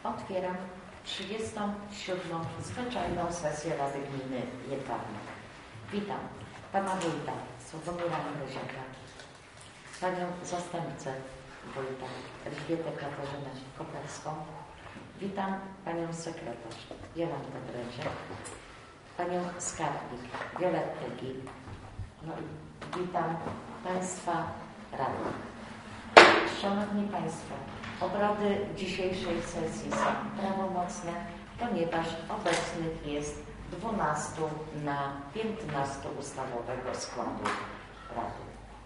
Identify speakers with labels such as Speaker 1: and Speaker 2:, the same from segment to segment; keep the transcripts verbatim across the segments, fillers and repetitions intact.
Speaker 1: Otwieram trzydziestą siódmą zwyczajną sesję Rady Gminy Jedwabne. Witam Pana Wójta Sławomira Mroziaka, Panią Zastępcę Wójta Elżbietę Katarzynę Koperską. Witam Panią Sekretarz Jolantę Drężek, Panią Skarbnik Violettę Gil. No i witam Państwa radnych. Szanowni Państwo, obrady dzisiejszej sesji są prawomocne, ponieważ obecnych jest dwunastu na piętnastu ustawowego składu Rady.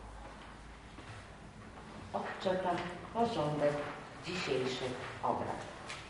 Speaker 1: Odczytam porządek dzisiejszych obrad.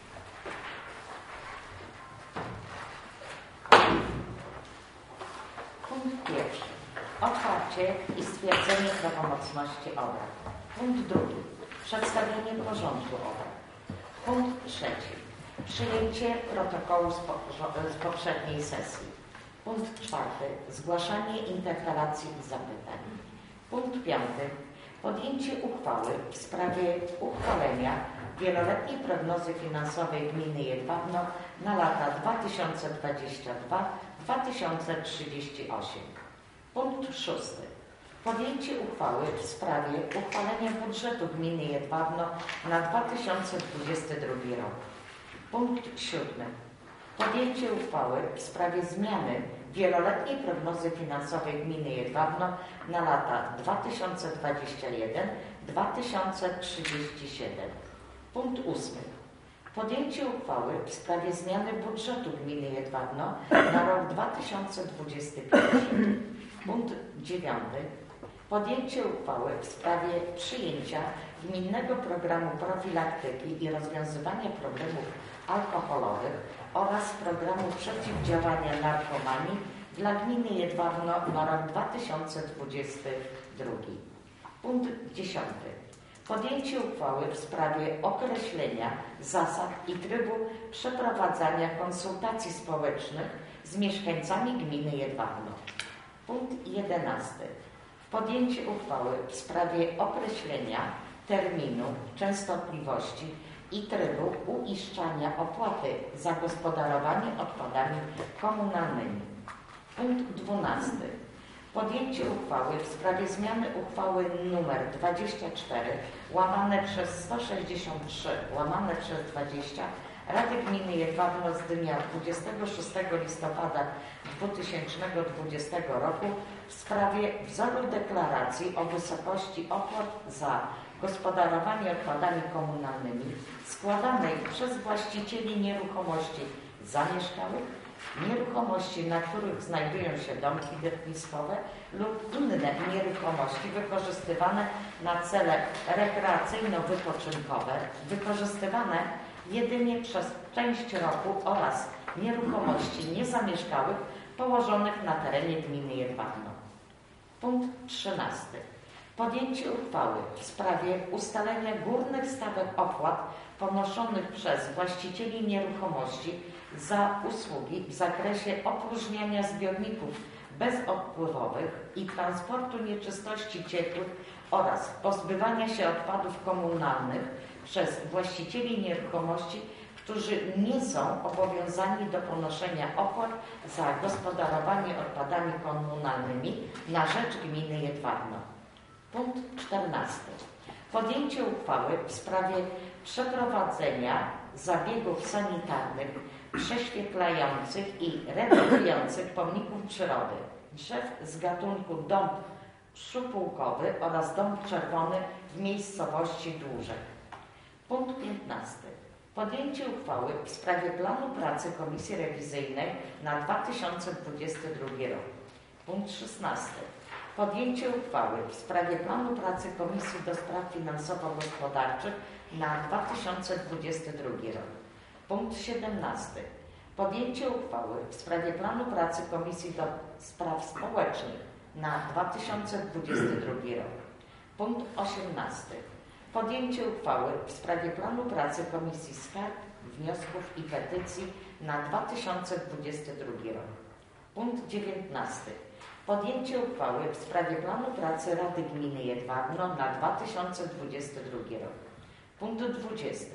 Speaker 1: Punkt pierwszy. Otwarcie i stwierdzenie prawomocności obrad. Punkt drugi. Przedstawienie porządku obrad. Punkt trzeci. Przyjęcie protokołu z, po, z poprzedniej sesji. Punkt czwarty. Zgłaszanie interpelacji i zapytań. Punkt piąty. Podjęcie uchwały w sprawie uchwalenia wieloletniej prognozy finansowej gminy Jedwabno na lata dwa tysiące dwudziesty drugi do dwa tysiące trzydziestego ósmego. Punkt szósty. Podjęcie uchwały w sprawie uchwalenia budżetu gminy Jedwabno na dwa tysiące dwudziesty drugi rok. Punkt siódmy. Podjęcie uchwały w sprawie zmiany wieloletniej prognozy finansowej gminy Jedwabno na lata dwa tysiące dwudziesty pierwszy do dwa tysiące trzydziestego siódmego. Punkt ósmy. Podjęcie uchwały w sprawie zmiany budżetu gminy Jedwabno na rok dwa tysiące dwudziesty pierwszy. Punkt dziewiąty. Podjęcie uchwały w sprawie przyjęcia gminnego programu profilaktyki i rozwiązywania problemów alkoholowych oraz programu przeciwdziałania narkomanii dla gminy Jedwabno na rok dwa tysiące dwudziesty drugi. Punkt dziesiąty. Podjęcie uchwały w sprawie określenia zasad i trybu przeprowadzania konsultacji społecznych z mieszkańcami gminy Jedwabno. Punkt jedenasty. Podjęcie uchwały w sprawie określenia terminu, częstotliwości i trybu uiszczania opłaty za gospodarowanie odpadami komunalnymi. Punkt dwunasty. Podjęcie uchwały w sprawie zmiany uchwały nr dwadzieścia cztery łamane przez sto sześćdziesiąt trzy łamane przez dwadzieścia Rady Gminy Jedwabno z dnia dwudziestego szóstego listopada dwutysięcznego dwudziestego roku w sprawie wzoru deklaracji o wysokości opłat za gospodarowanie odpadami komunalnymi składanej przez właścicieli nieruchomości zamieszkałych, nieruchomości, na których znajdują się domki letniskowe lub inne nieruchomości wykorzystywane na cele rekreacyjno-wypoczynkowe, wykorzystywane jedynie przez część roku oraz nieruchomości niezamieszkałych położonych na terenie gminy Jedwabno. Punkt trzynasty. Podjęcie uchwały w sprawie ustalenia górnych stawek opłat ponoszonych przez właścicieli nieruchomości za usługi w zakresie opróżniania zbiorników bezodpływowych i transportu nieczystości ciekłych oraz pozbywania się odpadów komunalnych przez właścicieli nieruchomości, którzy nie są obowiązani do ponoszenia opłat za gospodarowanie odpadami komunalnymi na rzecz gminy Jedwabno. Punkt czternasty. Podjęcie uchwały w sprawie przeprowadzenia zabiegów sanitarnych prześwietlających i regulujących pomników przyrody, drzew z gatunku dąb szupółkowy oraz dąb czerwony w miejscowości Dłużek. Punkt piętnasty. Podjęcie uchwały w sprawie planu pracy Komisji Rewizyjnej na dwa tysiące dwudziesty drugi rok. Punkt szesnasty. Podjęcie uchwały w sprawie planu pracy Komisji do Spraw Finansowo-Gospodarczych na dwa tysiące dwudziesty drugi rok. Punkt siedemnasty. Podjęcie uchwały w sprawie planu pracy Komisji do Spraw Społecznych na dwa tysiące dwudziesty drugi rok. Punkt osiemnasty. Podjęcie uchwały w sprawie planu pracy Komisji Skarg, Wniosków i Petycji na dwa tysiące dwudziesty drugi rok. Punkt dziewiętnasty. Podjęcie uchwały w sprawie planu pracy Rady Gminy Jedwabno na dwa tysiące dwudziesty drugi rok. Punkt dwudziesty.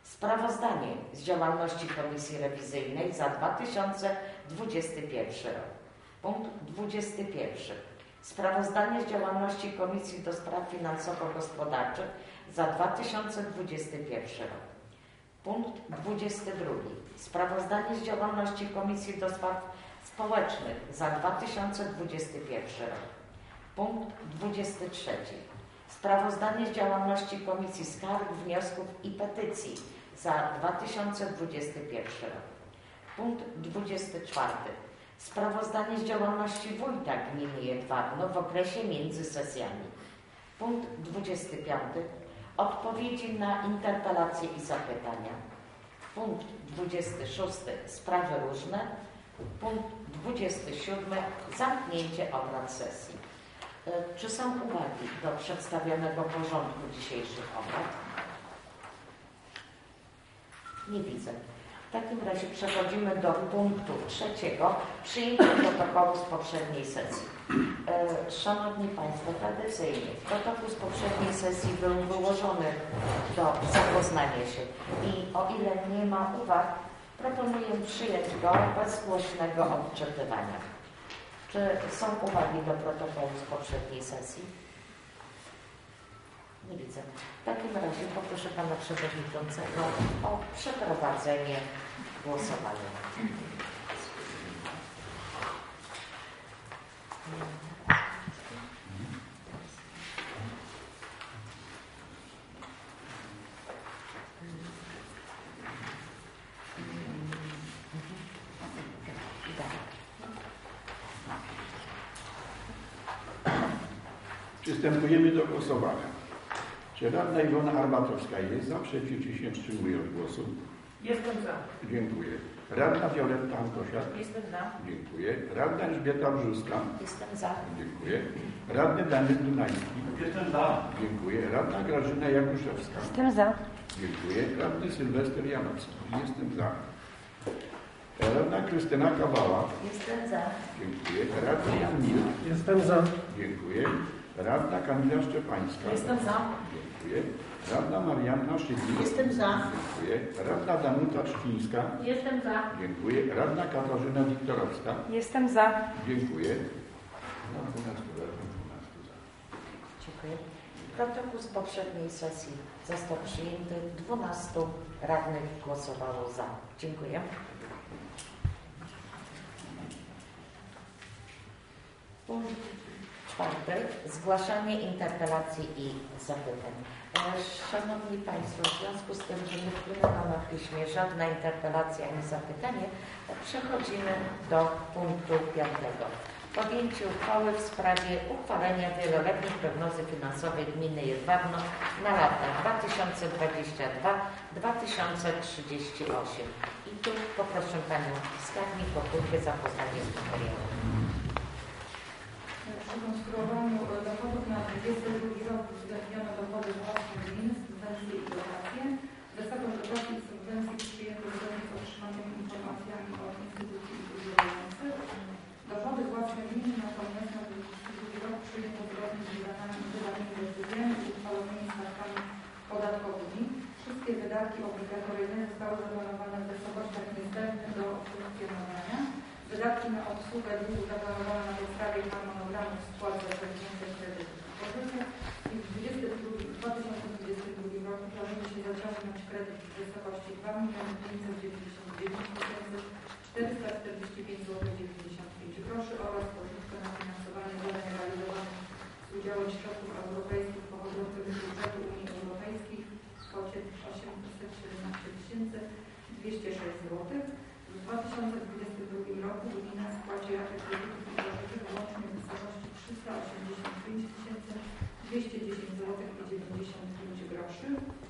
Speaker 1: Sprawozdanie z działalności Komisji Rewizyjnej za dwa tysiące dwudziesty pierwszy rok. Punkt dwudziesty pierwszy. Sprawozdanie z działalności Komisji do Spraw Finansowo-Gospodarczych za dwa tysiące dwudziesty pierwszy rok. Punkt dwudziesty drugi. Sprawozdanie z działalności Komisji do Spraw Społecznych za dwa tysiące dwudziesty pierwszy rok. Punkt dwudziesty trzeci. Sprawozdanie z działalności Komisji Skarg, Wniosków i Petycji za dwa tysiące dwudziesty pierwszy rok. Punkt dwudziesty czwarty. Sprawozdanie z działalności wójta gminy Jedwabno w okresie między sesjami. Punkt dwudziesty piąty. Odpowiedzi na interpelacje i zapytania. Punkt dwudziesty szósty. Sprawy różne. Punkt dwudziesty siódmy. Zamknięcie obrad sesji. Czy są uwagi do przedstawionego porządku dzisiejszych obrad? Nie widzę. W takim razie przechodzimy do punktu trzeciego. Przyjęcie protokołu z poprzedniej sesji. E, Szanowni Państwo, tradycyjnie protokół z poprzedniej sesji był wyłożony do zapoznania się i o ile nie ma uwag, proponuję przyjąć go bez głośnego odczytywania. Czy są uwagi do protokołu z poprzedniej sesji? Nie widzę. W takim razie poproszę Pana Przewodniczącego o przeprowadzenie głosowania.
Speaker 2: Przystępujemy do głosowania. Czy radna Iwona Arbatowska jest za, przeciw, czy się wstrzymuje od głosu?
Speaker 3: Jestem za.
Speaker 2: Dziękuję. Radna Wioletta Antosiak?
Speaker 3: Jestem za.
Speaker 2: Dziękuję. Radna Elżbieta Brzuska?
Speaker 1: Jestem za.
Speaker 2: Dziękuję. Radny Daniel Dunajski?
Speaker 4: Jestem za.
Speaker 2: Dziękuję. Radna Grażyna Jakuszewska?
Speaker 3: Jestem za.
Speaker 2: Dziękuję. Radny Sylwester Janowski? Jestem za. Radna Krystyna Kawała?
Speaker 1: Jestem za.
Speaker 2: Dziękuję. Radny Jan Mil?
Speaker 4: Jestem za.
Speaker 2: Dziękuję. Radna Kamila Szczepańska?
Speaker 3: Jestem za.
Speaker 2: Dziękuję. Radna Marianna Szydlik?
Speaker 3: Jestem za.
Speaker 2: Dziękuję. Radna Danuta Czcińska?
Speaker 3: Jestem za.
Speaker 2: Dziękuję. Radna Katarzyna Wiktorowska?
Speaker 3: Jestem za.
Speaker 2: Dziękuję. No, dwunastu radnych, dwunastu za.
Speaker 1: Dziękuję. Protokół z poprzedniej sesji został przyjęty. dwunastu radnych głosowało za. Dziękuję. Punkt czwarty. Zgłaszanie interpelacji i zapytań. Szanowni Państwo, w związku z tym, że nie wpłynęła na piśmie żadna interpelacja ani zapytanie, przechodzimy do punktu piątego. Podjęcie uchwały w sprawie uchwalenia wieloletniej prognozy finansowej gminy Jedwabno na lata dwa tysiące dwudziesty drugi do dwa tysiące trzydziestego ósmego. I tu poproszę Panią Skarbnik o krótkie zapoznanie z materiałem.
Speaker 5: Przy konstruowaniu dochodów na dwudziesty drugi rok uwzględniono dochody własne gmin, subwencje i dotacje. Wysokość dotacji i subwencji przyjęto zgodnie z otrzymanymi informacjami od instytucji udzielających. Dochody własne gmin natomiast na dwudziesty drugi rok przyjęto zgodnie z wydanymi decyzjami i uchwalonymi stawkami podatkowymi. Wszystkie wydatki obligatoryjne zostały zaplanowane w wysokościach niezbędnych do funkcjonowania. Wydatki na obsługę długu zaplanowane na podstawie harmonogramu spłat zaciągniętych kredytów pożyczek i w dwa tysiące dwudziestym drugim roku planuje się zaciągnąć kredyt w wysokości dwa miliony pięćset dziewięćdziesiąt dziewięć tysięcy czterysta czterdzieści pięć złotych dziewięćdziesiąt pięć groszy oraz pożyczkę na finansowanie zadań realizowanych z udziałem środków europejskich pochodzących z budżetu Unii Europejskiej w kwocie osiemset siedemnaście tysięcy dwieście sześć złotych. W dwa tysiące dwudziestym drugim roku gmina spłaci raty kredytów i pożyczek łącznie w wysokości trzysta osiemdziesiąt pięć tysięcy dwieście dziesięć złotych i dziewięćdziesiąt pięć groszy.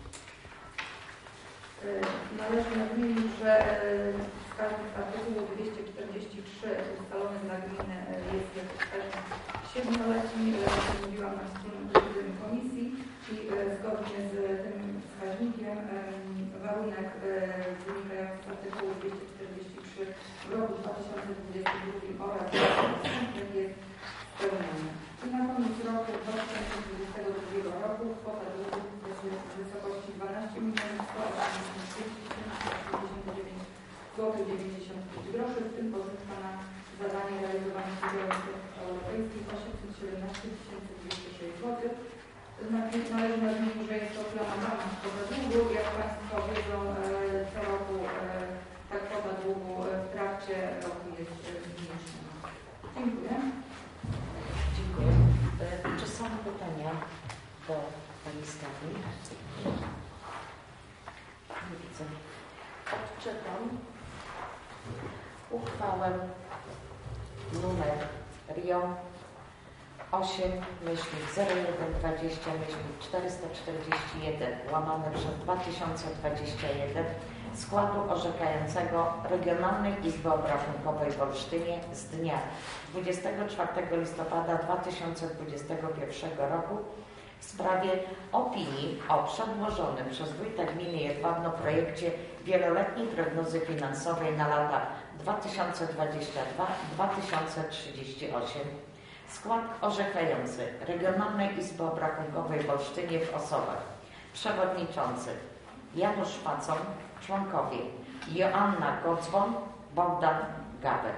Speaker 5: Należy nadmienić, że wskaźnik artykułu dwieście czterdzieści trzy ustalony dla gminy jest jako wskaźnik siedmioletni, jak mówiłam na wspólnym posiedzeniu komisji i zgodnie z tym wskaźnikiem warunek wynikający z artykułu dwieście czterdzieści trzy w roku dwa tysiące dwudziestym drugim oraz następnych jest spełniony. I na koniec roku dwa tysiące dwudziestego drugiego roku kwota długu jest w wysokości dwanaście milionów sto osiemdziesiąt siedemnaście tysięcy dwieście sześć złotych. Należy nadmienić, że jest to plana w ramach kwota długu. Jak Państwo wiedzą, co roku ta kwota długu w trakcie roku jest zmniejszona. Dziękuję.
Speaker 1: Dziękuję. Czy są pytania do Pani Skarbnik? Nie widzę. Odczytam uchwałę numer R I O osiem zero jeden dwadzieścia czterysta czterdzieści jeden łamane przez dwa tysiące dwadzieścia jeden składu orzekającego Regionalnej Izby Obrachunkowej w Olsztynie z dnia dwudziestego czwartego listopada dwa tysiące dwudziestego pierwszego roku w sprawie opinii o przedłożonym przez Wójta Gminy Jedwabno projekcie wieloletniej prognozy finansowej na lata dwa tysiące dwudziesty drugi do dwa tysiące trzydziestego ósmego. Skład orzekający Regionalnej Izby Obrachunkowej w Olsztynie w osobach przewodniczący Janusz Facon, członkowie Joanna Gocwon, Bogdan Gaber.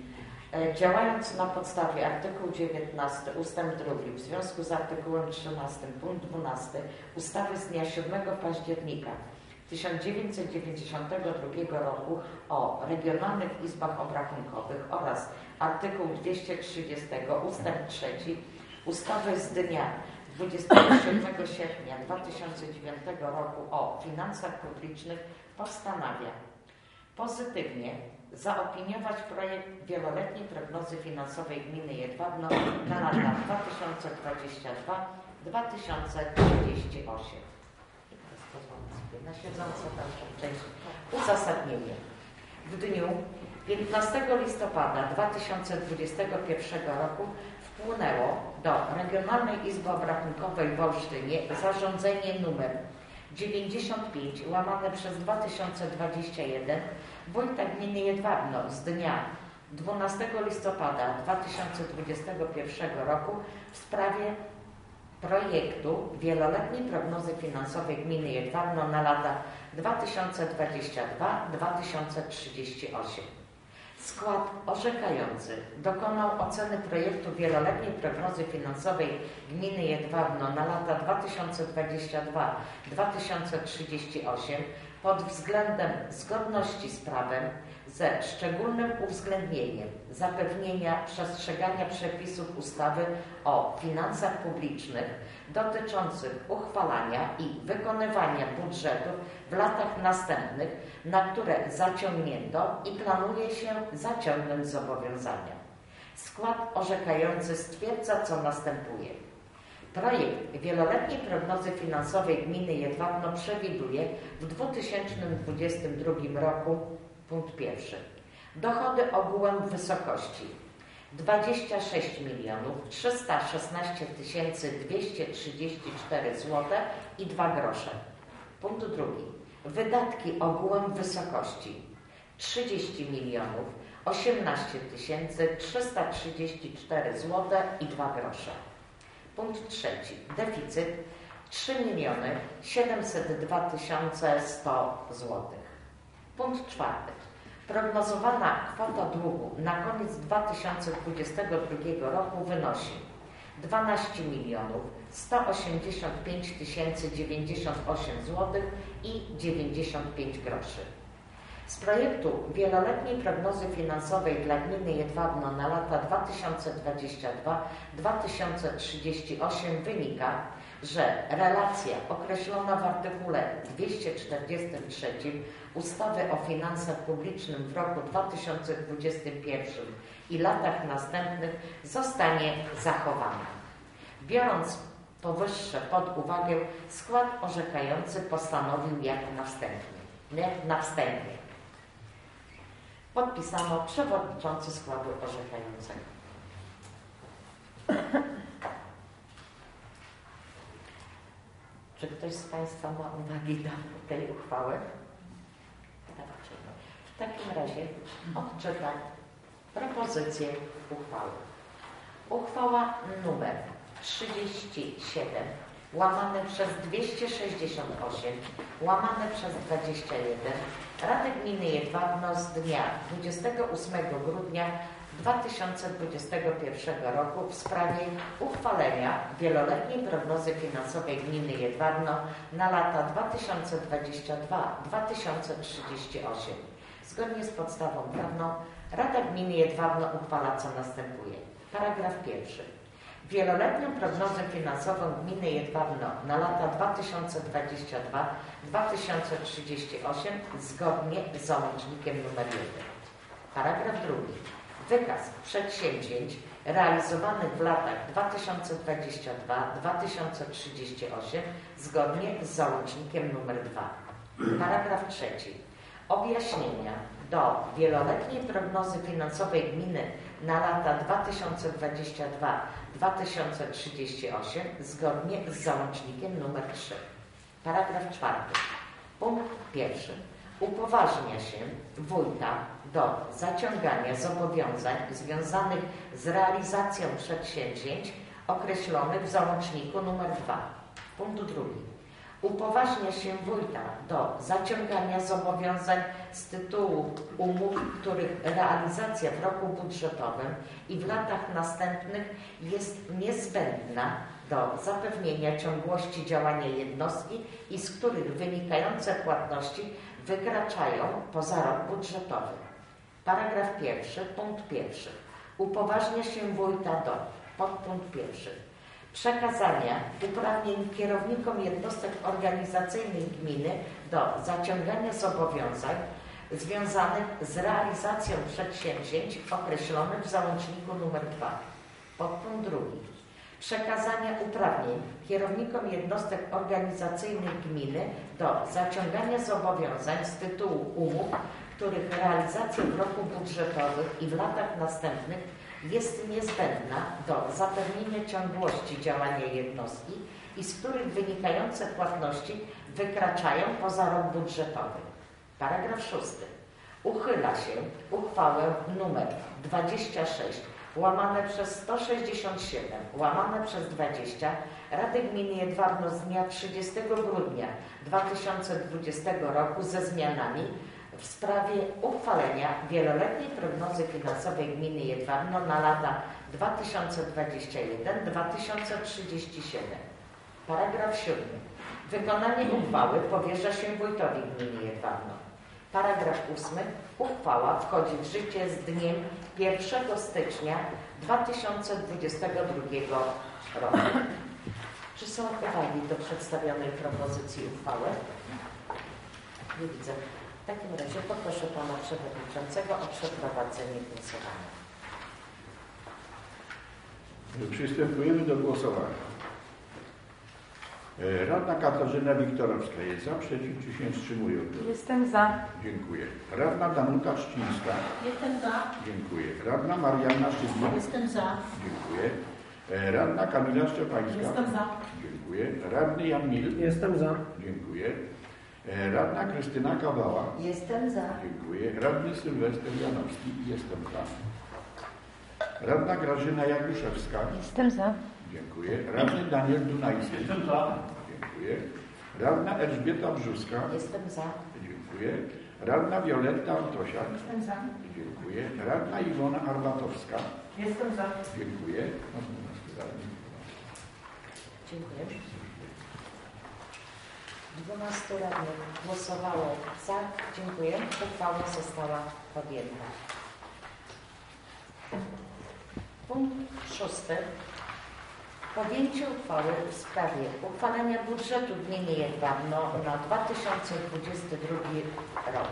Speaker 1: Działając na podstawie artykułu dziewiętnastego ustęp drugi w związku z artykułem trzynastym punkt dwunasty ustawy z dnia siódmego października tysiąc dziewięćset dziewięćdziesiątego drugiego roku o regionalnych izbach obrachunkowych oraz artykuł dwieście trzydzieści ustęp trzeci ustawy z dnia dwudziestego siódmego sierpnia dwa tysiące dziewiątego roku o finansach publicznych postanawia pozytywnie zaopiniować projekt wieloletniej prognozy finansowej gminy Jedwabno na lata dwa tysiące dwudziesty drugi do dwa tysiące trzydziestego ósmego. I teraz pozwolę sobie na siedzącą dalszą część. Uzasadnienie. W dniu piętnastego listopada dwa tysiące dwudziestego pierwszego roku wpłynęło do Regionalnej Izby Obrachunkowej w Olsztynie zarządzenie nr dziewięćdziesiąt pięć łamane przez dwa tysiące dwudziesty pierwszy Wójta Gminy Jedwabno z dnia dwunastego listopada dwa tysiące dwudziestego pierwszego roku w sprawie projektu wieloletniej prognozy finansowej gminy Jedwabno na lata dwa tysiące dwudziesty drugi do dwa tysiące trzydziestego ósmego. Skład orzekający dokonał oceny projektu wieloletniej prognozy finansowej gminy Jedwabno na lata dwa tysiące dwudziesty drugi do dwa tysiące trzydziestego ósmego pod względem zgodności z prawem ze szczególnym uwzględnieniem zapewnienia przestrzegania przepisów ustawy o finansach publicznych dotyczących uchwalania i wykonywania budżetów w latach następnych, na które zaciągnięto i planuje się zaciągnąć zobowiązania. Skład orzekający stwierdza, co następuje. Projekt wieloletniej prognozy finansowej gminy Jedwabno przewiduje w dwa tysiące dwudziestym drugim roku punkt pierwszy. Dochody ogółem w wysokości dwadzieścia sześć milionów trzysta szesnaście tysięcy dwieście trzydzieści cztery złote i dwa grosze. Punkt drugi. Wydatki ogółem w wysokości trzydzieści milionów osiemnaście tysięcy trzysta trzydzieści cztery złote i dwa grosze. Punkt trzeci. Deficyt trzy miliony siedemset dwa tysiące sto złotych. Punkt czwarty. Prognozowana kwota długu na koniec dwa tysiące dwudziestego drugiego roku wynosi dwanaście milionów sto osiemdziesiąt pięć tysięcy dziewięćdziesiąt osiem złotych i dziewięćdziesiąt pięć groszy. Z projektu wieloletniej prognozy finansowej dla gminy Jedwabno na lata dwa tysiące dwudziesty drugi do dwa tysiące trzydziestego ósmego wynika, że relacja określona w artykule dwieście czterdziestym trzecim ustawy o finansach publicznych w roku dwa tysiące dwudziestym pierwszym i latach następnych zostanie zachowana. Biorąc powyższe pod uwagę, skład orzekający postanowił jak następnie. Jak na wstępie. Podpisano przewodniczący składu orzekającego. Czy ktoś z Państwa ma uwagi do tej uchwały? W takim razie odczytam propozycję uchwały. Uchwała numer trzydzieści siedem łamane przez dwieście sześćdziesiąt osiem łamane przez dwadzieścia jeden Rady Gminy Jedwabno z dnia dwudziestego ósmego grudnia dwa tysiące dwudziestego pierwszego roku w sprawie uchwalenia wieloletniej prognozy finansowej gminy Jedwabno na lata dwa tysiące dwudziesty drugi do dwa tysiące trzydziestego ósmego. Zgodnie z podstawą prawną Rada Gminy Jedwabno uchwala, co następuje. Paragraf pierwszy. Wieloletnią prognozę finansową gminy Jedwabno na lata dwa tysiące dwudziesty drugi do dwa tysiące trzydziestego ósmego zgodnie z załącznikiem nr jeden. Paragraf drugi. Wykaz przedsięwzięć realizowanych w latach dwa tysiące dwudziesty drugi do dwa tysiące trzydziestego ósmego zgodnie z załącznikiem nr dwa. Paragraf trzeci. Objaśnienia do wieloletniej prognozy finansowej gminy na lata dwa tysiące dwudziesty drugi do dwa tysiące trzydziestego ósmego zgodnie z załącznikiem nr trzy. Paragraf czwarty. Punkt pierwszy. Upoważnia się wójta do zaciągania zobowiązań związanych z realizacją przedsięwzięć określonych w załączniku nr dwa. Punkt drugi. Upoważnia się wójta do zaciągania zobowiązań z tytułu umów, których realizacja w roku budżetowym i w latach następnych jest niezbędna do zapewnienia ciągłości działania jednostki i z których wynikające płatności wykraczają poza rok budżetowy. Paragraf pierwszy, punkt pierwszy. Upoważnia się wójta do, podpunkt pierwszy, przekazania uprawnień kierownikom jednostek organizacyjnych gminy do zaciągania zobowiązań związanych z realizacją przedsięwzięć określonych w załączniku nr dwa. Podpunkt drugi. Przekazania uprawnień kierownikom jednostek organizacyjnych gminy do zaciągania zobowiązań z tytułu umów, których realizacja w roku budżetowym i w latach następnych jest niezbędna do zapewnienia ciągłości działania jednostki i z których wynikające płatności wykraczają poza rok budżetowy. Paragraf szósty. Uchyla się uchwałę nr dwadzieścia sześć łamane przez sto sześćdziesiąt siedem łamane przez dwadzieścia Rady Gminy Jedwabno z dnia trzydziestego grudnia dwa tysiące dwudziestego roku ze zmianami w sprawie uchwalenia wieloletniej prognozy finansowej gminy Jedwabno na lata dwa tysiące dwudziesty pierwszy do dwa tysiące trzydziestego siódmego. Paragraf siódmy. Wykonanie uchwały powierza się wójtowi gminy Jedwabno. Paragraf ósmy. Uchwała wchodzi w życie z dniem pierwszego stycznia dwa tysiące dwudziestego drugiego roku. Czy są uwagi do przedstawionej propozycji uchwały? Nie widzę. W takim razie poproszę Pana Przewodniczącego o przeprowadzenie głosowania.
Speaker 2: Przystępujemy do głosowania. Radna Katarzyna Wiktorowska jest za, przeciw, czy się wstrzymują?
Speaker 3: Jestem za.
Speaker 2: Dziękuję. Radna Danuta Trzcińska.
Speaker 3: Jestem za.
Speaker 2: Dziękuję. Radna Marianna Szydło.
Speaker 3: Jestem za.
Speaker 2: Dziękuję. Radna Kamila Szczepańska.
Speaker 3: Jestem za.
Speaker 2: Dziękuję. Radny Jan Mil.
Speaker 4: Jestem za.
Speaker 2: Dziękuję. Radna Krystyna Kawała.
Speaker 3: Jestem za.
Speaker 2: Dziękuję. Radny Sylwester Janowski. Jestem za. Radna Grażyna Jakuszewska.
Speaker 3: Jestem za.
Speaker 2: Dziękuję. Radny Daniel Dunajski.
Speaker 4: Jestem za.
Speaker 2: Dziękuję. Radna Elżbieta Brzuska.
Speaker 1: Jestem za.
Speaker 2: Dziękuję. Radna Wioletta Antosiak.
Speaker 3: Jestem za.
Speaker 2: Dziękuję. Radna Iwona Arbatowska.
Speaker 3: Jestem za.
Speaker 2: Dziękuję.
Speaker 1: Dziękuję. dwunastu radnych głosowało za. Dziękuję. Uchwała została podjęta. Punkt szósty. Podjęcie uchwały w sprawie uchwalenia budżetu gminy Jedwabno na dwa tysiące dwudziesty drugi rok.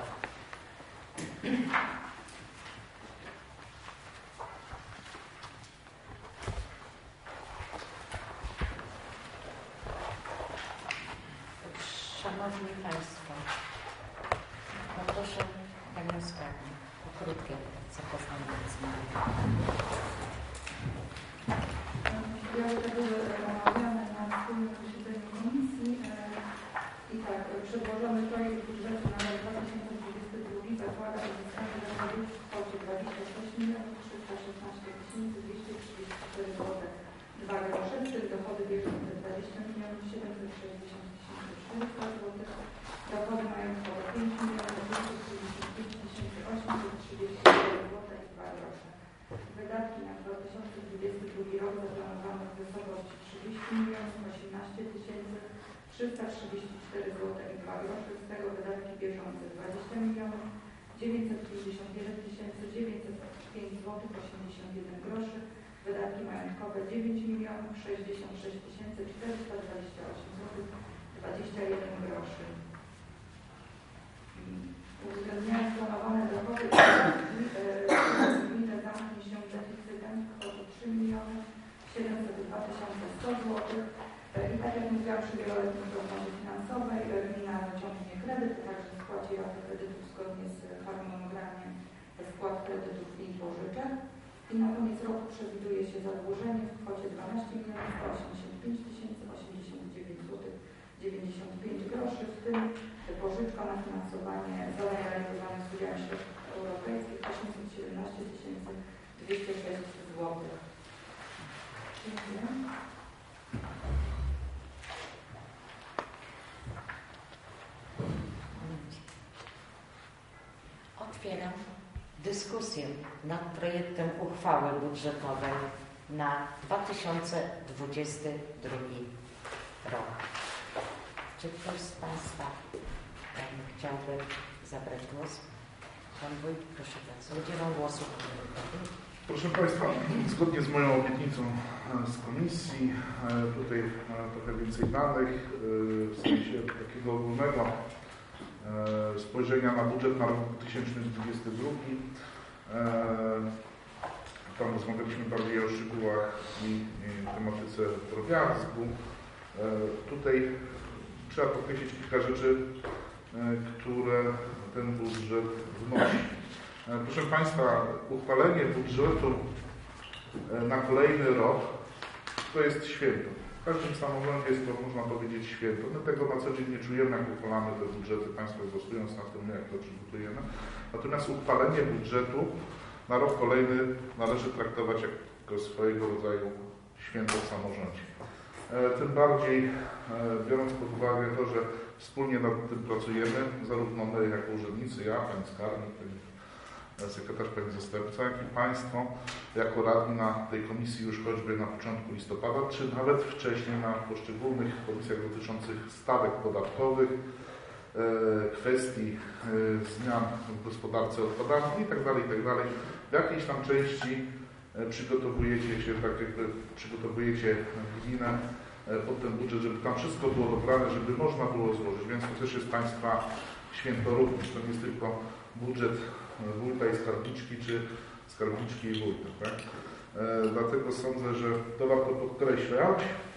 Speaker 1: Szanowni Państwo, poproszę Panią Skarbnik o krótkie zapoznanie z nami.
Speaker 5: Materiały były omawiane na wspólnym posiedzeniu komisji i tak, przedłożony projekt budżetu na rok dwa tysiące dwudziesty drugi zakłada uzyskanie dochodów w kwocie dwadzieścia sześć milionów trzysta szesnaście tysięcy dwieście trzydzieści cztery złote dwa grosze, w tym dochody bieżące dwadzieścia milionów siedemset sześćdziesiąt tysięcy czterysta złotych, dochody majątkowe pięć milionów dwieście dziewięćdziesiąt pięć tysięcy osiemset trzydzieści cztery złote i dwa grosze. sześćdziesiąt jeden tysięcy dziewięćset pięć złotych osiemdziesiąt jeden groszy. Wydatki majątkowe dziewięć milionów sześćdziesiąt sześć tysięcy czterysta dwadzieścia osiem złotych dwadzieścia jeden groszy. Uwzględniając planowane dochody, gminy zamknie się deficytem w kwocie trzy miliony siedemset dwa tysiące sto złotych. I tak jak mówiłam przy wieloletniej prognozie finansowej, gmina zaciągnie kredyt, także spłaci raty kredytów zgodnie z harmonogramem spłat kredytów i pożyczek. I na koniec roku przewiduje się zadłużenie w kwocie dwanaście milionów sto osiemdziesiąt pięć tysięcy osiemdziesiąt dziewięć złotych dziewięćdziesiąt pięć groszy, w tym pożyczka na finansowanie zadań realizowanych z udziałem środków europejskich osiemset siedemnaście tysięcy dwieście sześć złotych. Dziękuję.
Speaker 1: Otwieram dyskusję nad projektem uchwały budżetowej na dwa tysiące dwudziesty drugi rok. Czy ktoś z Państwa chciałby zabrać głos? Pan Wójt, proszę bardzo, udzielam głosu.
Speaker 4: Proszę Państwa, zgodnie z moją obietnicą z komisji, tutaj trochę więcej danych w sensie takiego ogólnego spojrzenia na budżet na rok dwa tysiące dwudziesty drugi. Tam rozmawialiśmy bardziej o szczegółach i tematyce drobiazgu. Tutaj trzeba podkreślić kilka rzeczy, które ten budżet wnosi. Proszę Państwa, uchwalenie budżetu na kolejny rok to jest święto. W każdym samorządzie jest to, można powiedzieć, święto. My tego na co dzień nie czujemy, jak uchwalamy te budżety, Państwo głosując na tym, jak to przygotujemy. Natomiast uchwalenie budżetu na rok kolejny należy traktować jako swojego rodzaju święto w samorządzie. Tym bardziej biorąc pod uwagę to, że wspólnie nad tym pracujemy, zarówno my jako urzędnicy, ja, Pani Skarbnik, Pani sekretarz, Pani Zastępca, jak i Państwo jako radni na tej komisji już choćby na początku listopada, czy nawet wcześniej na poszczególnych komisjach dotyczących stawek podatkowych, kwestii zmian w gospodarce odpadami itd., itd. W jakiejś tam części przygotowujecie się, tak jakby przygotowujecie gminę pod ten budżet, żeby tam wszystko było dobrane, żeby można było złożyć, więc to też jest Państwa święto również. To nie jest tylko budżet wójta i skarbniczki, czy skarbniczki i wójta. Tak? E, dlatego sądzę, że to warto podkreślać,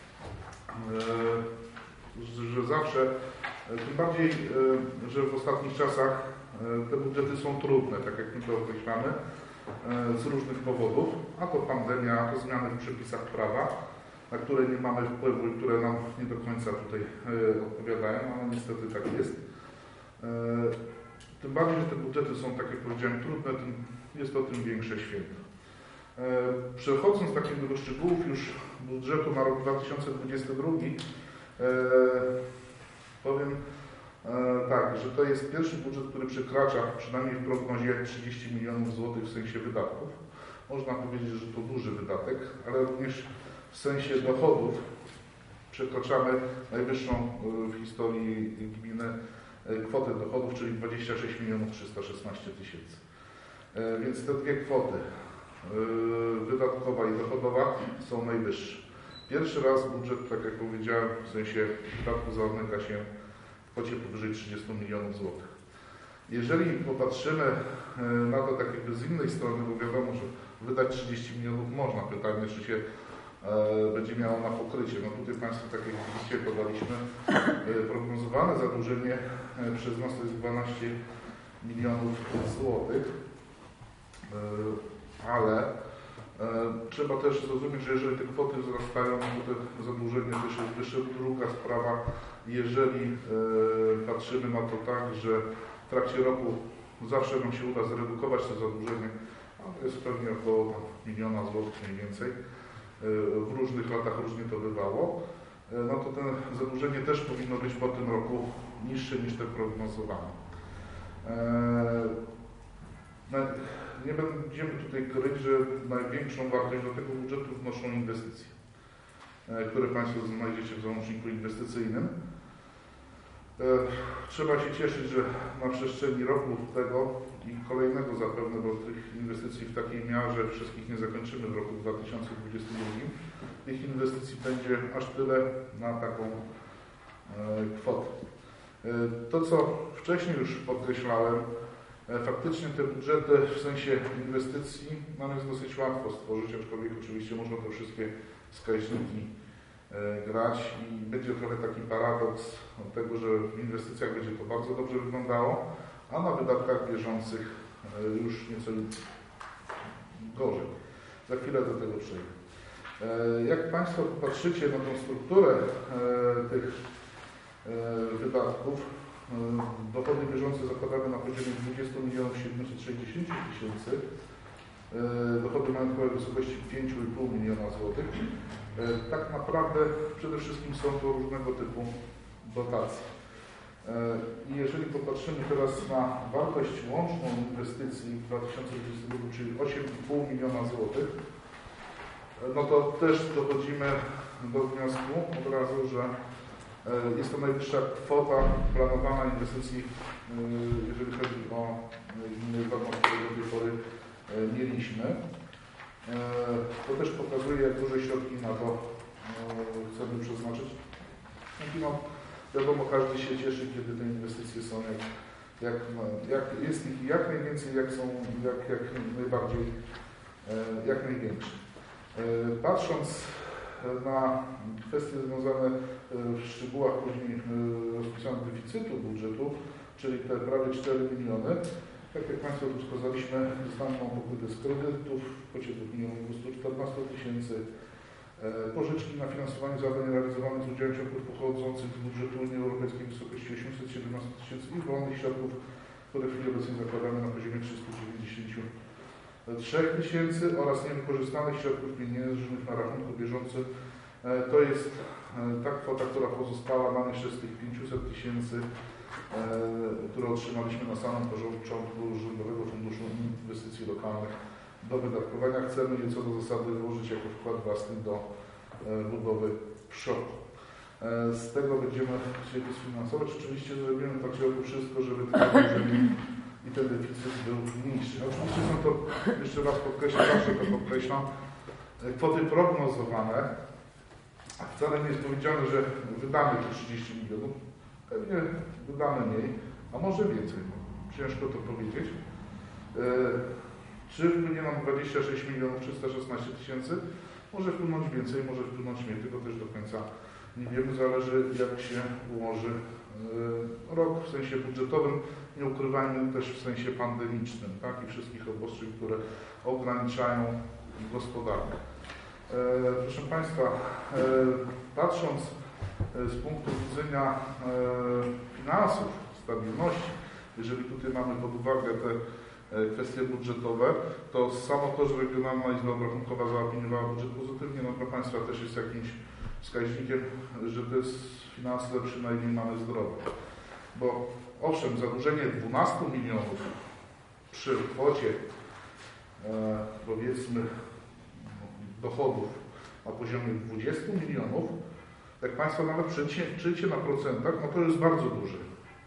Speaker 4: e, że zawsze, e, tym bardziej, e, że w ostatnich czasach e, te budżety są trudne, tak jak my to określamy, e, z różnych powodów, a to pandemia, a to zmiany w przepisach prawa, na które nie mamy wpływu i które nam nie do końca tutaj e, odpowiadają, ale niestety tak jest. E, Tym bardziej, że te budżety są, tak jak powiedziałem, trudne, tym jest to tym większe święto. E, przechodząc tak jakby do szczegółów już budżetu na rok dwa tysiące dwudziesty drugi, e, powiem e, tak, że to jest pierwszy budżet, który przekracza, przynajmniej w prognozie, trzydzieści milionów złotych w sensie wydatków. Można powiedzieć, że to duży wydatek, ale również w sensie dochodów przekraczamy najwyższą w historii gminy kwotę dochodów, czyli dwadzieścia sześć milionów trzysta szesnaście tysięcy. Więc te dwie kwoty, wydatkowa i dochodowa, są najwyższe. Pierwszy raz budżet, tak jak powiedziałem, w sensie wydatków zamyka się w kwocie powyżej trzydziestu milionów złotych. Jeżeli popatrzymy na to tak jakby z innej strony, bo wiadomo, że wydać trzydzieści milionów można, pytanie, czy się będzie miało na pokrycie. No tutaj Państwo, tak jak widzicie, podaliśmy prognozowane zadłużenie przez nas to jest dwanaście milionów złotych, ale trzeba też zrozumieć, że jeżeli te kwoty wzrastają, to to zadłużenie też jest wyższe. Druga sprawa, jeżeli patrzymy na to tak, że w trakcie roku zawsze nam się uda zredukować to zadłużenie, a to jest pewnie około miliona złotych mniej więcej, w różnych latach różnie to bywało, no to to zadłużenie też powinno być po tym roku niższe niż te prognozowane. Nie będziemy tutaj kryć, że największą wartość do tego budżetu wnoszą inwestycje, które Państwo znajdziecie w załączniku inwestycyjnym. Trzeba się cieszyć, że na przestrzeni roku tego i kolejnego zapewne, bo tych inwestycji w takiej miarze wszystkich nie zakończymy w roku dwa tysiące dwudziestym drugim. Tych inwestycji będzie aż tyle na taką e, kwotę. E, to, co wcześniej już podkreślałem, e, faktycznie te budżety w sensie inwestycji nam jest dosyć łatwo stworzyć, aczkolwiek oczywiście można te wszystkie wskaźniki e, grać i będzie trochę taki paradoks tego, że w inwestycjach będzie to bardzo dobrze wyglądało, a na wydatkach bieżących e, już nieco gorzej. Za chwilę do tego przejdę. Jak Państwo patrzycie na tą strukturę tych wydatków, dochody bieżące zakładamy na poziomie dwudziestu milionów siedmiuset sześćdziesięciu tysięcy, dochody majątkowe w wysokości pięć i pół miliona złotych. Tak naprawdę przede wszystkim są to różnego typu dotacje. I jeżeli popatrzymy teraz na wartość łączną inwestycji w dwa tysiące dwudziestym drugim, czyli osiem i pół miliona złotych, no to też dochodzimy do wniosku od razu, że jest to najwyższa kwota planowana inwestycji, jeżeli chodzi o inny zakład, który do tej pory mieliśmy. To też pokazuje, jak duże środki na to chcemy przeznaczyć. No, wiadomo, każdy się cieszy, kiedy te inwestycje są, jak, jak, jak jest ich jak najwięcej, jak są jak, jak najbardziej, jak największe. Patrząc na kwestie związane w szczegółach później rozpisane deficytu budżetu, czyli te prawie cztery miliony, tak jak Państwu tu wskazaliśmy, zostaną pokryte z kredytów w kwocie dwóch milionów dwieście czternaście tysięcy, pożyczki na finansowanie zadań realizowanych z udziałem środków pochodzących z budżetu Unii Europejskiej w wysokości osiemset siedemnaście tysięcy i wolnych środków, które w chwili obecnej zakładamy na poziomie trzystu dziewięćdziesięciu trzech tysięcy oraz niewykorzystanych środków pieniężnych na rachunku bieżącym. To jest ta kwota, która pozostała nam jeszcze z tych pięciuset tysięcy, które otrzymaliśmy na samym początku Rządowego Funduszu Inwestycji Lokalnych do wydatkowania. Chcemy je co do zasady włożyć jako wkład własny do budowy przodu. Z tego będziemy chcieli to sfinansować. Oczywiście zrobimy tak wszystko, żeby to zadłużenie i ten deficyt był mniejszy. Oczywiście są to, jeszcze raz podkreślam, zawsze to podkreślam, kwoty prognozowane, a wcale nie jest powiedziane, że wydamy te trzydzieści milionów, pewnie wydamy mniej, a może więcej. Ciężko to powiedzieć. Czy wpłynie nam dwadzieścia sześć milionów trzysta szesnaście tysięcy? Może wpłynąć więcej, może wpłynąć mniej, tego też do końca nie wiemy, zależy jak się ułoży rok w sensie budżetowym, nie ukrywajmy też w sensie pandemicznym, tak, i wszystkich obostrzeń, które ograniczają gospodarkę. E, proszę Państwa, e, patrząc z punktu widzenia e, finansów, stabilności, jeżeli tutaj mamy pod uwagę te e, kwestie budżetowe, to samo to, że Regionalna Izba Obrachunkowa zaopiniowała budżet pozytywnie, no dla Państwa też jest jakimś wskaźnikiem, że to jest finanse przynajmniej mamy zdrowe. Bo owszem, zadłużenie dwunastu milionów przy kwocie e, powiedzmy dochodów na poziomie dwudziestu milionów, jak Państwo nawet przeliczycie na procentach, no to jest bardzo duży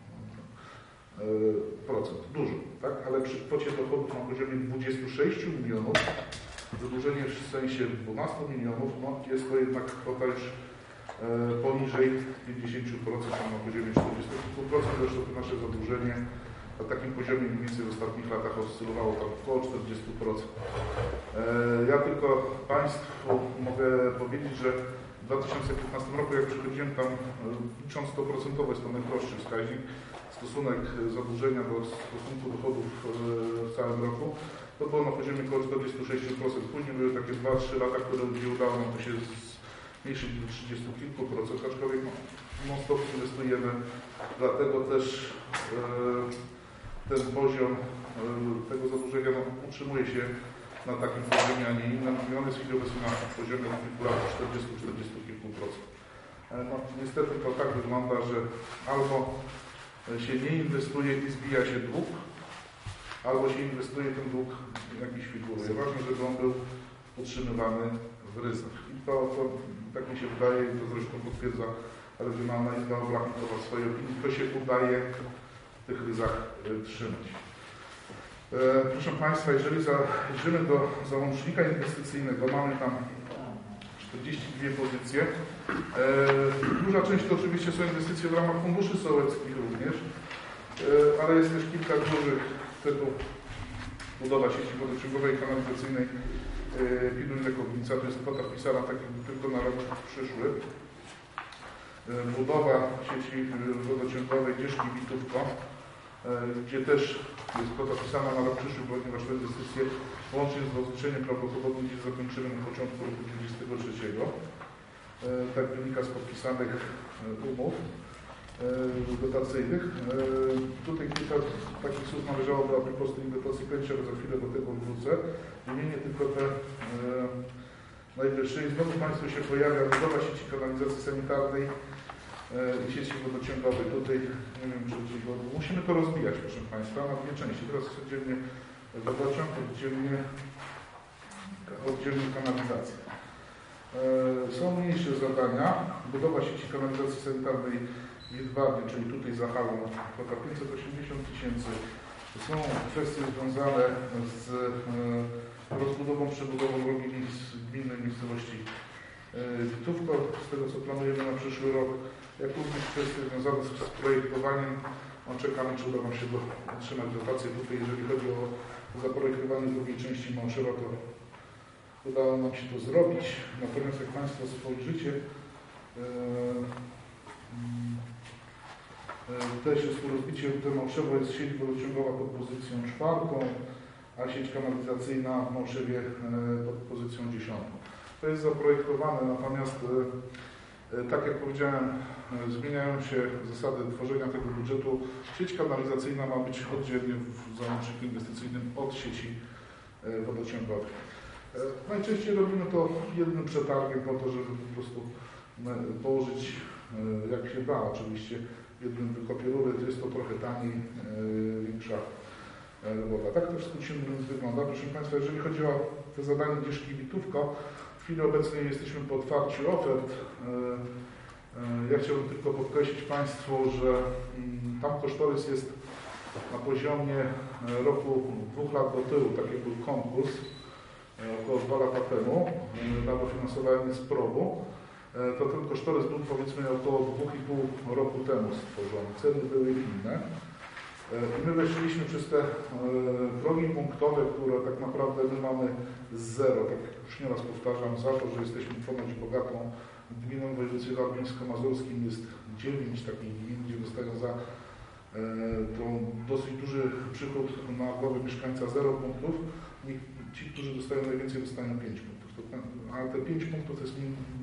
Speaker 4: e, procent, duży, tak? Ale przy kwocie dochodów na poziomie dwudziestu sześciu milionów, zadłużenie w sensie dwunastu milionów, no jest to jednak kwota już poniżej pięćdziesięciu procent, na poziomie czterdziestu procent, zresztą to nasze zadłużenie na takim poziomie mniej więcej w ostatnich latach oscylowało tam około czterdziestu procent. Ja tylko Państwu mogę powiedzieć, że w dwa tysiące piętnastym roku, jak przychodziłem tam, licząc sto procent, jest to najprostszy wskaźnik, stosunek zadłużenia do stosunku dochodów w całym roku, to było na poziomie około czterdziestu sześciu procent. Później były takie dwa trzy lata, które gdzie udało nam to się zmniejszyć do trzydziestu kilku procent, aczkolwiek no, non-stop inwestujemy, dlatego też e, ten poziom e, tego zadłużenia no, utrzymuje się na takim poziomie, a nie innym. I on jest w chwili obecnej na poziomie od kilku lat czterdziestu do czterdziestu kilku procent. E, no, niestety to tak wygląda, że albo się nie inwestuje i zbija się dług, albo się inwestuje, ten dług jakiś figuruje. Ważne, żeby on był utrzymywany w ryzach. I to, to tak mi się wydaje, i to zresztą potwierdza Regionalna Izba Obrachunkowa w swojej opinii. To się udaje w tych ryzach trzymać. Proszę Państwa, jeżeli zajrzymy do załącznika inwestycyjnego, mamy tam czterdzieści dwie pozycje. Duża część to oczywiście są inwestycje w ramach funduszy sołeckich również, ale jest też kilka dużych tytułów. Budowa sieci wodociągowej i kanalizacyjnej Piluń-Lekownica, to jest kwota wpisana tak jakby tylko na rok przyszły. Budowa sieci wodociągowej Dzieszki-Witówko, gdzie też jest kwota wpisana na rok przyszły, ponieważ te inwestycje łącznie z rozliczeniem prawdopodobnie gdzieś zakończymy na początku roku dwudziestego trzeciego. Tak wynika z podpisanych umów dotacyjnych. Tutaj kilka takich słów należałoby a propos tej dotacji kończyć, ale za chwilę do tego wrócę. Wymienię tylko te e, najwyższe. I znowu Państwu się pojawia budowa sieci kanalizacji sanitarnej e, i sieci wodociągowej. Tutaj nie wiem, czy, czy bo musimy to rozbijać, proszę Państwa, na dwie części. Teraz jest oddzielnie wodociąg, oddzielnie, oddzielnie kanalizacja. E, są mniejsze zadania. Budowa sieci kanalizacji sanitarnej Jedwabnie, czyli tutaj za halą, kwota pięćset osiemdziesiąt tysięcy. Są kwestie związane z e, rozbudową, przebudową drogi gminnej miejscowości Witówko, z tego co planujemy na przyszły rok, jak również kwestie związane z, z projektowaniem. No, czekamy, czy uda nam się do, otrzymać dotację tutaj, jeżeli chodzi o zaprojektowanie drugiej części Małszewa, to udało nam się to zrobić. Natomiast jak Państwo spojrzycie, e, też jest tu rozbicie, to Małszewo jest sieć wodociągowa pod pozycją czwartą, a sieć kanalizacyjna w Małszewie pod pozycją dziesiątą. To jest zaprojektowane, natomiast tak jak powiedziałem, zmieniają się zasady tworzenia tego budżetu. Sieć kanalizacyjna ma być oddzielnie w załączniku inwestycyjnym od sieci wodociągowej. Najczęściej robimy to jednym przetargiem po to, żeby po prostu położyć, jak się da oczywiście, jednym wykopie rury, jest to trochę taniej, yy, większa robota. Tak to w skrócie mówiąc wygląda. Proszę Państwa, jeżeli chodzi o te zadanie Dzieszki-Witówko, w chwili obecnej jesteśmy po otwarciu ofert. Yy, yy, ja chciałbym tylko podkreślić Państwu, że yy, tam kosztorys jest na poziomie roku, dwóch lat do tyłu, taki był konkurs, yy, około dwa lata temu, yy, na dofinansowanie z progu. To ten kosztorys był powiedzmy około dwóch i pół roku temu stworzony. Ceny były inne. I my weszliśmy przez te progi punktowe, które tak naprawdę my mamy zero, tak jak już nieraz powtarzam, za to, że jesteśmy ponoć bogatą gminą w województwie warmińsko-mazurskim. Jest dziewięć takich gmin, gdzie dostają za to dosyć duży przychód na głowę mieszkańca zero punktów. I ci, którzy dostają najwięcej, dostają pięć punktów. Ale te pięć punktów to jest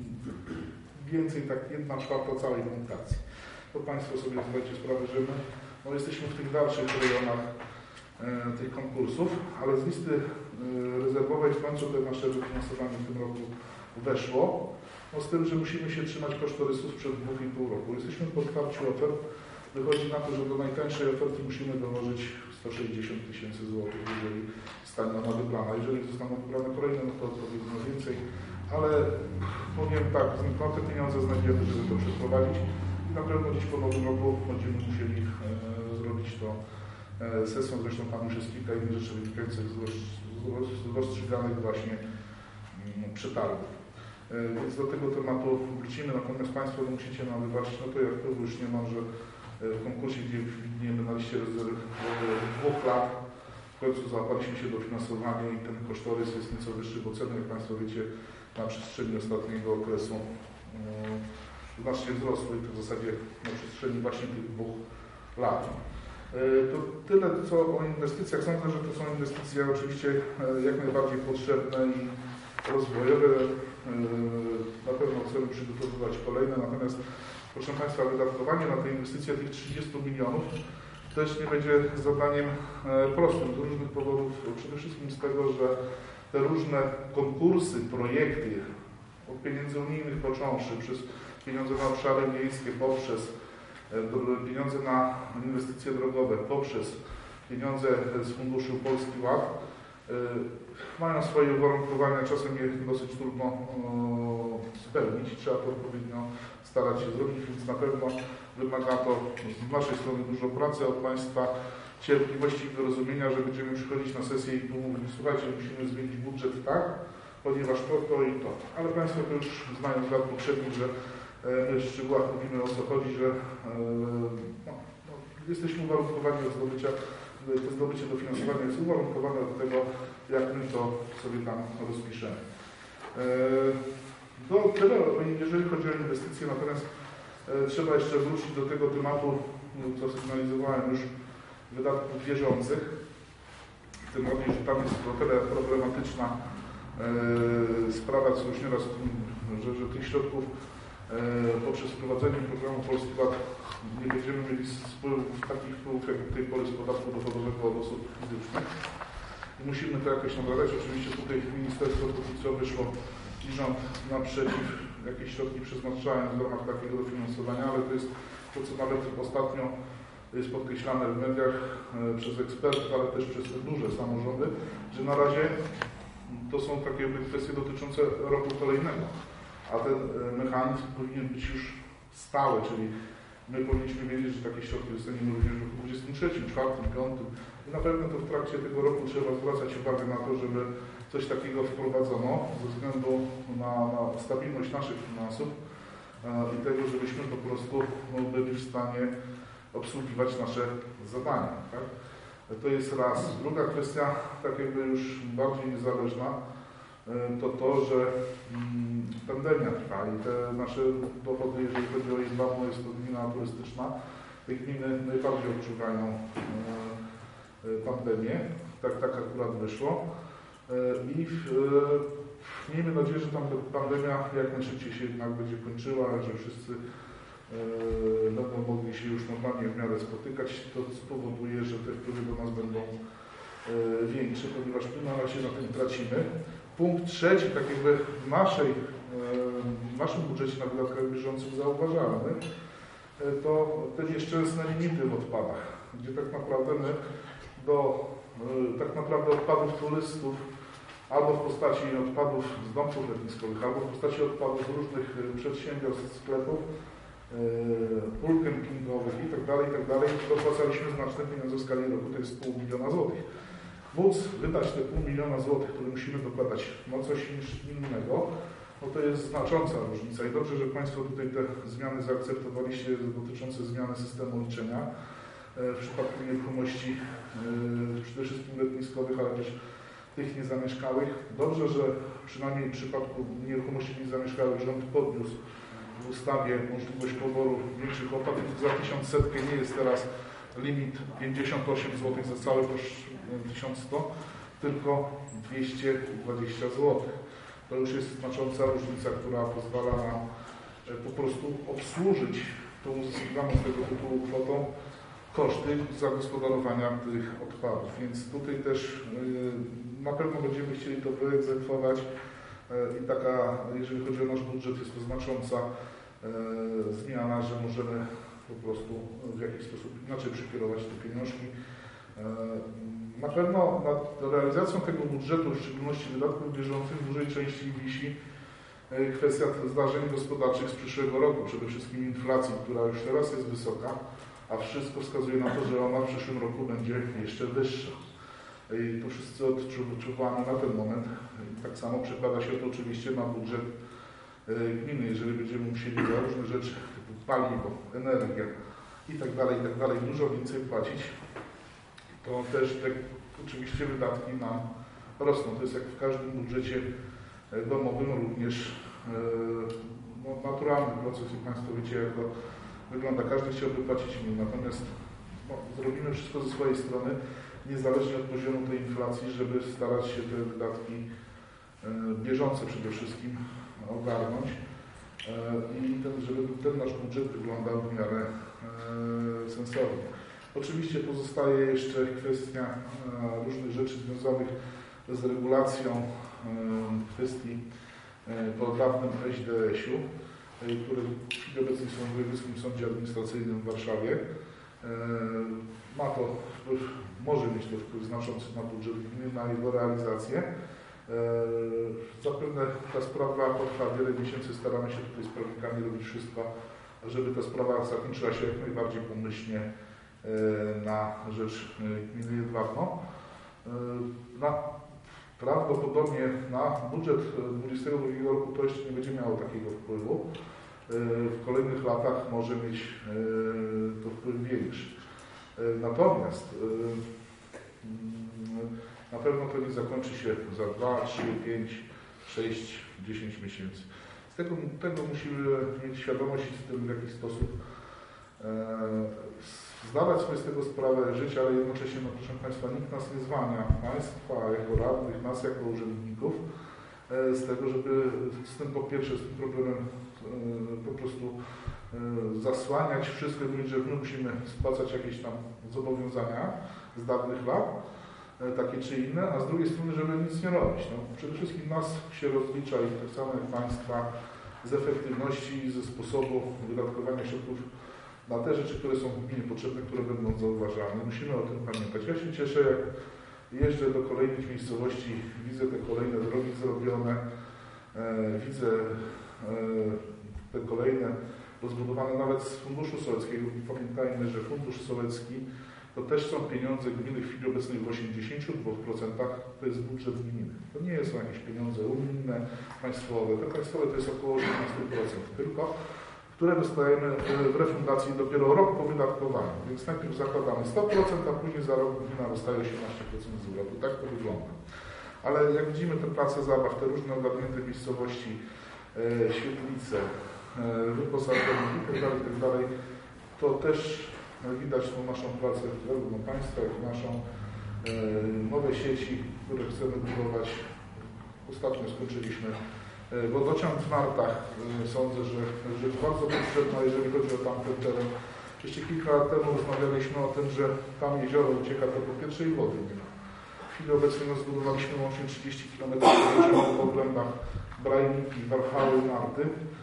Speaker 4: więcej, tak jedna czwarta całej punktacji. To Państwo sobie zdajcie sprawę, że my no, jesteśmy w tych dalszych rejonach e, tych konkursów, ale z listy e, rezerwowej w końcu to nasze dofinansowanie w tym roku weszło. No, z tym, że musimy się trzymać kosztorysów sprzed dwóch i pół roku. Jesteśmy po otwarciu ofert. Wychodzi na to, że do najtańszej oferty musimy dołożyć sto sześćdziesiąt tysięcy złotych, jeżeli zostanie ona wybrana. Jeżeli zostaną wybrane kolejne, no to odpowiednio więcej. Ale powiem tak, no te pieniądze znajdziemy, żeby to przeprowadzić i na pewno dziś po nowym roku będziemy musieli e, zrobić to e, sesją. Zresztą tam już jest kilka innych rzeczy wynikających z, z rozstrzyganych właśnie m, przetargów. E, więc do tego tematu wrócimy, natomiast Państwo musicie nam wybaczyć, no to jak to już nie mam, że w konkursie, gdzie widniemy na liście rezerw dwóch lat, w końcu załapaliśmy się do finansowania i ten kosztorys jest nieco wyższy, bo ceny, jak Państwo wiecie, na przestrzeni ostatniego okresu yy, znacznie wzrosły i to w zasadzie na przestrzeni właśnie tych dwóch lat. Yy, to tyle co o inwestycjach. Sądzę, że to są inwestycje oczywiście yy, jak najbardziej potrzebne i rozwojowe. Yy, na pewno chcemy przygotowywać kolejne, natomiast proszę Państwa, wydatkowanie na te inwestycje tych trzydziestu milionów też nie będzie zadaniem prostym z różnych powodów. Przede wszystkim z tego, że te różne konkursy, projekty od pieniędzy unijnych począwszy, przez pieniądze na obszary miejskie, poprzez pieniądze na inwestycje drogowe, poprzez pieniądze z Funduszu Polski Ład, mają swoje uwarunkowania, czasem je dosyć trudno spełnić, trzeba to odpowiednio starać się zrobić, więc na pewno wymaga to z naszej strony dużo pracy, od Państwa cierpliwości i wyrozumienia, że będziemy przychodzić na sesję i tu mówić, słuchajcie, musimy zmienić budżet tak, ponieważ to, to i to. Ale Państwo to już znają z lat poprzednich, że my w szczegółach mówimy, o co chodzi, że no, no, jesteśmy uwarunkowani do zdobycia, to zdobycie dofinansowania jest uwarunkowane od tego, jak my to sobie tam rozpiszemy. No tyle, jeżeli chodzi o inwestycje, natomiast trzeba jeszcze wrócić do tego tematu, co sygnalizowałem już, wydatków bieżących. Tym bardziej, że tam jest o tyle problematyczna sprawa, co już nieraz, że, że tych środków poprzez wprowadzenie programu Polski Ład nie będziemy mieli takich wpływów jak do tej pory z podatku dochodowego od osób fizycznych. I musimy to jakoś nadrabiać. Oczywiście tutaj ministerstwo póki co wyszło i rząd naprzeciw, jakieś środki przeznaczając w ramach takiego dofinansowania, ale to jest to, co nawet ostatnio jest podkreślane w mediach e, przez ekspertów, ale też przez te duże samorządy, że na razie to są takie kwestie dotyczące roku kolejnego, a ten e, mechanizm powinien być już stały, czyli my powinniśmy wiedzieć, że takie środki dostaniemy również w roku dwudziestym trzecim, czwartym, piątym i na pewno to w trakcie tego roku trzeba zwracać uwagę na to, żeby coś takiego wprowadzono ze względu na, na stabilność naszych finansów e, i tego, żebyśmy po prostu no, byli w stanie obsługiwać nasze zadania. Tak? To jest raz. Druga kwestia, tak jakby już bardziej niezależna, to to, że pandemia trwa i te nasze dochody, jeżeli chodzi o Jedwabno, jest to gmina turystyczna, te gminy najbardziej odczuwają pandemię. Tak, tak akurat wyszło. I miejmy nadzieję, że tam pandemia jak najszybciej się jednak będzie kończyła, że wszyscy Yy, będą mogli się już normalnie w miarę spotykać, to spowoduje, że te wpływy do nas będą yy, większe, ponieważ my na razie na tym tracimy. Punkt trzeci, tak jakby w, naszej, yy, w naszym budżecie na wydatkach bieżących zauważalny, yy, to te nieszczęsne limity w odpadach, gdzie tak naprawdę my do yy, tak naprawdę odpadów turystów albo w postaci odpadów z domków letniskowych, albo w postaci odpadów z różnych yy, przedsiębiorstw, sklepów, pól kempingowych i tak dalej, i tak dalej, dopłacaliśmy znaczne pieniądze w skali roku, to jest pół miliona złotych. Móc wydać te pół miliona złotych, które musimy dokładać na coś innego, no to jest znacząca różnica i dobrze, że Państwo tutaj te zmiany zaakceptowaliście dotyczące zmiany systemu liczenia w przypadku nieruchomości przede wszystkim letniskowych, ale też tych niezamieszkałych. Dobrze, że przynajmniej w przypadku nieruchomości niezamieszkałych rząd podniósł w ustawie możliwość poboru większych opłat. Za tysiącsetkę nie jest teraz limit pięćdziesiąt osiem złotych za cały koszt tysiąc sto, tylko dwieście dwadzieścia złotych. To już jest znacząca różnica, która pozwala nam po prostu obsłużyć tą uzyskaną z tego tytułu kwotą koszty zagospodarowania tych odpadów. Więc tutaj też na pewno będziemy chcieli to wyegzekwować. I taka, jeżeli chodzi o nasz budżet, jest to znacząca e, zmiana, że możemy po prostu w jakiś sposób inaczej przekierować te pieniążki. E, na pewno nad realizacją tego budżetu, w szczególności wydatków bieżących, w dużej części wisi e, kwestia zdarzeń gospodarczych z przyszłego roku, przede wszystkim inflacji, która już teraz jest wysoka, a wszystko wskazuje na to, że ona w przyszłym roku będzie jeszcze wyższa. I to wszyscy odczuwamy na ten moment. I tak samo przekłada się to oczywiście na budżet gminy. Jeżeli będziemy musieli za różne rzeczy, typu paliwo, energia i tak dalej, i tak dalej, dużo więcej płacić, to też te oczywiście wydatki nam rosną. To jest jak w każdym budżecie domowym, również no, naturalny proces i Państwo wiecie, jak to wygląda. Każdy chciałby płacić mniej, natomiast no, zrobimy wszystko ze swojej strony, niezależnie od poziomu tej inflacji, żeby starać się te wydatki bieżące przede wszystkim ogarnąć i ten, żeby ten nasz budżet wyglądał w miarę sensownie. Oczywiście pozostaje jeszcze kwestia różnych rzeczy związanych z regulacją kwestii po dawnym S D S-u, które w chwili obecnej są w Wojewódzkim Sądzie Administracyjnym w Warszawie. Ma to wpływ, może mieć to wpływ znaczący na budżet gminy, na jego realizację. Zapewne ta sprawa potrwa wiele miesięcy, staramy się tutaj z prawnikami robić wszystko, żeby ta sprawa zakończyła się jak najbardziej pomyślnie na rzecz gminy Jedwabno. Na, prawdopodobnie na budżet dwudziestego drugiego roku to jeszcze nie będzie miało takiego wpływu. W kolejnych latach może mieć to wpływ większy. Natomiast na pewno to nie zakończy się za dwa, trzy, pięć, sześć, dziesięć miesięcy. Z tego, tego musimy mieć świadomość i z tym w jakiś sposób e, zdawać sobie z tego sprawę życia, ale jednocześnie, no proszę Państwa, nikt nas nie zwalnia, Państwa jako radnych, nas jako urzędników, e, z tego, żeby z tym po pierwsze, z tym problemem e, po prostu e, zasłaniać wszystko, że my musimy spłacać jakieś tam zobowiązania z dawnych lat, takie czy inne, a z drugiej strony, żeby nic nie robić. No, przede wszystkim nas się rozlicza i tak samo jak Państwa z efektywności i ze sposobu wydatkowania środków na te rzeczy, które są w gminie potrzebne, które będą zauważane. Musimy o tym pamiętać. Ja się cieszę, jak jeżdżę do kolejnych miejscowości, widzę te kolejne drogi zrobione, e, widzę e, te kolejne rozbudowane nawet z Funduszu Sołeckiego. Pamiętajmy, że Fundusz Sołecki to też są pieniądze gminy w chwili obecnej w osiemdziesięciu dwóch procentach, to jest budżet gminy. To nie są jakieś pieniądze unijne, państwowe. Te państwowe to jest około osiemnaście procent tylko, które dostajemy w refundacji dopiero rok po wydatkowaniu. Więc najpierw zakładamy sto procent, a później za rok gmina dostaje osiemnaście procent zwrotu. Tak to wygląda. Ale jak widzimy te place zabaw, te różne ogarnięte miejscowości, e, świetlice, e, wyposażenie itd., itd., to też widać tą naszą pracę zarówno Państwa, jak i naszą e, nowe sieci, które chcemy budować. Ostatnio skończyliśmy e, wodociąg w Nartach. E, sądzę, że rzecz bardzo potrzebna, jeżeli chodzi o tamten teren. Jeszcze kilka lat temu rozmawialiśmy o tym, że tam jezioro ucieka to po pierwszej wody nie ma. W chwili obecnej no, zbudowaliśmy łącznie trzydzieści kilometrów w obrębach Brajniki, Warchały, Narty,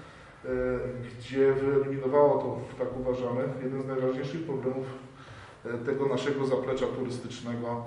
Speaker 4: gdzie wyeliminowało to, tak uważamy, jeden z najważniejszych problemów tego naszego zaplecza turystycznego.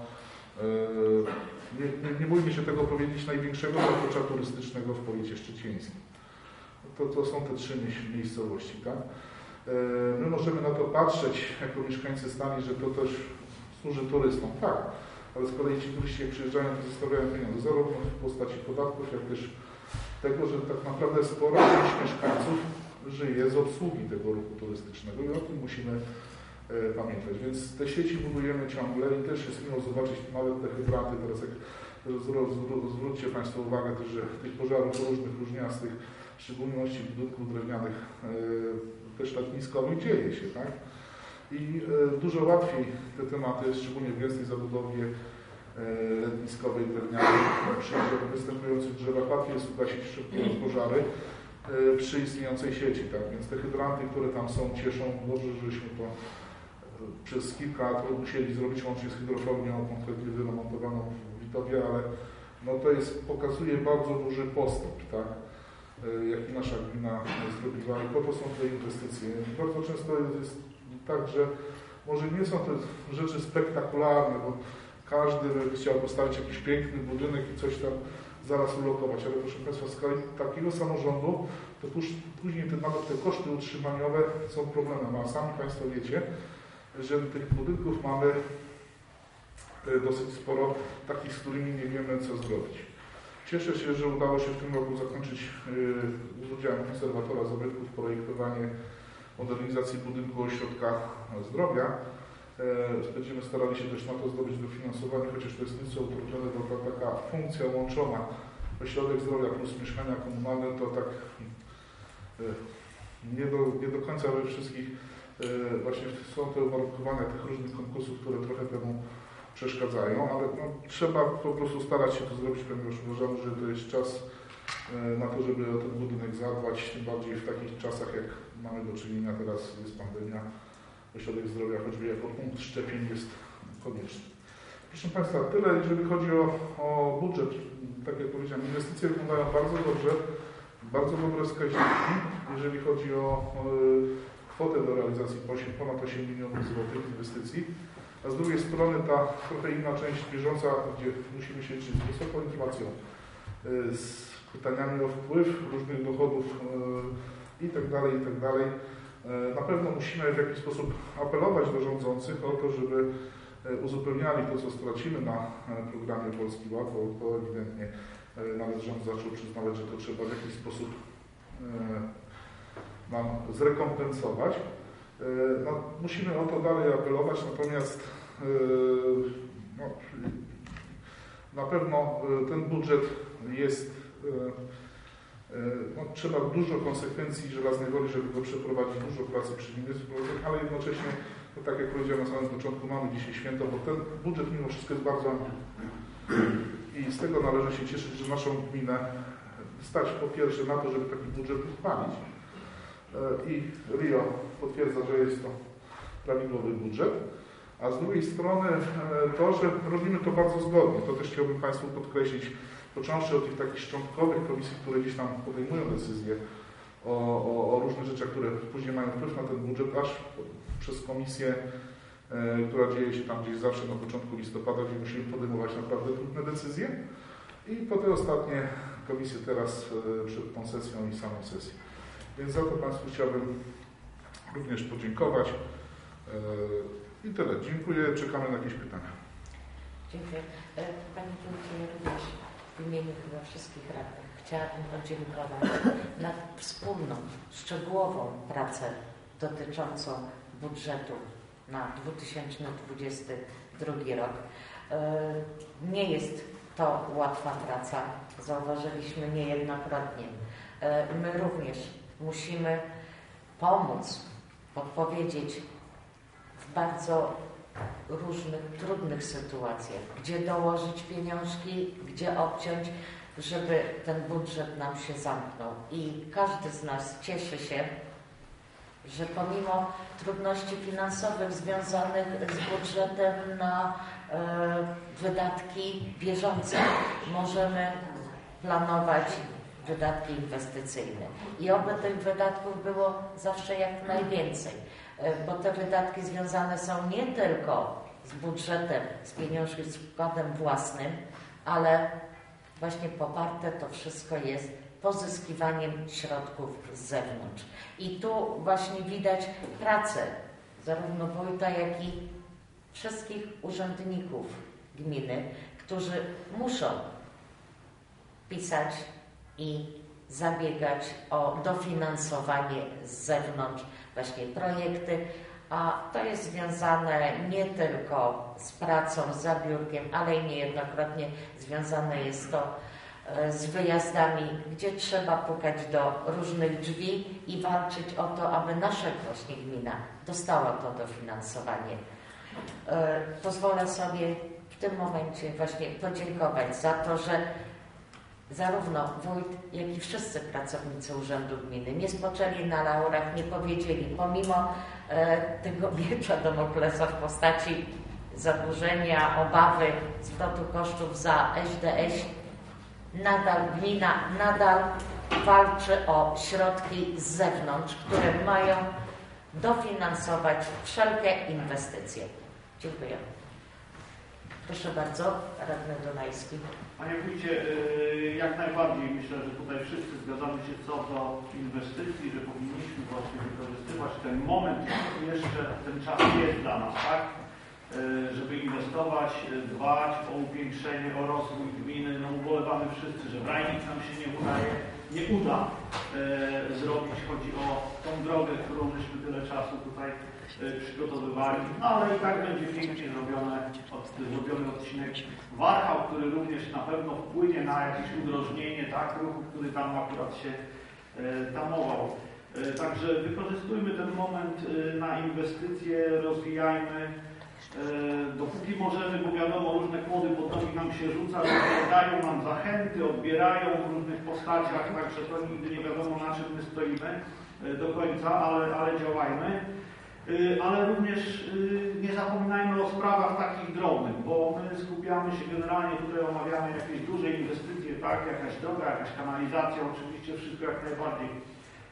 Speaker 4: Nie, nie, nie bójmy się tego powiedzieć, największego zaplecza turystycznego w powiecie szczecińskim. To, to są te trzy miejscowości. Tak? My możemy na to patrzeć jako mieszkańcy stani, że to też służy turystom. Tak, ale z kolei ci turyści jak przyjeżdżają, to zostawiają pieniądze zarówno w postaci podatków, jak też tego, że tak naprawdę spora część mieszkańców żyje z obsługi tego ruchu turystycznego i o tym musimy e, pamiętać. Więc te sieci budujemy ciągle i też jest miło zobaczyć nawet te hydranty. Teraz jak zwró- zwró- zwróćcie Państwo uwagę też, że tych pożarów różnych, różniastych, w szczególności budynków drewnianych, e, też letniskowych dzieje się, tak? I e, dużo łatwiej te tematy, szczególnie w gęstej zabudowie letniskowej, drewnianej, przy występujących drzewach łatwiej jest ugasić szybko pożary przy istniejącej sieci. Tak? Więc te hydranty, które tam są, cieszą. Dobrze, żeśmy to przez kilka lat musieli zrobić łącznie z hydrofonią, konkretnie wyremontowaną w Witowie, ale no to jest, pokazuje bardzo duży postęp, tak? Jaki nasza gmina zrobiła i po to są te inwestycje. Bardzo często jest tak, że może nie są to rzeczy spektakularne, bo każdy chciał postawić jakiś piękny budynek i coś tam zaraz ulokować, ale proszę Państwa, w skali takiego samorządu, to tuż, później te, nawet te koszty utrzymaniowe są problemem, a sami Państwo wiecie, że tych budynków mamy dosyć sporo, takich, z którymi nie wiemy, co zrobić. Cieszę się, że udało się w tym roku zakończyć yy, z udziałem konserwatora zabytków projektowanie modernizacji budynku ośrodka zdrowia. Będziemy starali się też na to zdobyć dofinansowanie, chociaż to jest nieco utrudnione, bo ta taka funkcja łączona ośrodek zdrowia plus mieszkania komunalne to tak nie do, nie do końca we wszystkich właśnie są te uwarunkowania tych różnych konkursów, które trochę temu przeszkadzają, ale no, trzeba po prostu starać się to zrobić, ponieważ uważamy, że to jest czas na to, żeby o ten budynek zadbać, tym bardziej w takich czasach, jak mamy do czynienia teraz, jest pandemia. Ośrodek zdrowia, choćby jako punkt szczepień, jest konieczny. Proszę Państwa, tyle jeżeli chodzi o, o budżet. Tak jak powiedziałem, inwestycje wyglądają bardzo dobrze, bardzo dobre wskaźniki, jeżeli chodzi o, o kwotę do realizacji ponad osiem milionów złotych inwestycji. a z drugiej strony ta trochę inna część bieżąca, gdzie musimy się liczyć z wysoką inflacją, z pytaniami o wpływ różnych dochodów itd., itd. Na pewno musimy w jakiś sposób apelować do rządzących o to, żeby uzupełniali to, co stracimy na programie Polski Ład, bo to ewidentnie nawet rząd zaczął przyznawać, że to trzeba w jakiś sposób nam zrekompensować. No, musimy o to dalej apelować, natomiast no, na pewno ten budżet jest, no, trzeba dużo konsekwencji żelaznej woli, żeby go przeprowadzić, dużo pracy przy nim jest, ale jednocześnie, no, tak jak powiedziałem na samym początku, mamy dzisiaj święto, bo ten budżet mimo wszystko jest bardzo i z tego należy się cieszyć, że naszą gminę stać po pierwsze na to, żeby taki budżet uchwalić i Rio potwierdza, że jest to prawidłowy budżet, a z drugiej strony to, że robimy to bardzo zgodnie. To też chciałbym Państwu podkreślić, począwszy od tych takich szczątkowych komisji, które gdzieś tam podejmują decyzje o, o, o różnych rzeczach, które później mają wpływ na ten budżet, aż przez komisję, e, która dzieje się tam gdzieś zawsze na początku listopada, gdzie musimy podejmować naprawdę trudne decyzje i po te ostatnie komisje teraz e, przed tą sesją i samą sesją. Więc za to Państwu chciałbym również podziękować. I tyle. Dziękuję. Czekamy na jakieś pytania.
Speaker 1: Dziękuję. Pani Wójcie, ja również w imieniu chyba wszystkich radnych chciałabym podziękować za wspólną, szczegółową pracę dotyczącą budżetu na dwa tysiące dwudziesty drugi rok. Nie jest to łatwa praca. Zauważyliśmy niejednokrotnie. My również musimy pomóc, podpowiedzieć w bardzo różnych, trudnych sytuacjach, gdzie dołożyć pieniążki, gdzie obciąć, żeby ten budżet nam się zamknął. I każdy z nas cieszy się, że pomimo trudności finansowych związanych z budżetem na e, wydatki bieżące, możemy planować wydatki inwestycyjne. I oby tych wydatków było zawsze jak najwięcej, bo te wydatki związane są nie tylko z budżetem, z pieniążkiem, z wkładem własnym, ale właśnie poparte to wszystko jest pozyskiwaniem środków z zewnątrz. I tu właśnie widać pracę zarówno wójta, jak i wszystkich urzędników gminy, którzy muszą pisać i zabiegać o dofinansowanie z zewnątrz właśnie projekty, a to jest związane nie tylko z pracą, za biurkiem, ale i niejednokrotnie związane jest to z wyjazdami, gdzie trzeba pukać do różnych drzwi i walczyć o to, aby nasza właśnie gmina dostała to dofinansowanie. Pozwolę sobie w tym momencie właśnie podziękować za to, że zarówno wójt, jak i wszyscy pracownicy Urzędu Gminy nie spoczęli na laurach, nie powiedzieli, pomimo e, tego miecza Damoklesa w postaci zadłużenia, obawy zwrotu kosztów za S D S, nadal gmina nadal walczy o środki z zewnątrz, które mają dofinansować wszelkie inwestycje. Dziękuję. Proszę bardzo, radny Dunajski.
Speaker 6: Panie Wójcie, jak najbardziej myślę, że tutaj wszyscy zgadzamy się co do inwestycji, że powinniśmy właśnie wykorzystywać ten moment, jeszcze ten czas jest dla nas, tak? Żeby inwestować, dbać o upiększenie, o rozwój gminy. No ubolewamy wszyscy, że w Rajnik nam się nie udaje, nie uda e, zrobić. Chodzi o tą drogę, którą myśmy tyle czasu tutaj e, przygotowywali, no, ale i tak będzie pięknie zrobione, od, zrobiony odcinek Warchał, który również na pewno wpłynie na jakieś udrożnienie, tak, ruchu, który tam akurat się e, tamował. E, także wykorzystujmy ten moment e, na inwestycje, rozwijajmy. Dopóki możemy, bo wiadomo, różne kłody pod nogi nam się rzuca, dają nam zachęty, odbierają w różnych postaciach, także to nigdy nie wiadomo, na czym my stoimy do końca, ale, ale działajmy. Ale również nie zapominajmy o sprawach takich drobnych, bo my skupiamy się generalnie, tutaj omawiamy jakieś duże inwestycje, tak, jakaś droga, jakaś kanalizacja, oczywiście wszystko jak najbardziej,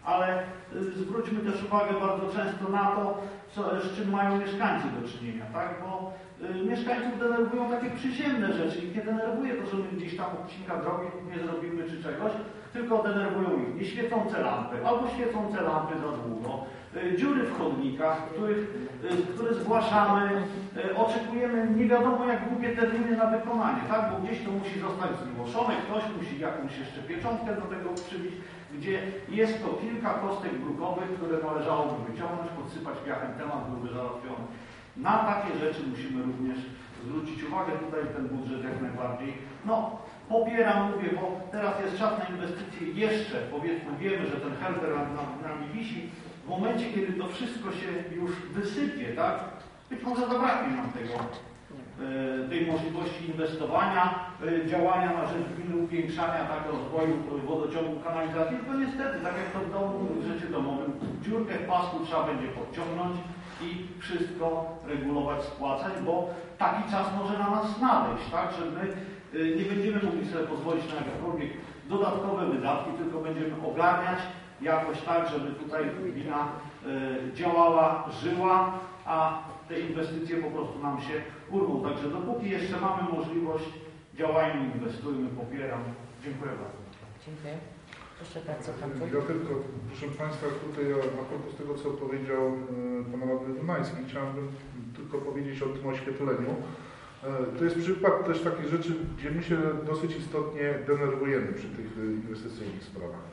Speaker 6: ale zwróćmy też uwagę bardzo często na to, co, z czym mają mieszkańcy do czynienia, tak? Bo y, mieszkańców denerwują takie przyziemne rzeczy. Ich nie denerwuje to, że my gdzieś tam odcinka drogi nie zrobimy czy czegoś, tylko denerwują ich nieświecące lampy, albo świecące lampy za długo, y, dziury w chodnikach, których, y, które zgłaszamy, y, oczekujemy nie wiadomo jak długie terminy na wykonanie, tak? Bo gdzieś to musi zostać zgłoszone, ktoś musi jakąś jeszcze pieczątkę do tego przybić, gdzie jest to kilka kostek brukowych, które należałoby wyciągnąć, podsypać piachem, temat byłby załatwiony. Na takie rzeczy musimy również zwrócić uwagę. Tutaj ten budżet jak najbardziej. No, popieram, mówię, bo teraz jest czas na inwestycje jeszcze, powiedzmy, wiemy, że ten helper nad nami wisi. W momencie, kiedy to wszystko się już wysypie, tak? Być może zabraknie nam tego, tej możliwości inwestowania, działania na rzecz gminy, upiększania tak, rozwoju wodociągu, kanalizacji, tylko niestety, tak jak to w domu, w życiu domowym, dziurkę w pasku trzeba będzie podciągnąć i wszystko regulować, spłacać, bo taki czas może na nas nadejść, tak, że my nie będziemy mogli sobie pozwolić na jakiekolwiek dodatkowe wydatki, tylko będziemy ogarniać jakoś tak, żeby tutaj gmina działała, żyła, a te inwestycje po prostu nam się urwą. Także dopóki jeszcze mamy możliwość, działajmy, inwestujmy, popieram. Dziękuję bardzo.
Speaker 1: Dziękuję. Proszę bardzo, Pan
Speaker 4: Ja tylko, proszę Państwa, tutaj a propos tego, co powiedział Pan Radny Dunański, chciałbym tylko powiedzieć o tym oświetleniu. To jest przykład też takich rzeczy, gdzie my się dosyć istotnie denerwujemy przy tych inwestycyjnych sprawach.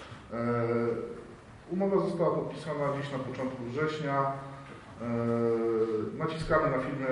Speaker 4: Umowa została podpisana dziś na początku września. Naciskamy na firmę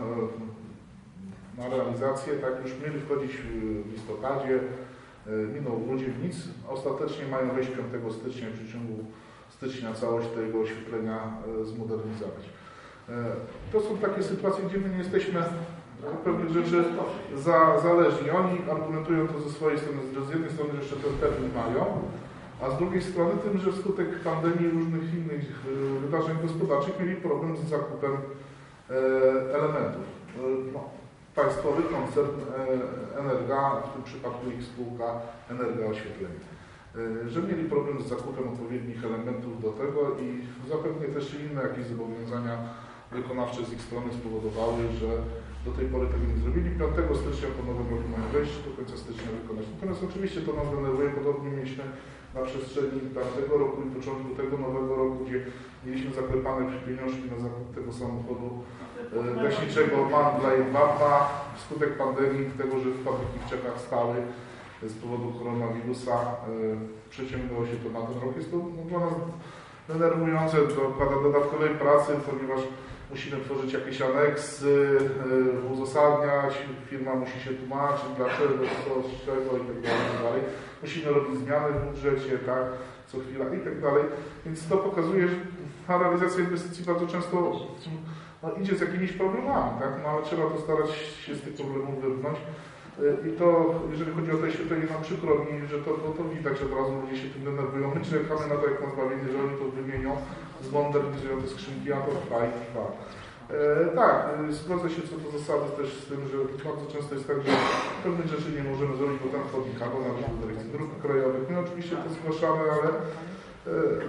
Speaker 4: na realizację, tak już mieli wchodzić w listopadzie, minął grudzień, nic. Ostatecznie mają wejść piątego stycznia, w przeciągu stycznia całość tego oświetlenia zmodernizować. To są takie sytuacje, gdzie my nie jesteśmy od pewnych rzeczy za, zależni. Oni argumentują to ze swojej strony, że z jednej strony jeszcze ten termin mają, a z drugiej strony tym, że wskutek pandemii i różnych innych wydarzeń gospodarczych mieli problem z zakupem elementów. No, państwowy koncern Energa, w tym przypadku ich spółka Energa Oświetlenie, że mieli problem z zakupem odpowiednich elementów do tego i zapewne też inne jakieś zobowiązania wykonawcze z ich strony spowodowały, że do tej pory tego nie zrobili. piątego stycznia po nowym roku mają wejść, do końca stycznia wykonać. Natomiast oczywiście to nas denerwuje, podobnie mieliśmy na przestrzeni tamtego roku i początku tego nowego roku, gdzie mieliśmy zaklepane pieniążki na zakup tego samochodu e, gaśniczego Mandla i Wapa. Wskutek pandemii, tego, że fabryki w Czechach stały z powodu koronawirusa, e, przeciągnęło się to na ten rok. Jest to no, dla nas denerwujące, dokłada dodatkowej pracy, ponieważ musimy tworzyć jakieś aneksy, e, uzasadniać, firma musi się tłumaczyć, dlaczego, co, z czego i tak dalej, i tak dalej. Musimy robić zmiany w budżecie, tak, co chwila i tak dalej. Więc to pokazuje, że ta realizacja inwestycji bardzo często no, idzie z jakimiś problemami, tak, no ale trzeba to starać się z tych problemów wybrnąć. I to, jeżeli chodzi o to oświetlenie, nam przykro mi, że to, to, to widać od razu, ludzie się tym denerwują. My czekamy na to, jak na zbawienie, że oni to wymienią, zmodernizują te skrzynki, a to trwa i trwa. E, tak, zgodzę się co do zasady też z tym, że bardzo często jest tak, że pewnych rzeczy nie możemy zrobić, bo tam wchodzi albo nawet do dyrekcji dróg krajowych. My oczywiście to zgłaszamy, ale e,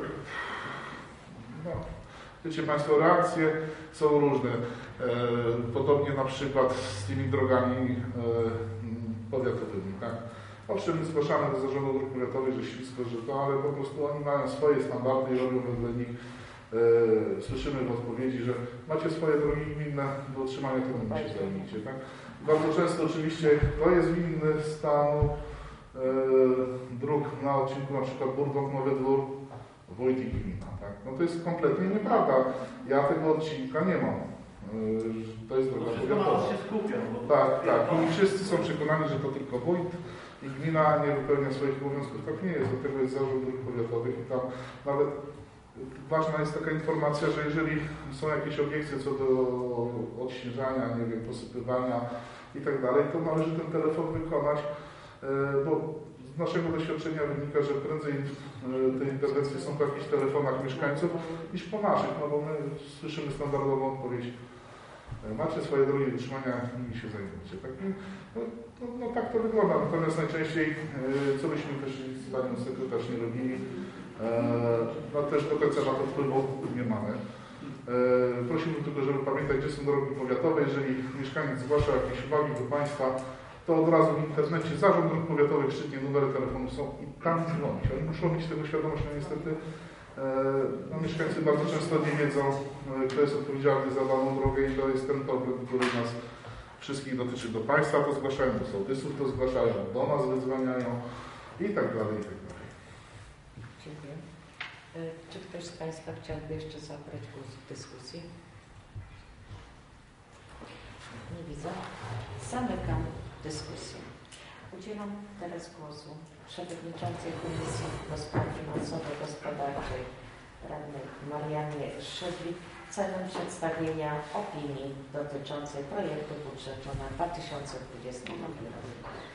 Speaker 4: no, wiecie Państwo, reakcje są różne. E, podobnie na przykład z tymi drogami e, powiatowymi, tak? Owszem, my zgłaszamy do zarządu dróg powiatowych, że ślisko, że to, ale po prostu oni mają swoje standardy i robią wedle nich. E, słyszymy w odpowiedzi, że macie swoje drogi gminne, do utrzymania tego nie się zajmijcie, tak? Bardzo często oczywiście to jest winny stanu e, dróg na odcinku na przykład Burdok-Nowy Dwór, wójt i gmina, tak? No to jest kompletnie nieprawda. Ja tego odcinka nie mam. E, to jest droga powiatowa. Tak, tak. I wszyscy są przekonani, że to tylko wójt i gmina nie wypełnia swoich obowiązków. Tak nie jest, do tego jest zarząd dróg powiatowych i tam nawet ważna jest taka informacja, że jeżeli są jakieś obiekcje co do odśnieżania, nie wiem, posypywania i tak dalej, to należy ten telefon wykonać, bo z naszego doświadczenia wynika, że prędzej te interwencje są po jakichś telefonach mieszkańców niż po naszych, no bo my słyszymy standardową odpowiedź: macie swoje drogi utrzymania, nimi się zajmujecie. Tak? No, no, no tak to wygląda, natomiast najczęściej, co byśmy też zdaniem sekretarz nie robili, No też do końca na to wpływu nie mamy. Prosimy tylko, żeby pamiętać, gdzie są drogi powiatowe. Jeżeli mieszkaniec zgłasza jakieś uwagi do Państwa, to od razu w internecie Zarząd Dróg Powiatowych szczytnie numery telefonu są i tam dzwonić. Oni muszą mieć tego świadomość, no niestety no, mieszkańcy bardzo często nie wiedzą, kto jest odpowiedzialny za daną drogę i to jest ten problem, który nas wszystkich dotyczy. Do Państwa to zgłaszają, do sołtysów to zgłaszają, do nas wydzwaniają i tak dalej, i tak dalej.
Speaker 1: Dziękuję. Czy ktoś z Państwa chciałby jeszcze zabrać głos w dyskusji? Nie widzę. Zamykam dyskusję. Udzielam teraz głosu przewodniczącej Komisji do Spraw Finansowo-Gospodarczej radnej Mariannie Szydlik celem przedstawienia opinii dotyczącej projektu budżetu na dwa tysiące dwudziesty drugi rok.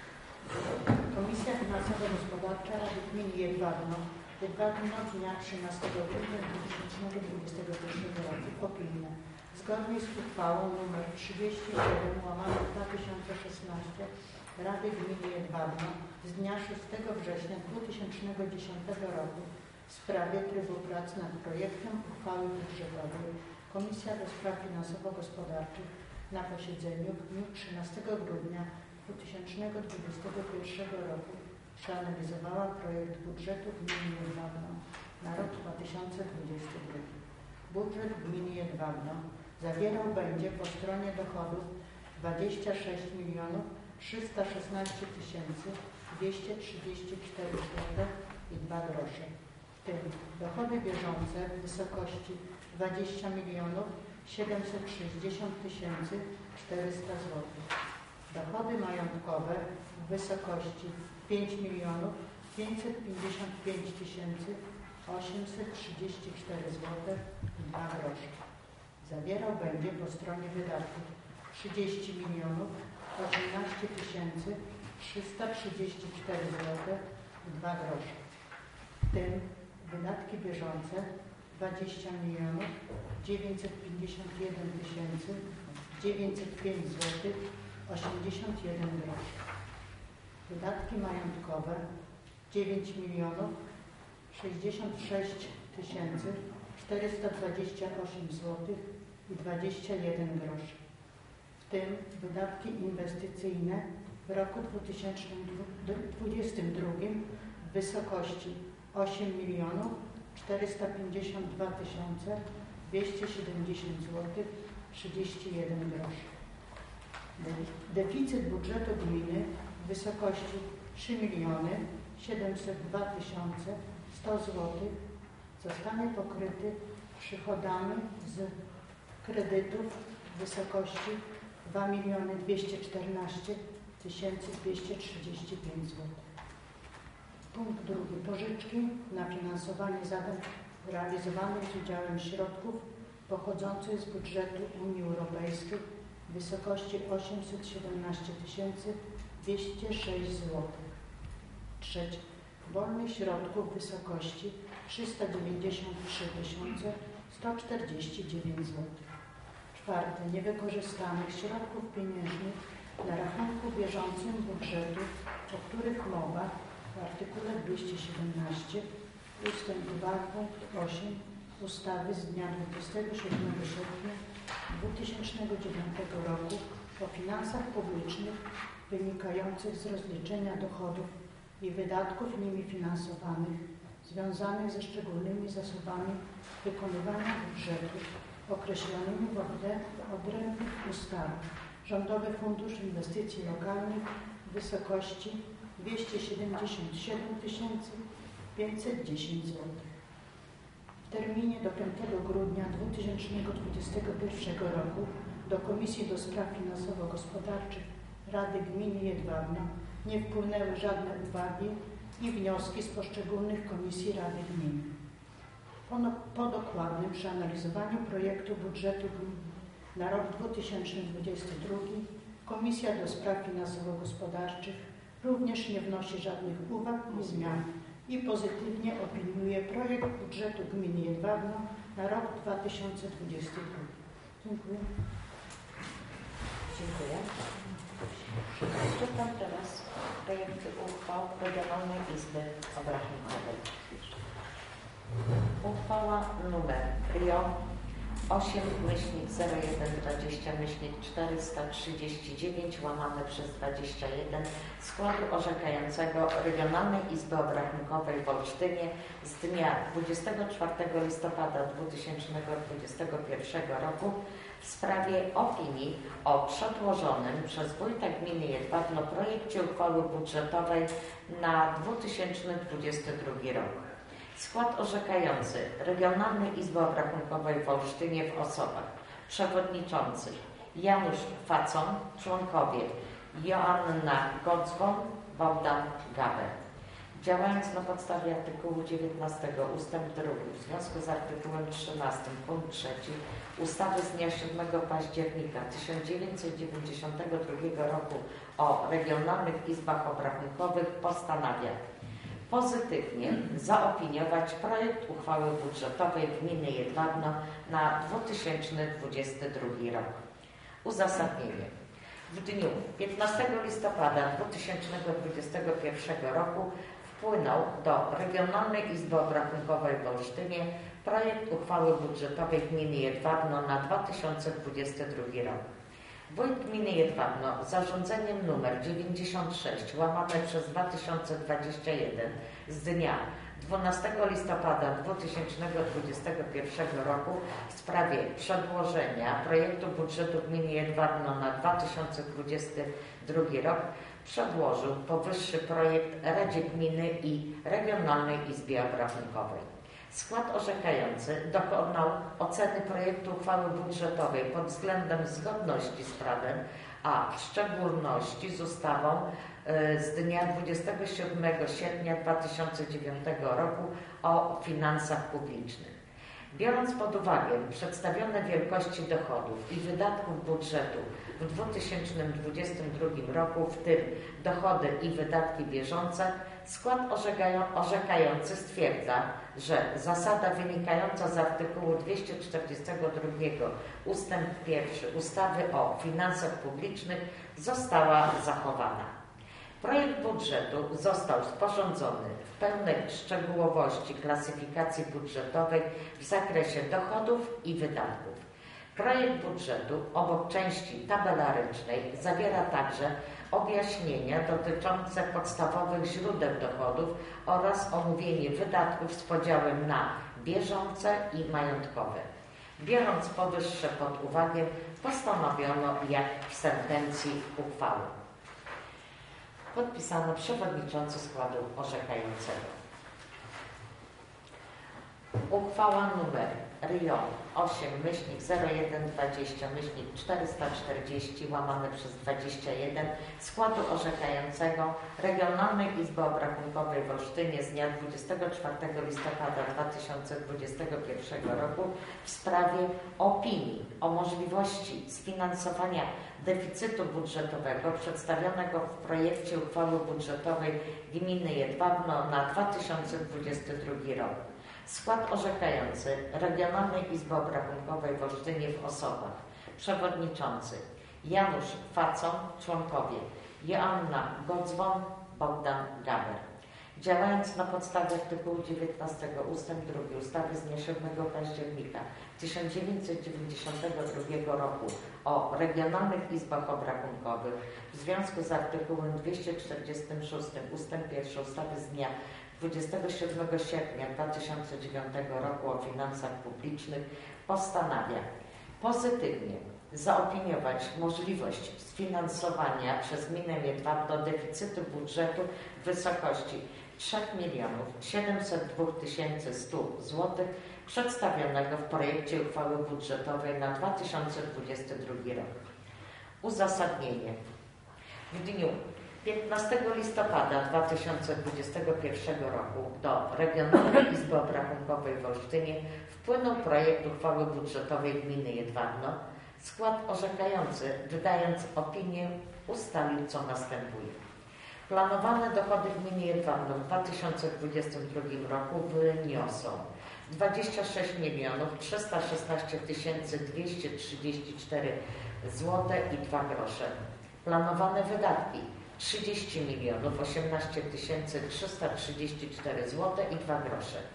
Speaker 3: Komisja Finansowo-Gospodarcza Rady Gminy Jedwabno Jedwabno dnia trzynastego grudnia dwa tysiące dwudziestego pierwszego roku opinia. Zgodnie z uchwałą nr trzydzieści siedem łamane dwa tysiące szesnaście Rady Gminy Jedwabno z dnia szóstego września dwa tysiące dziesiątego roku w sprawie trybu prac nad projektem uchwały budżetowej Komisja do Spraw Finansowo-Gospodarczych na posiedzeniu w dniu trzynastego grudnia dwa tysiące dwudziestego pierwszego roku przeanalizowała projekt budżetu Gminy Jedwabno na rok dwa tysiące dwudziesty drugi. Budżet Gminy Jedwabno zawierał będzie po stronie dochodów dwadzieścia sześć milionów trzysta szesnaście tysięcy dwieście trzydzieści cztery zł i dwa grosze. W tym dochody bieżące w wysokości dwadzieścia milionów siedemset sześćdziesiąt tysięcy czterysta zł. Dochody majątkowe w wysokości pięć milionów pięćset pięćdziesiąt pięć tysięcy osiemset trzydzieści cztery zł i dwa grosze. Zawierał będzie po stronie wydatków trzydzieści milionów osiemnaście tysięcy trzysta trzydzieści cztery zł i dwa grosze. W tym wydatki bieżące dwadzieścia milionów dziewięćset pięćdziesiąt jeden tysięcy dziewięćset pięć zł osiemdziesiąt jeden groszy. Wydatki majątkowe dziewięć milionów sześćdziesiąt sześć tysięcy czterysta dwadzieścia osiem zł i dwadzieścia jeden groszy. W tym wydatki inwestycyjne w roku dwa tysiące dwudziestym drugim w wysokości osiem milionów czterysta pięćdziesiąt dwa tysiące dwieście siedemdziesiąt zł trzydzieści jeden groszy. Deficyt budżetu gminy w wysokości trzy miliony siedemset dwa tysiące sto zł zostanie pokryty przychodami z kredytów w wysokości dwa miliony dwieście czternaście tysięcy dwieście trzydzieści pięć zł. Punkt drugi. Pożyczki na finansowanie zadań realizowanych z udziałem środków pochodzących z budżetu Unii Europejskiej w wysokości osiemset siedemnaście tysięcy dwieście sześć zł. Trzecie. Wolnych środków w wysokości trzysta dziewięćdziesiąt trzy tysiące sto czterdzieści dziewięć zł. Czwarte. Niewykorzystanych środków pieniężnych na rachunku bieżącym budżetu, o których mowa w artykule dwieście siedemnaście ustęp dwa punkt osiem ustawy z dnia dwudziestego siódmego sierpnia dwa tysiące dziewiątego roku o finansach publicznych wynikających z rozliczenia dochodów i wydatków nimi finansowanych związanych ze szczególnymi zasobami wykonywania budżetu określonymi w odrębnych ustawach. Rządowy Fundusz Inwestycji Lokalnych w wysokości dwieście siedemdziesiąt siedem tysięcy pięćset dziesięć zł. W terminie do piątego grudnia dwa tysiące dwudziestego pierwszego roku do Komisji do Spraw Finansowo-Gospodarczych Rady Gminy Jedwabno nie wpłynęły żadne uwagi i wnioski z poszczególnych komisji Rady Gminy. Po, po dokładnym przeanalizowaniu projektu budżetu na rok dwa tysiące dwudziesty drugi Komisja do Spraw Finansowo-Gospodarczych również nie wnosi żadnych uwag i zmian i pozytywnie opiniuje projekt budżetu Gminy Jedwabno na rok dwa tysiące dwudziesty drugi. Dziękuję.
Speaker 1: Dziękuję. Czytam teraz projekty uchwał Regionalnej Izby Obrachunkowej. Uchwała numer RIO osiem zero jeden dwadzieścia czterysta trzydzieści dziewięć łamane przez dwadzieścia jeden składu orzekającego Regionalnej Izby Obrachunkowej w Olsztynie z dnia dwudziestego czwartego listopada dwa tysiące dwudziestego pierwszego roku w sprawie opinii o przedłożonym przez wójta gminy Jedwabno projekcie uchwały budżetowej na dwa tysiące dwudziesty drugi rok. Skład orzekający Regionalnej Izby Obrachunkowej w Olsztynie w osobach przewodniczący Janusz Facon, członkowie Joanna Godzwon, Bogdan Gaber. Działając na podstawie artykułu dziewiętnastego ustęp drugi w związku z artykułem trzynastym punkt trzeci ustawy z dnia siódmego października tysiąc dziewięćset dziewięćdziesiątego drugiego roku o regionalnych izbach obrachunkowych postanawia pozytywnie zaopiniować projekt uchwały budżetowej gminy Jedwabno na dwa tysiące dwudziesty drugi rok. Uzasadnienie. W dniu piętnastego listopada dwa tysiące dwudziestego pierwszego roku wpłynął do Regionalnej Izby Obrachunkowej w Olsztynie projekt uchwały budżetowej gminy Jedwabno na dwa tysiące dwudziesty drugi rok. Wójt gminy Jedwabno zarządzeniem nr dziewięćdziesiąt sześć łamane przez dwa tysiące dwadzieścia jeden z dnia dwunastego listopada dwa tysiące dwudziestego pierwszego roku w sprawie przedłożenia projektu budżetu gminy Jedwabno na dwa tysiące dwudziesty drugi rok przedłożył powyższy projekt Radzie Gminy i Regionalnej Izbie Obrachunkowej. Skład orzekający dokonał oceny projektu uchwały budżetowej pod względem zgodności z prawem, a w szczególności z ustawą z dnia dwudziestego siódmego sierpnia dwa tysiące dziewiątego roku o finansach publicznych. Biorąc pod uwagę przedstawione wielkości dochodów i wydatków budżetu w dwa tysiące dwudziestym drugim roku, w tym dochody i wydatki bieżące, skład orzekający stwierdza, że zasada wynikająca z artykułu dwieście czterdziestego drugiego ustęp pierwszy ustawy o finansach publicznych została zachowana. Projekt budżetu został sporządzony w pełnej szczegółowości klasyfikacji budżetowej w zakresie dochodów i wydatków. Projekt budżetu obok części tabelarycznej zawiera także objaśnienia dotyczące podstawowych źródeł dochodów oraz omówienie wydatków z podziałem na bieżące i majątkowe. Biorąc powyższe pod uwagę, postanowiono jak w sentencji uchwały. Podpisano przewodniczący składu orzekającego. Uchwała numer RIO osiem zero jeden dwadzieścia czterysta czterdzieści łamane przez dwadzieścia jeden składu orzekającego Regionalnej Izby Obrachunkowej w Olsztynie z dnia dwudziestego czwartego listopada dwa tysiące dwudziestego pierwszego roku w sprawie opinii o możliwości sfinansowania deficytu budżetowego przedstawionego w projekcie uchwały budżetowej gminy Jedwabno na dwa tysiące dwudziesty drugi rok. Skład orzekający Regionalnej Izby Obrachunkowej w Olsztynie w osobach przewodniczący Janusz Facon, członkowie Joanna Godzwon, Bogdan Gaber. Działając na podstawie artykułu dziewiętnastego ustęp drugi ustawy z dnia siódmego października tysiąc dziewięćset dziewięćdziesiątego drugiego roku o regionalnych izbach obrachunkowych w związku z artykułem dwieście czterdziestym szóstym ustęp pierwszy ustawy z dnia dwudziestego siódmego sierpnia dwa tysiące dziewiątego roku o finansach publicznych postanawia pozytywnie zaopiniować możliwość sfinansowania przez gminę Jedwabno deficytu budżetu w wysokości trzy miliony siedemset dwa tysiące sto złotych przedstawionego w projekcie uchwały budżetowej na dwa tysiące dwudziesty drugi rok. Uzasadnienie. W dniu piętnastego listopada dwa tysiące dwudziestego pierwszego roku do Regionalnej Izby Obrachunkowej w Olsztynie wpłynął projekt uchwały budżetowej gminy Jedwabno. Skład orzekający, wydając opinię, ustalił, co następuje. Planowane dochody gminy Jedwabno w dwa tysiące dwudziestym drugim roku wyniosą dwadzieścia sześć milionów trzysta szesnaście tysięcy dwieście trzydzieści cztery złotych i dwa grosze. Planowane wydatki trzydzieści milionów osiemnaście tysięcy trzysta trzydzieści cztery złotych i dwa grosze.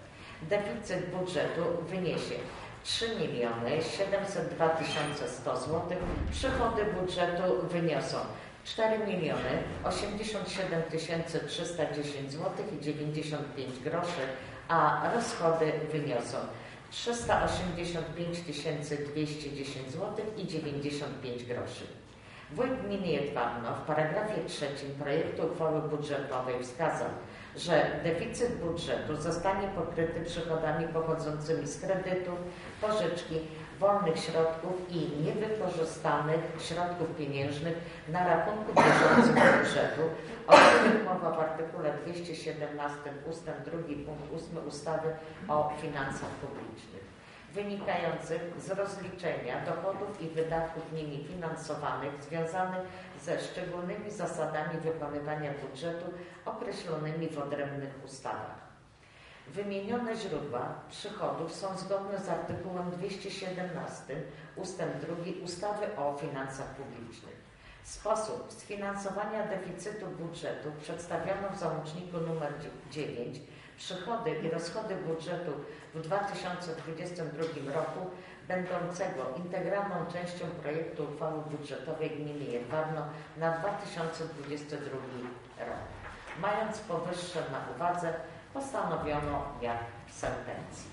Speaker 1: deficyt budżetu wyniesie trzy miliony siedemset dwa tysiące sto złotych, przychody budżetu wyniosą cztery miliony osiemdziesiąt siedem tysięcy trzysta dziesięć złotych i dziewięćdziesiąt pięć groszy, a rozchody wyniosą trzysta osiemdziesiąt pięć tysięcy dwieście dziesięć złotych i dziewięćdziesiąt pięć groszy. Wójt gminy Jedwabno w paragrafie trzecim projektu uchwały budżetowej wskazał, że deficyt budżetu zostanie pokryty przychodami pochodzącymi z kredytów, pożyczki, wolnych środków i niewykorzystanych środków pieniężnych na rachunku bieżącym budżetu, o których mowa w artykule dwieście siedemnaście ustęp drugi punkt ósmy ustawy o finansach publicznych, wynikających z rozliczenia dochodów i wydatków nimi finansowanych związanych ze szczególnymi zasadami wykonywania budżetu określonymi w odrębnych ustawach. Wymienione źródła przychodów są zgodne z artykułem dwieście siedemnaście ustęp drugi ustawy o finansach publicznych. Sposób sfinansowania deficytu budżetu przedstawiono w załączniku nr dziewięć. Przychody i rozchody budżetu w dwa tysiące dwudziestym drugim roku, będącego integralną częścią projektu uchwały budżetowej gminy Jedwabno na dwa tysiące dwudziesty drugi rok. Mając powyższe na uwadze, postanowiono jak w sentencji.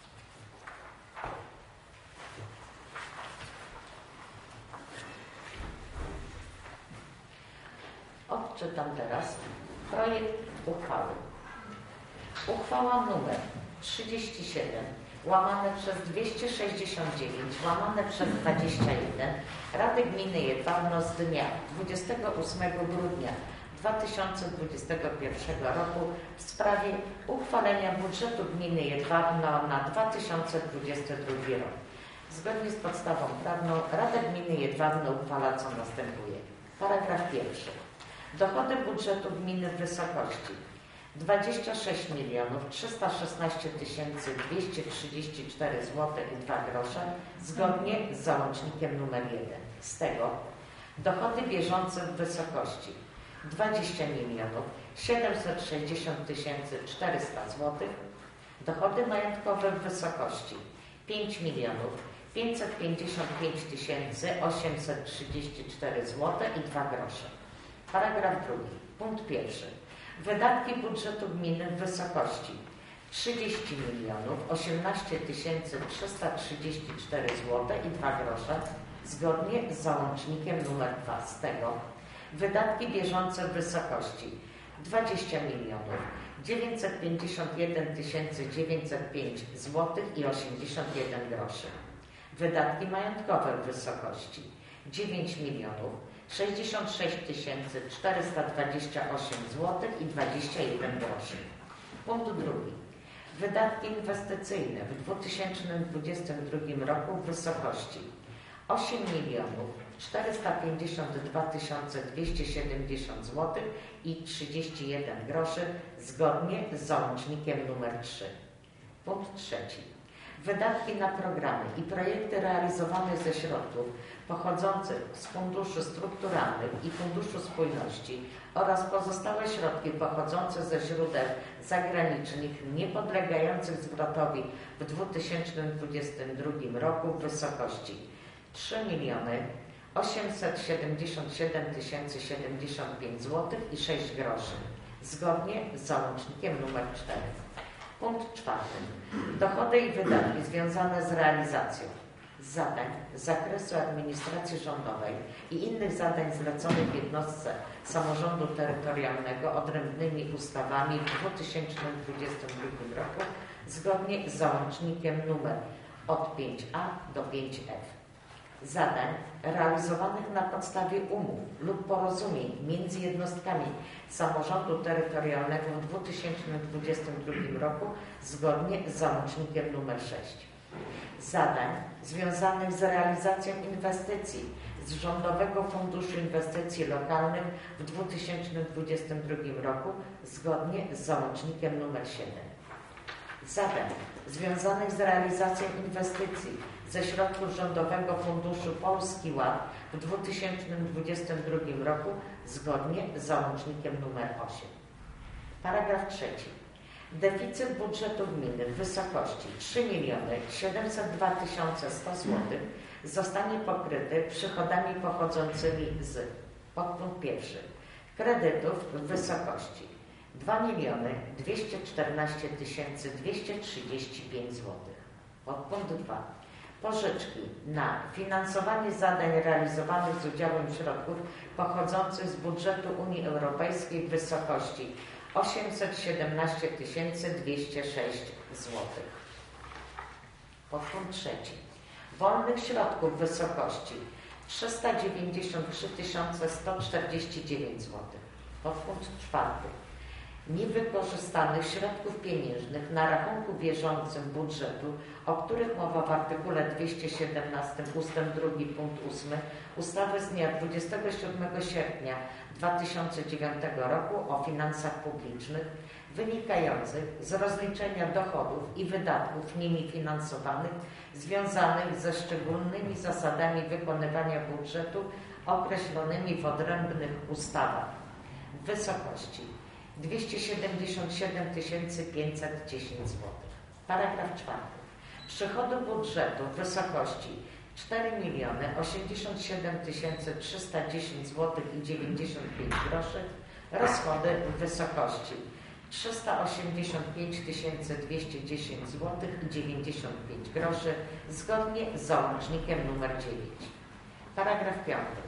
Speaker 1: Odczytam teraz projekt uchwały. Uchwała numer trzydzieści siedem łamane przez dwieście sześćdziesiąt dziewięć łamane przez dwadzieścia jeden Rady Gminy Jedwabno z dnia dwudziestego ósmego grudnia dwa tysiące dwudziestego pierwszego roku w sprawie uchwalenia budżetu gminy Jedwabno na dwa tysiące dwudziesty drugi rok. Zgodnie z podstawą prawną Rada Gminy Jedwabno uchwala, co następuje. Paragraf pierwszy. Dochody budżetu gminy w wysokości dwadzieścia sześć milionów trzysta szesnaście tysięcy dwieście trzydzieści cztery złotych i dwa grosze zgodnie z załącznikiem numer jeden. Z tego dochody bieżące w wysokości dwadzieścia milionów siedemset sześćdziesiąt tysięcy czterysta złotych, dochody majątkowe w wysokości pięć milionów pięćset pięćdziesiąt pięć tysięcy osiemset trzydzieści cztery złotych i dwa grosze. Paragraf drugi. Punkt pierwszy. Wydatki budżetu gminy w wysokości trzydzieści milionów osiemnaście tysięcy trzysta trzydzieści cztery złotych i dwa grosze zgodnie z załącznikiem nr dwa. Z tego wydatki bieżące w wysokości dwadzieścia milionów dziewięćset pięćdziesiąt jeden tysięcy dziewięćset pięć złotych i osiemdziesiąt jeden groszy. Wydatki majątkowe w wysokości dziewięć milionów sześćdziesiąt sześć tysięcy czterysta dwadzieścia osiem złotych i dwadzieścia jeden groszy. Punkt drugi. Wydatki inwestycyjne w dwa tysiące dwudziestym drugim roku w wysokości osiem milionów czterysta pięćdziesiąt dwa tysiące dwieście siedemdziesiąt złotych i trzydzieści jeden groszy zgodnie z załącznikiem nr trzy. Punkt trzeci. Wydatki na programy i projekty realizowane ze środków pochodzących z funduszy strukturalnych i Funduszu Spójności oraz pozostałe środki pochodzące ze źródeł zagranicznych niepodlegających zwrotowi w dwa tysiące dwudziestym drugim roku w wysokości trzy miliony osiemset siedemdziesiąt siedem tysięcy siedemdziesiąt pięć złotych i sześć groszy zgodnie z załącznikiem nr cztery. Punkt czwarty. Dochody i wydatki związane z realizacją zadań z zakresu administracji rządowej i innych zadań zleconych jednostce samorządu terytorialnego odrębnymi ustawami w dwa tysiące dwudziestym drugim roku zgodnie z załącznikiem numer od pięć a do pięć f. Zadań realizowanych na podstawie umów lub porozumień między jednostkami samorządu terytorialnego w dwa tysiące dwudziestym drugim roku zgodnie z załącznikiem nr sześć. Zadań związanych z realizacją inwestycji z Rządowego Funduszu Inwestycji Lokalnych w dwa tysiące dwudziestym drugim roku zgodnie z załącznikiem nr siedem. Zadań związanych z realizacją inwestycji ze środków Rządowego Funduszu Polski Ład w dwa tysiące dwudziestym drugim roku zgodnie z załącznikiem nr osiem. Paragraf trzeci. Deficyt budżetu gminy w wysokości trzy miliony siedemset dwa tysiące sto złotych zostanie pokryty przychodami pochodzącymi z podpunkt pierwszy kredytów w wysokości dwa miliony dwieście czternaście tysięcy dwieście trzydzieści pięć złotych. Podpunkt dwa pożyczki na finansowanie zadań realizowanych z udziałem środków pochodzących z budżetu Unii Europejskiej w wysokości osiemset siedemnaście tysięcy dwieście sześć złotych. Podpunkt trzeci. Wolnych środków w wysokości trzysta dziewięćdziesiąt trzy tysiące sto czterdzieści dziewięć złotych. Podpunkt czwarty. Niewykorzystanych środków pieniężnych na rachunku bieżącym budżetu, o których mowa w artykule dwieście siedemnaście ustęp drugi punkt ósmy ustawy z dnia dwudziestego siódmego sierpnia dwa tysiące dziewiątego roku o finansach publicznych, wynikających z rozliczenia dochodów i wydatków nimi finansowanych związanych ze szczególnymi zasadami wykonywania budżetu określonymi w odrębnych ustawach w wysokości dwieście siedemdziesiąt siedem tysięcy pięćset dziesięć złotych. Paragraf czwarty. Przychody budżetu w wysokości cztery miliony osiemdziesiąt siedem tysięcy trzysta dziesięć złotych i dziewięćdziesiąt pięć groszy. Rozchody w wysokości trzysta osiemdziesiąt pięć tysięcy dwieście dziesięć złotych i dziewięćdziesiąt pięć groszy zgodnie z załącznikiem nr dziewięć. Paragraf piąty.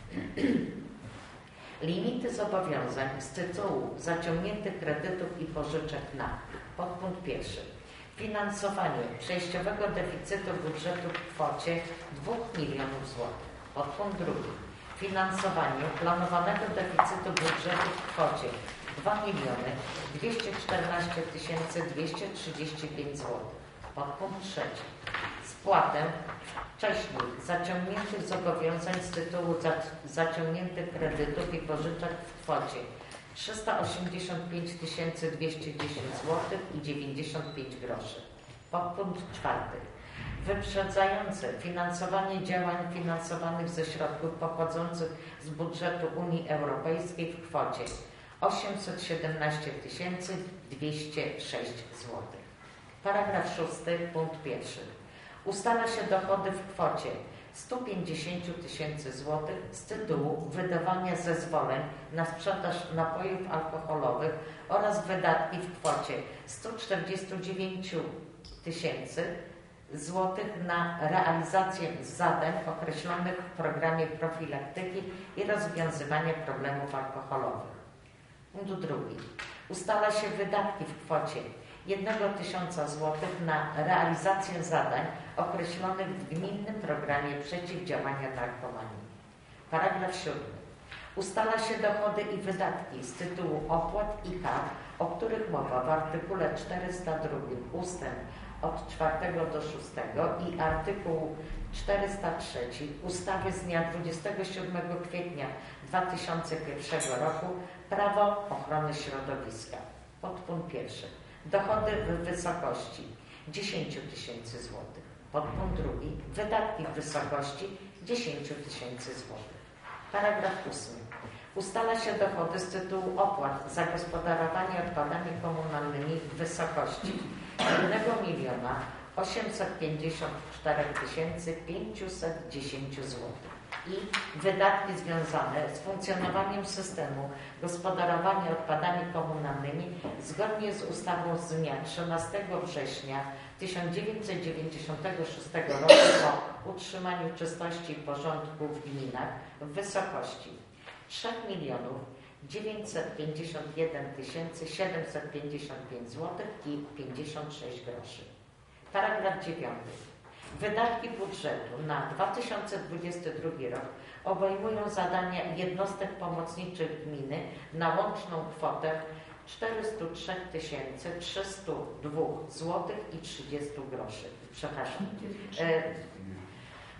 Speaker 1: Limity zobowiązań z tytułu zaciągniętych kredytów i pożyczek na podpunkt pierwszy. Finansowanie przejściowego deficytu budżetu w kwocie dwa miliony złotych. Podpunkt drugi. Finansowanie planowanego deficytu budżetu w kwocie dwa miliony dwieście czternaście tysięcy dwieście trzydzieści pięć złotych. Podpunkt trzeci. Spłatę wcześniej zaciągniętych zobowiązań z tytułu zaciągniętych kredytów i pożyczek w kwocie trzysta osiemdziesiąt pięć tysięcy dwieście dziesięć złotych i dziewięćdziesiąt pięć groszy. Podpunkt czwarty. Wyprzedzające finansowanie działań finansowanych ze środków pochodzących z budżetu Unii Europejskiej w kwocie osiemset siedemnaście tysięcy dwieście sześć złotych. Paragraf szósty, punkt pierwszy. Ustala się dochody w kwocie sto pięćdziesiąt tysięcy złotych z tytułu wydawania zezwoleń na sprzedaż napojów alkoholowych oraz wydatki w kwocie sto czterdzieści dziewięć tysięcy złotych na realizację zadań określonych w programie profilaktyki i rozwiązywania problemów alkoholowych. Punkt drugi. Ustala się wydatki w kwocie jednego tysiąca złotych na realizację zadań określonych w gminnym programie przeciwdziałania narkomanii. Paragraf siódmy. Ustala się dochody i wydatki z tytułu opłat i kar, o których mowa w artykule czterysta dwa ustęp od czwartego do szóstego i artykułu czterysta trzy ustawy z dnia dwudziestego siódmego kwietnia dwa tysiące pierwszego roku Prawo ochrony środowiska. Podpunkt pierwszy. Dochody w wysokości dziesięć tysięcy złotych. Podpunkt drugi. Wydatki w wysokości dziesięć tysięcy złotych. Paragraf ósmy. Ustala się dochody z tytułu opłat za gospodarowanie odpadami komunalnymi w wysokości jednego miliona osiemset pięćdziesiąt cztery tysiące pięćset dziesięć złotych i wydatki związane z funkcjonowaniem systemu gospodarowania odpadami komunalnymi zgodnie z ustawą z dnia trzynastego września tysiąc dziewięćset dziewięćdziesiątego szóstego roku o utrzymaniu czystości i porządku w gminach w wysokości trzy miliony dziewięćset pięćdziesiąt jeden tysięcy siedemset pięćdziesiąt pięć złotych i pięćdziesiąt sześć groszy. Paragraf dziewiąty. Wydatki budżetu na dwa tysiące dwudziesty drugi rok obejmują zadania jednostek pomocniczych gminy na łączną kwotę czterysta trzy tysiące trzysta dwa złotych i trzydzieści groszy. Przepraszam.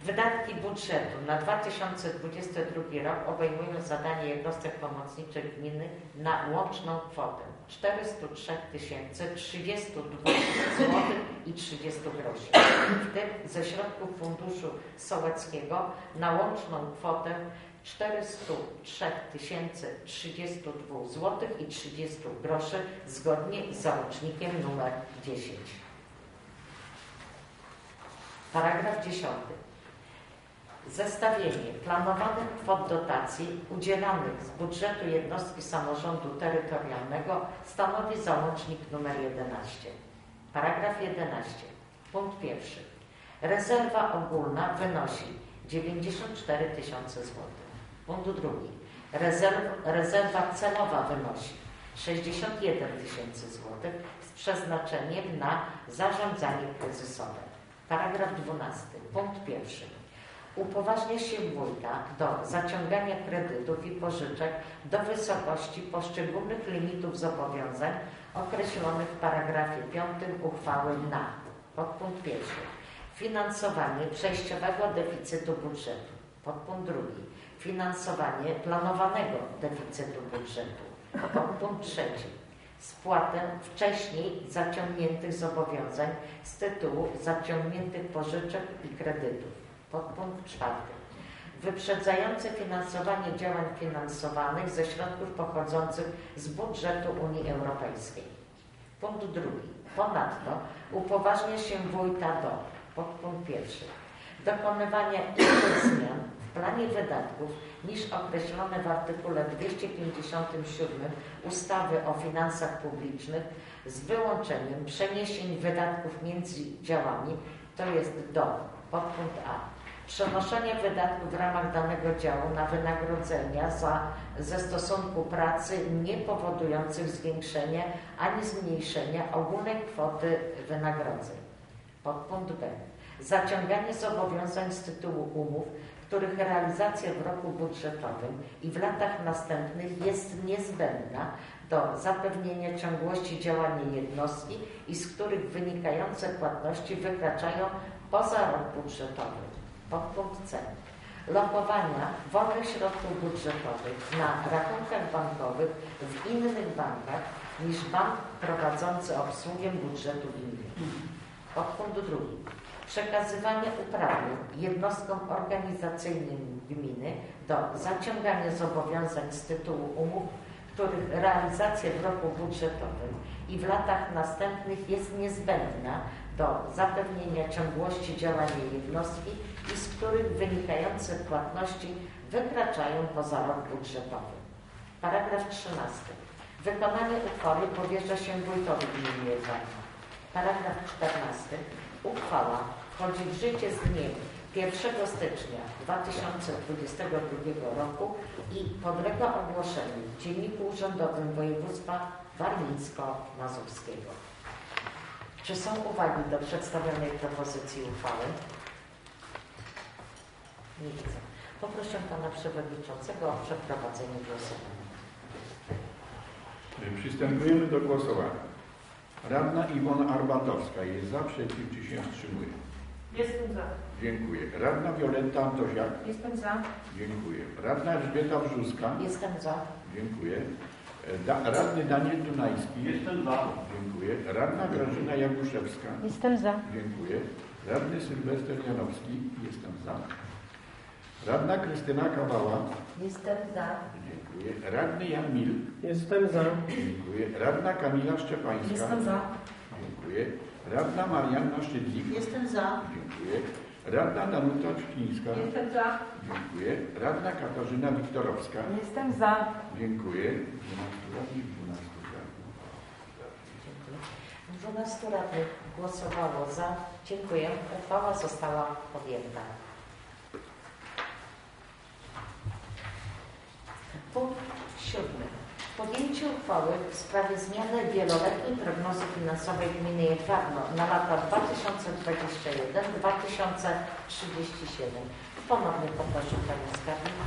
Speaker 1: Wydatki budżetu na dwa tysiące dwudziesty drugi rok obejmują zadania jednostek pomocniczych gminy na łączną kwotę czterysta trzy tysiące trzydzieści dwa złotych i trzydzieści groszy, w tym ze środków Funduszu Sołeckiego na łączną kwotę czterysta trzy tysiące trzydzieści dwa złotych i trzydzieści groszy zgodnie z załącznikiem numer dziesięć. Paragraf dziesiąty. Zestawienie planowanych kwot dotacji udzielanych z budżetu jednostki samorządu terytorialnego stanowi załącznik nr jedenaście. Paragraf jedenasty. Punkt pierwszy. Rezerwa ogólna wynosi dziewięćdziesiąt cztery tysiące złotych. Punkt drugi. Rezerw, rezerwa celowa wynosi sześćdziesiąt jeden tysięcy złotych z przeznaczeniem na zarządzanie kryzysowe. Paragraf dwunasty. Punkt pierwszy. Upoważnia się wójta do zaciągania kredytów i pożyczek do wysokości poszczególnych limitów zobowiązań określonych w paragrafie piątym uchwały na podpunkt pierwszy. Finansowanie przejściowego deficytu budżetu. Podpunkt drugi. Finansowanie planowanego deficytu budżetu. Podpunkt trzeci. Spłatę wcześniej zaciągniętych zobowiązań z tytułu zaciągniętych pożyczek i kredytów. Podpunkt czwarty. Wyprzedzające finansowanie działań finansowanych ze środków pochodzących z budżetu Unii Europejskiej. Punkt drugi. Ponadto upoważnia się wójta do podpunkt pierwszy. Dokonywania innych zmian w planie wydatków niż określone w artykule dwieście pięćdziesiątym siódmym ustawy o finansach publicznych z wyłączeniem przeniesień wydatków między działami, to jest do podpunkt A. Przenoszenie wydatków w ramach danego działu na wynagrodzenia za, ze stosunku pracy nie powodujących zwiększenia ani zmniejszenia ogólnej kwoty wynagrodzeń. Podpunkt B. Zaciąganie zobowiązań z tytułu umów, których realizacja w roku budżetowym i w latach następnych jest niezbędna do zapewnienia ciągłości działania jednostki i z których wynikające płatności wykraczają poza rok budżetowy. Podpunkt C. Lokowania wolnych środków budżetowych na rachunkach bankowych w innych bankach niż bank prowadzący obsługę budżetu gminy. Podpunkt drugi. Przekazywanie uprawnień jednostkom organizacyjnym gminy do zaciągania zobowiązań z tytułu umów, których realizacja w roku budżetowym i w latach następnych jest niezbędna do zapewnienia ciągłości działania jednostki i z których wynikające płatności wykraczają poza rok budżetowy. Paragraf trzynasty. Wykonanie uchwały powierza się wójtowi gminy Jedwabna. Paragraf czternasty. Uchwała wchodzi w życie z dniem pierwszego stycznia dwa tysiące dwudziestego drugiego roku i podlega ogłoszeniu w Dzienniku Urzędowym Województwa Warmińsko-Mazurskiego. Czy są uwagi do przedstawionej propozycji uchwały? Nie widzę. Poproszę Pana Przewodniczącego o przeprowadzenie głosowania.
Speaker 2: Przystępujemy do głosowania. Radna Iwona Arbatowska jest za, przeciw, czy się wstrzymuje?
Speaker 5: Jestem za.
Speaker 2: Dziękuję. Radna Wioletta Antosiak?
Speaker 5: Jestem za.
Speaker 2: Dziękuję. Radna Elżbieta Brzuska?
Speaker 1: Jestem za.
Speaker 2: Dziękuję. Da, radny Daniel Dunajski?
Speaker 6: Jestem za.
Speaker 2: Dziękuję. Radna Grażyna Jaguszewska?
Speaker 5: Jestem za.
Speaker 2: Dziękuję. Radny Sylwester Janowski? Jestem za. Radna Krystyna Kawała?
Speaker 1: Jestem za.
Speaker 2: Dziękuję. Radny Jan Mil?
Speaker 7: Jestem za.
Speaker 2: Dziękuję. Radna Kamila Szczepańska?
Speaker 5: Jestem za.
Speaker 2: Dziękuję. Radna Marianna Szydlik?
Speaker 3: Jestem za.
Speaker 2: Dziękuję. Radna Danuta Czpińska?
Speaker 5: Jestem za.
Speaker 2: Dziękuję. Radna Katarzyna Wiktorowska?
Speaker 5: Jestem za.
Speaker 2: Dziękuję. dwunastu radnych, dwunastu za.
Speaker 1: dwunastu radnych głosowało za. Dziękuję. Uchwała została podjęta. Punkt siódmy. Podjęcie uchwały w sprawie zmiany wieloletniej prognozy finansowej gminy Jedwabno na lata dwa tysiące dwudziesty pierwszy do dwa tysiące trzydziestego siódmego. Ponownie poproszę Panią Skarbnik.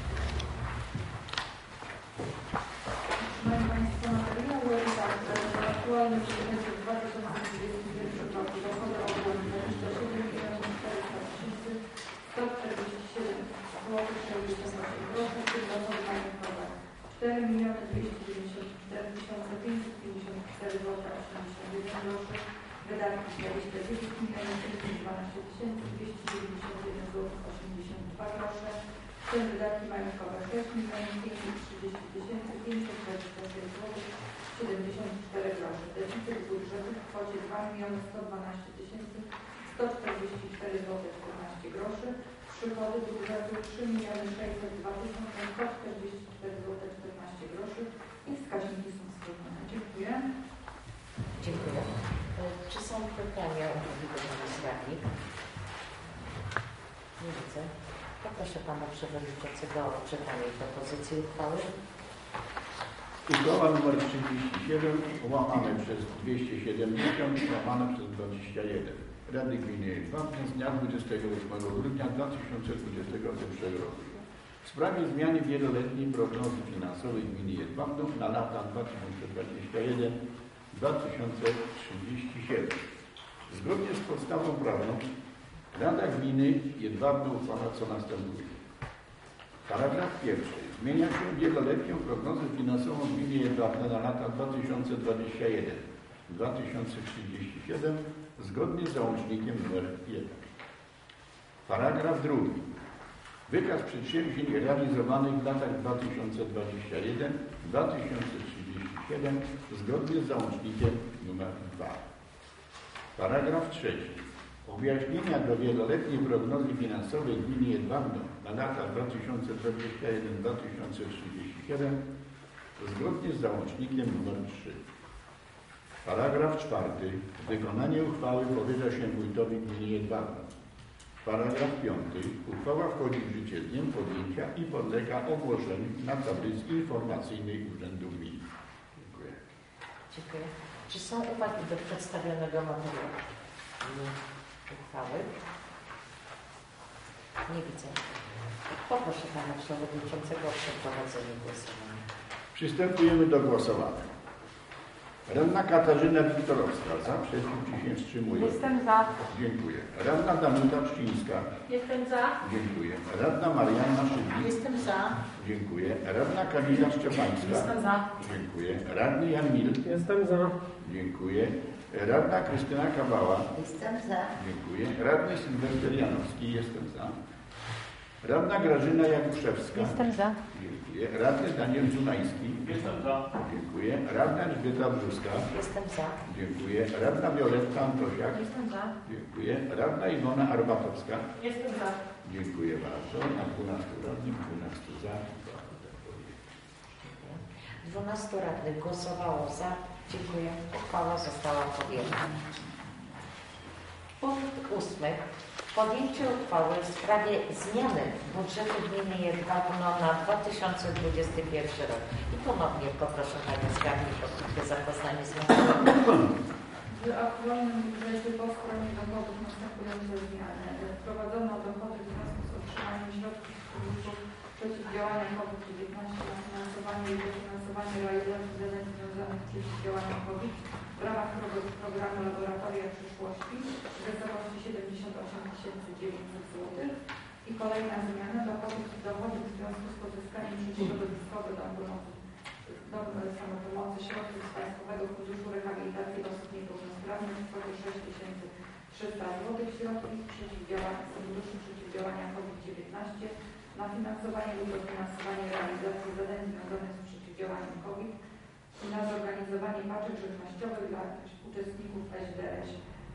Speaker 5: Szanowni Państwo, materiały tak, aktualny przyjęty w dwa tysiące dwudziestym pierwszym roku dochody ogólne dwadzieścia siedem milionów czterysta tysięcy, sześć milionów pięćset trzydzieści tysięcy pięćset dwadzieścia sześć złotych siedemdziesiąt cztery groszy. Deficyt budżetu w kwocie dwa miliony sto dwanaście tysięcy sto czterdzieści cztery złotych czternaście groszy. Przychody budżetu trzy miliony sześćset dwa tysiące sto czterdzieści cztery złotych czternaście groszy i wskaźniki są spełnione. Dziękuję.
Speaker 1: Dziękuję. Czy są pytania do radnych? Nie widzę. Poproszę Pana Przewodniczącego o czytanie propozycji uchwały.
Speaker 2: Uchwała nr trzydzieści siedem łamane przez dwieście siedemdziesiąt łamane przez dwadzieścia jeden Rady Gminy Jedwabne z dnia dwudziestego ósmego grudnia dwa tysiące dwudziestego pierwszego roku w sprawie zmiany wieloletniej prognozy finansowej Gminy Jedwabne na lata dwa tysiące dwudziesty pierwszy do dwa tysiące trzydziestego siódmego. Zgodnie z podstawą prawną Rada Gminy Jedwabne uchwala co następuje. Paragraf pierwszy. Zmienia się wieloletnią prognozę finansową Gminy Jedwabne na lata dwa tysiące dwudziesty pierwszy do dwa tysiące trzydziestego siódmego zgodnie z załącznikiem nr jeden. Paragraf drugi. Wykaz przedsięwzięć realizowanych w latach dwa tysiące dwudziesty pierwszy do dwa tysiące trzydziestego siódmego zgodnie z załącznikiem nr dwa. Paragraf trzeci. Objaśnienia do wieloletniej prognozy finansowej Gminy Jedwabne na lata dwa tysiące dwudziesty pierwszy do dwa tysiące trzydziestego siódmego zgodnie z załącznikiem nr trzy. Paragraf czwarty. Wykonanie uchwały powierza się wójtowi Gminy Jedwabne. Paragraf piąty. Uchwała wchodzi w życie z dniem podjęcia i podlega ogłoszeniu na tablicy informacyjnej Urzędu Gminy. Dziękuję.
Speaker 1: Dziękuję. Czy są uwagi do przedstawionego materiału uchwały? Nie widzę. Poproszę Pana Przewodniczącego o przeprowadzenie głosowania.
Speaker 2: Przystępujemy do głosowania. Radna Katarzyna Wiktorowska. Za, przeciw, czy się wstrzymuje?
Speaker 5: Jestem za.
Speaker 2: Dziękuję. Radna Danuta Trzcińska.
Speaker 5: Jestem za.
Speaker 2: Dziękuję. Radna Marianna Szybik.
Speaker 3: Jestem za.
Speaker 2: Dziękuję. Radna Kamila Szczepańska.
Speaker 5: Jestem za.
Speaker 2: Dziękuję. Radny Jan Mil.
Speaker 6: Jestem za.
Speaker 2: Dziękuję. Radna Krystyna Kawała.
Speaker 3: Jestem za.
Speaker 2: Dziękuję. Radny Sylwester Janowski. Jestem za. Radna Grażyna Jakuszewska.
Speaker 5: Jestem za.
Speaker 2: Dziękuję. Radny Daniel Zunański.
Speaker 6: Jestem za.
Speaker 2: Dziękuję. Radna Elżbieta Brzuska.
Speaker 1: Jestem za.
Speaker 2: Dziękuję. Radna Wioletta Antosiak.
Speaker 5: Jestem za.
Speaker 2: Dziękuję. Radna Iwona Arbatowska.
Speaker 5: Jestem za.
Speaker 2: Dziękuję bardzo. Na dwunastu radnych, dwunastu za.
Speaker 1: dwunastu radnych głosowało za. Dziękuję. Uchwała została podjęta. Punkt ósmy. Podjęcie uchwały w sprawie zmiany budżetu Gminy Jedwabno na dwa tysiące dwudziesty pierwszy rok. I ponownie poproszę Panią Skarbnik o krótkie zapoznanie z materiałem.
Speaker 5: W aktualnym budżecie po stronie dochodów następujące zmiany. Wprowadzono dochody w związku z otrzymaniem środków z funduszu przeciwdziałania COVID dziewiętnaście na finansowanie i dofinansowanie realizacji zadań związanych z przeciwdziałaniem COVID w ramach programu Laboratoria Przyszłości w wysokości siedemdziesiąt osiem tysięcy dziewięćset złotych. I kolejna zmiana dochodów dochodów w związku z pozyskaniem środowiskowego Dom Samopomocy środków z Państwowego Funduszu Rehabilitacji Osób Niepełnosprawnych w kwocie sześć tysięcy trzysta złotych. Środki z przeciwdziałania z Funduszu Przeciwdziałania COVID dziewiętnaście na finansowanie lub dofinansowanie realizacji zadań związanych z przeciwdziałaniem COVID i na zorganizowanie paczek żywnościowych dla uczestników S D Ś.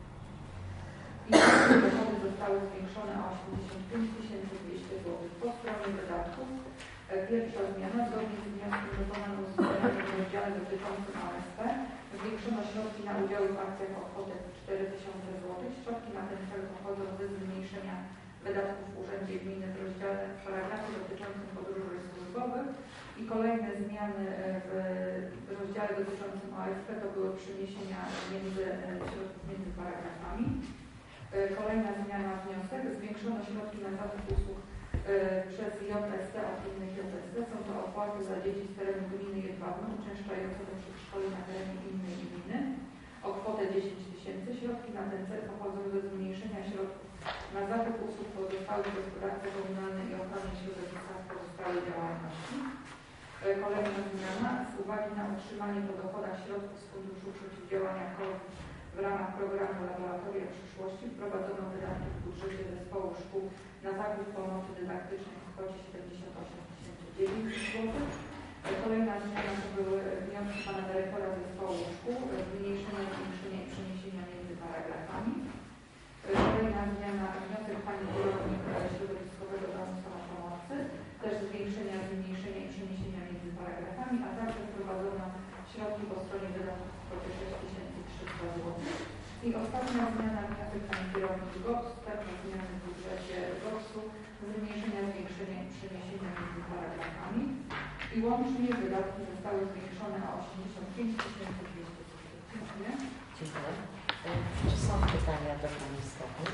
Speaker 5: I dochody zostały zwiększone o osiemdziesiąt pięć tysięcy dwieście złotych. Po stronie wydatków pierwsza zmiana zgodnie z wnioskiem wykonanym z w rozdziale dotyczącym A S P zwiększono środki na udziały w akcjach o kwotę cztery tysiące złotych. Środki na ten cel pochodzą ze zmniejszenia wydatków w Urzędzie Gminy w rozdziale w paragrafie dotyczącym podróży służbowych. I kolejne zmiany w rozdziale dotyczącym A S P to były przeniesienia między środków między paragrafami. Kolejna zmiana wniosek. Zwiększono środki na zakup usług przez J S T od innych J S T. Są to opłaty za dzieci z terenu gminy Jedwabno uczęszczające do przedszkoli na terenie innej gminy o kwotę dziesięć tysięcy. Środki na ten cel pochodzą ze zmniejszenia środków na zakup usług pozostałych w gospodarce komunalnej i ochrony środowiska w pozostałej działalności. Kolejna zmiana. Z uwagi na utrzymanie po dochodach środków z Funduszu Przeciwdziałania COVID w ramach programu Laboratoria Przyszłości wprowadzono wydatki w budżecie zespołu szkół na zakup pomocy dydaktycznej w kwocie siedemdziesiąt osiem tysięcy dziewięć złotych. Kolejna zmiana to były wnioski pana dyrektora zespołu szkół, zmniejszenia, zwiększenia i przeniesienia między paragrafami. Kolejna zmiana, wniosek pani kierownik środowiskowego domu samopomocy, też zwiększenia, zmniejszenia i przeniesienia między paragrafami, a także wprowadzono środki po stronie wydatków w kwocie sześć tysięcy trzysta złotych. I ostatnia zmiana, wniosek pani kierownik G O P S, także zmiany w budżecie G O P S-u, zmniejszenia, zwiększenia i przeniesienia między paragrafami. I łącznie wydatki zostały zwiększone o osiemdziesiąt pięć tysięcy dwieście złotych. Dziękuję.
Speaker 1: Dziękuję. Czy są pytania do Pani Skarbnik?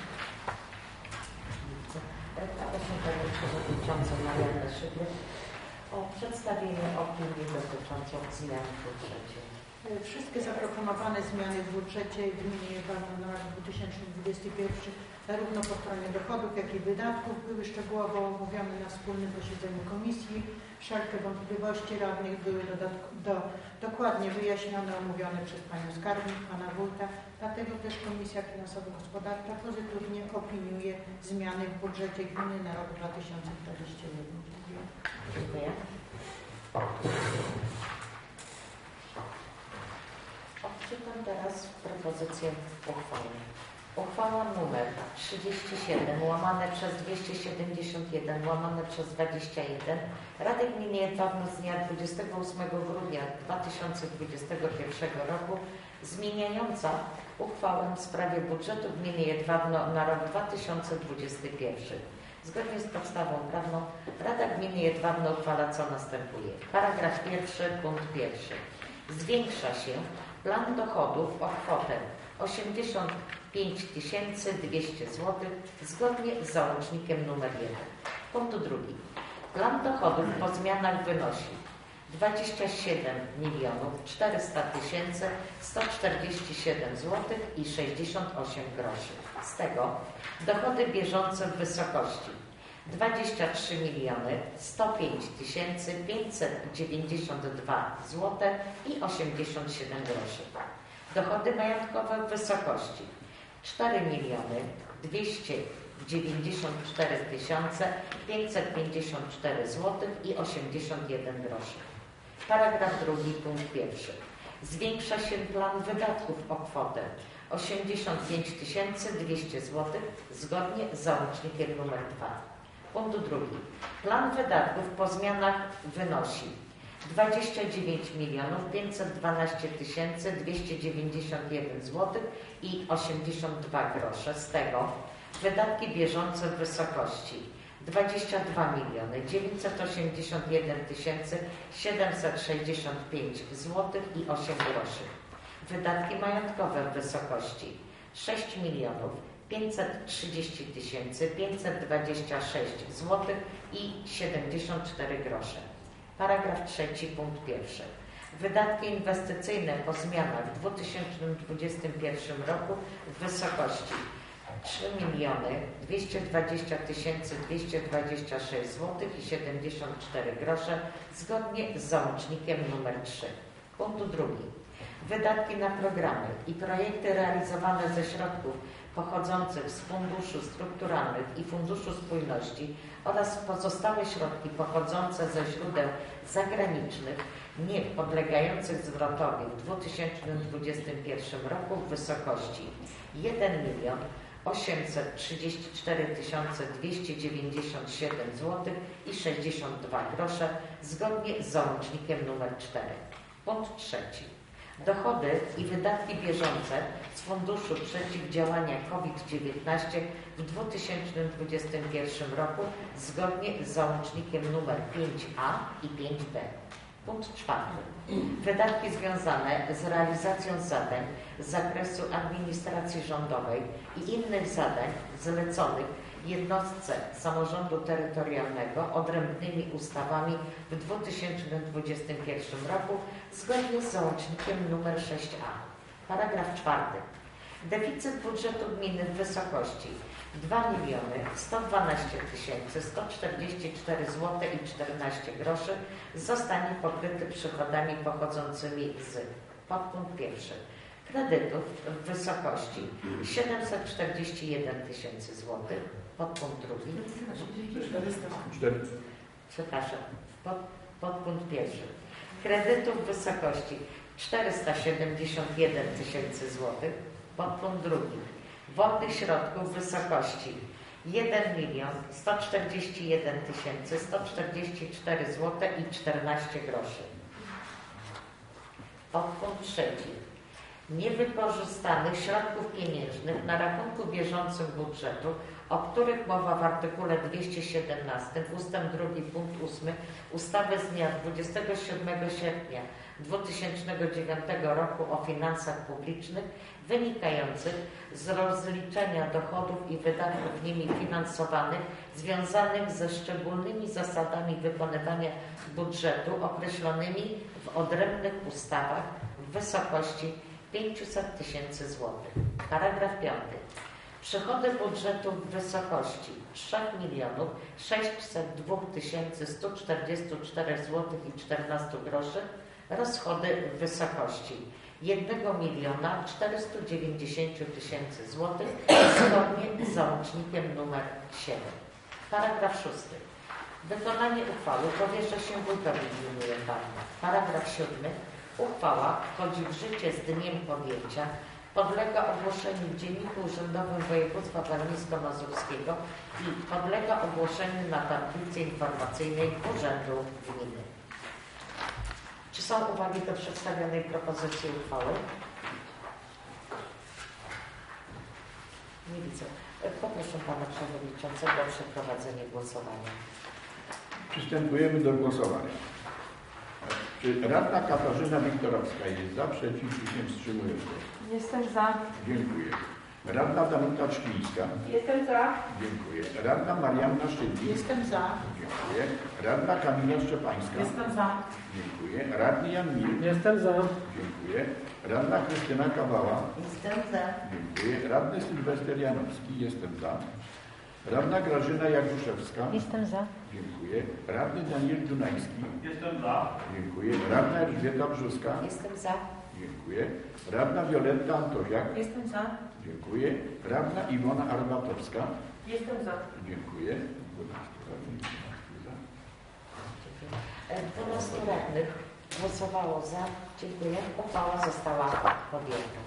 Speaker 1: Proszę Panią Przewodniczącą Mariannę Szybrę o przedstawienie opinii dotyczącą zmian w budżecie.
Speaker 3: Wszystkie zaproponowane zmiany w budżecie gminy Jedwabno na rok dwa tysiące dwudziesty pierwszy zarówno po stronie dochodów, jak i wydatków były szczegółowo omówione na wspólnym posiedzeniu komisji. Wszelkie wątpliwości radnych były do, do, dokładnie wyjaśnione, omówione przez Panią Skarbnik, Pana Wójta. Dlatego też Komisja Finansowo-Gospodarcza pozytywnie opiniuje zmiany w budżecie gminy na rok dwa tysiące dwudziesty pierwszy. Dziękuję.
Speaker 1: Dziękuję. Odczytam teraz propozycję uchwały. Uchwała numer trzydzieści siedem łamane przez dwieście siedemdziesiąt jeden łamane przez dwadzieścia jeden Rady Gminy Jedwabno z dnia dwudziestego ósmego grudnia dwa tysiące dwudziestego pierwszego roku zmieniająca uchwałę w sprawie budżetu Gminy Jedwabno na rok dwa tysiące dwudziesty pierwszy. Zgodnie z podstawą prawną Rada Gminy Jedwabno uchwala co następuje. Paragraf pierwszy, punkt pierwszy. Zwiększa się plan dochodów o kwotę osiemdziesiąt pięć tysięcy dwieście złotych zgodnie z załącznikiem nr jeden. Punkt drugi. Plan dochodów po zmianach wynosi dwadzieścia siedem milionów czterysta tysięcy sto czterdzieści siedem złotych i sześćdziesiąt osiem groszy. Z tego dochody bieżące w wysokości dwadzieścia trzy miliony sto pięć tysięcy pięćset dziewięćdziesiąt dwa złote i osiemdziesiąt siedem groszy. Dochody majątkowe w wysokości cztery miliony dwieście dziewięćdziesiąt cztery tysiące pięćset pięćdziesiąt cztery złotych i osiemdziesiąt jeden groszy. Paragraf drugi, punkt pierwszy. Zwiększa się plan wydatków o kwotę osiemdziesiąt pięć tysięcy dwieście złotych zgodnie z załącznikiem nr dwa. Punkt drugi. Plan wydatków po zmianach wynosi dwadzieścia dziewięć milionów pięćset dwanaście tysięcy dwieście dziewięćdziesiąt jeden złotych i osiemdziesiąt dwa grosze. Z tego wydatki bieżące w wysokości dwadzieścia dwa miliony dziewięćset osiemdziesiąt jeden tysięcy siedemset sześćdziesiąt pięć złotych i osiem groszy. Wydatki majątkowe w wysokości sześć milionów pięćset trzydzieści tysięcy pięćset dwadzieścia sześć złotych i siedemdziesiąt cztery grosze. Paragraf trzeci, punkt pierwszy. Wydatki inwestycyjne po zmianach w dwa tysiące dwudziestym pierwszym roku w wysokości trzy miliony dwieście dwadzieścia tysięcy dwieście dwadzieścia sześć złotych i siedemdziesiąt cztery grosze zgodnie z załącznikiem nr trzy. Punkt drugi. Wydatki na programy i projekty realizowane ze środków pochodzących z Funduszu Strukturalnych i Funduszu Spójności oraz pozostałe środki pochodzące ze źródeł zagranicznych nie podlegających zwrotowi w dwa tysiące dwudziestym pierwszym roku w wysokości jeden milion osiemset trzydzieści cztery tysiące dwieście dziewięćdziesiąt siedem złotych i sześćdziesiąt dwa grosze zgodnie z załącznikiem nr cztery. Punkt trzeci. Dochody i wydatki bieżące z Funduszu Przeciwdziałania COVID dziewiętnaście w dwa tysiące dwudziestym pierwszym roku zgodnie z załącznikiem nr pięć a i pięć b. Punkt czwarty. Wydatki związane z realizacją zadań z zakresu administracji rządowej i innych zadań zleconych jednostce samorządu terytorialnego odrębnymi ustawami w dwa tysiące dwudziestym pierwszym roku zgodnie z załącznikiem nr sześć a. Paragraf czwarty. Deficyt budżetu gminy w wysokości dwa miliony sto dwanaście tysięcy sto czterdzieści cztery złote i czternaście groszy zostanie pokryty przychodami pochodzącymi z podpunkt pierwszy. Kredytów w wysokości siedemset czterdzieści jeden tysięcy złotych. Podpunkt drugi.
Speaker 2: cztery.
Speaker 1: Przepraszam. Pod, podpunkt pierwszy. Kredytów w wysokości czterysta siedemdziesiąt jeden tysięcy złotych. Podpunkt drugi. Wolnych środków w wysokości jeden milion sto czterdzieści jeden tysięcy sto czterdzieści cztery złote i czternaście groszy. Podpunkt trzeci. Niewykorzystanych środków pieniężnych na rachunku bieżącym budżetu, o których mowa w artykule dwieście siedemnaście ustęp drugi punkt ósmy ustawy z dnia dwudziestego siódmego sierpnia dwa tysiące dziewiątego roku o finansach publicznych, wynikających z rozliczenia dochodów i wydatków nimi finansowanych związanych ze szczególnymi zasadami wykonywania budżetu określonymi w odrębnych ustawach w wysokości pięćset tysięcy złotych. Paragraf piąty. Przychody budżetu w wysokości trzy miliony sześćset dwa tysiące sto czterdzieści cztery złotych i czternaście groszy, rozchody w wysokości jeden milion czterysta dziewięćdziesiąt tysięcy złotych zgodnie z załącznikiem nr siedem. Paragraf szósty. Wykonanie uchwały powierza się wójtowi gminy Jedwabna. Paragraf siódmy. Uchwała wchodzi w życie z dniem podjęcia, podlega ogłoszeniu w Dzienniku Urzędowym Województwa Warmińsko-Mazurskiego i podlega ogłoszeniu na tablicy informacyjnej Urzędu Gminy. Czy są uwagi do przedstawionej propozycji uchwały? Nie widzę. Poproszę Pana Przewodniczącego o przeprowadzenie głosowania.
Speaker 2: Przystępujemy do głosowania. Czy radna Katarzyna Wiktorowska jest za, przeciw, czy się wstrzymuje?
Speaker 7: Jestem za.
Speaker 2: Dziękuję. Radna Danuta Szklińska.
Speaker 7: Jestem za.
Speaker 2: Dziękuję. Radna Marianna Szydlik.
Speaker 3: Jestem za.
Speaker 2: Dziękuję. Radna Kamila Szczepańska.
Speaker 7: Jestem za.
Speaker 2: Dziękuję. Radny Jan Mil.
Speaker 8: Jestem za.
Speaker 2: Dziękuję. Radna Krystyna Kawała.
Speaker 3: Jestem za.
Speaker 2: Dziękuję. Radny Sylwester Janowski. Jestem za. Radna Grażyna Jakuszewska.
Speaker 7: Jestem za.
Speaker 2: Dziękuję. Radny Daniel Dunajski.
Speaker 6: Jestem za.
Speaker 2: Dziękuję. Radna Elżbieta Brzuska.
Speaker 1: Jestem za.
Speaker 2: Dziękuję. Radna Wioletta Antosiak.
Speaker 7: Jestem za.
Speaker 2: Dziękuję. Radna Iwona Arbatowska.
Speaker 7: Jestem za.
Speaker 2: Dziękuję.
Speaker 1: dwunastu radnych głosowało za. Dziękuję. Uchwała została podjęta.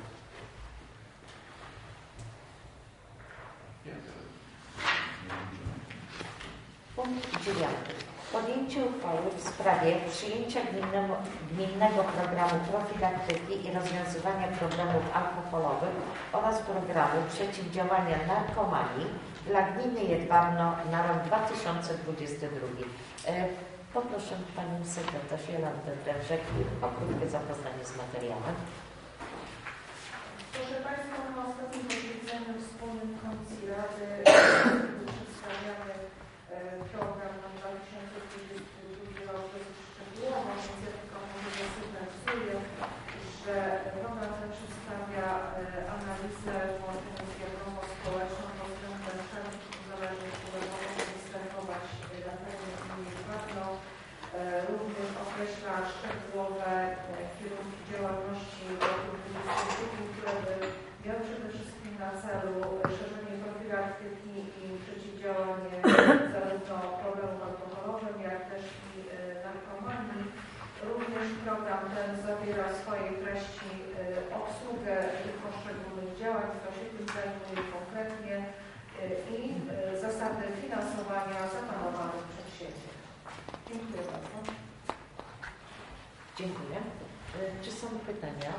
Speaker 1: Punkt dziewiąty. Podjęcie uchwały w sprawie przyjęcia gminnego, gminnego programu profilaktyki i rozwiązywania problemów alkoholowych oraz programu przeciwdziałania narkomanii dla gminy Jedwabno na rok dwa tysiące dwudziesty drugi. E, poproszę Panią Sekretarz Jolantę Drężek o krótkie zapoznanie z materiałem.
Speaker 9: Proszę Państwa, na ostatnim posiedzeniu wspólnym Komisji Rady przedstawiamy program na dwa tysiące dwudziesty drugi rok dosyć szczegółowo, więc ja tylko może zasygnalizuję, że program ten przedstawia analizę połączenia z wiadomą społeczną pod względem wszelkich uzależnień, które mogą występować na terenie gminy Jedwabno. Również określa szczegółowe kierunki działalności w roku dwudziestym drugim, które by miały przede wszystkim na celu szerzenie profilaktyki i przeciwdziałanie zarówno problemom alkoholowym, jak też i narkomanii. Również program ten zawiera w swojej treści obsługę tych poszczególnych działań, kto się tym zajmuje konkretnie i zasady finansowania zaplanowanych przedsięwzięć. Dziękuję bardzo.
Speaker 1: Dziękuję. Czy są pytania?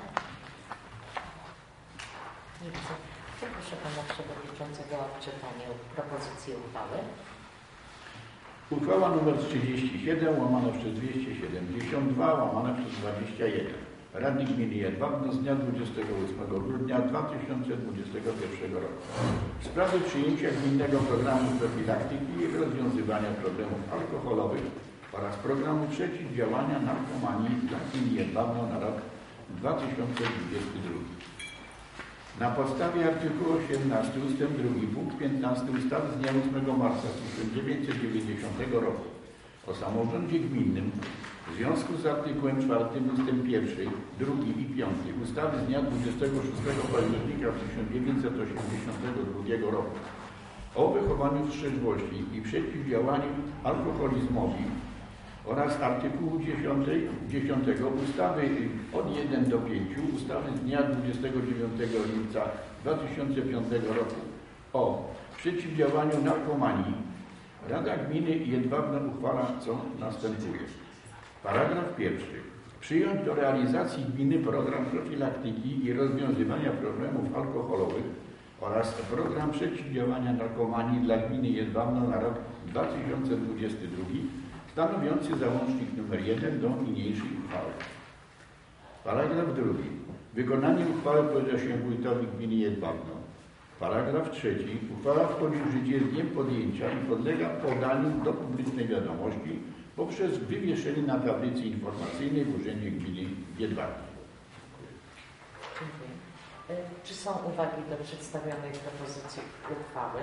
Speaker 1: Nie widzę. Proszę Pana Przewodniczącego o odczytanie propozycji uchwały.
Speaker 2: Uchwała nr trzydzieści siedem łamane przez dwieście siedemdziesiąt dwa łamane przez dwadzieścia jeden. Rady Gminy Jedwabno z dnia dwudziestego ósmego grudnia dwa tysiące dwudziestego pierwszego roku. W sprawie przyjęcia gminnego programu profilaktyki i rozwiązywania problemów alkoholowych oraz programu przeciwdziałania narkomanii dla gminy Jedwabno na rok dwa tysiące dwudziesty drugi. Na podstawie artykułu osiemnastego ustęp drugi punkt piętnasty ustawy z dnia ósmego marca tysiąc dziewięćset dziewięćdziesiątego roku o samorządzie gminnym w związku z artykułem czwartym ustęp pierwszy, drugi i piąty ustawy z dnia dwudziestego szóstego października tysiąc dziewięćset osiemdziesiątego drugiego roku o wychowaniu w trzeźwości i przeciwdziałaniu alkoholizmowi oraz artykułu dziesiątego ustawy od jeden do pięciu ustawy z dnia dwudziestego dziewiątego lipca dwa tysiące piątego roku o przeciwdziałaniu narkomanii, Rada Gminy Jedwabno uchwala, co następuje. Paragraf pierwszy. Przyjąć do realizacji gminy program profilaktyki i rozwiązywania problemów alkoholowych oraz program przeciwdziałania narkomanii dla gminy Jedwabno na rok dwa tysiące dwudziesty drugi, stanowiący załącznik nr jeden do niniejszej uchwały. Paragraf drugi. Wykonanie uchwały powierza się wójtowi gminy Jedwabno. Paragraf trzeci. Uchwała wchodzi w życie z dniem podjęcia i podlega podaniu do publicznej wiadomości poprzez wywieszenie na tablicy informacyjnej w Urzędzie Gminy Jedwabno.
Speaker 1: Dziękuję. Czy są uwagi do przedstawionej propozycji uchwały?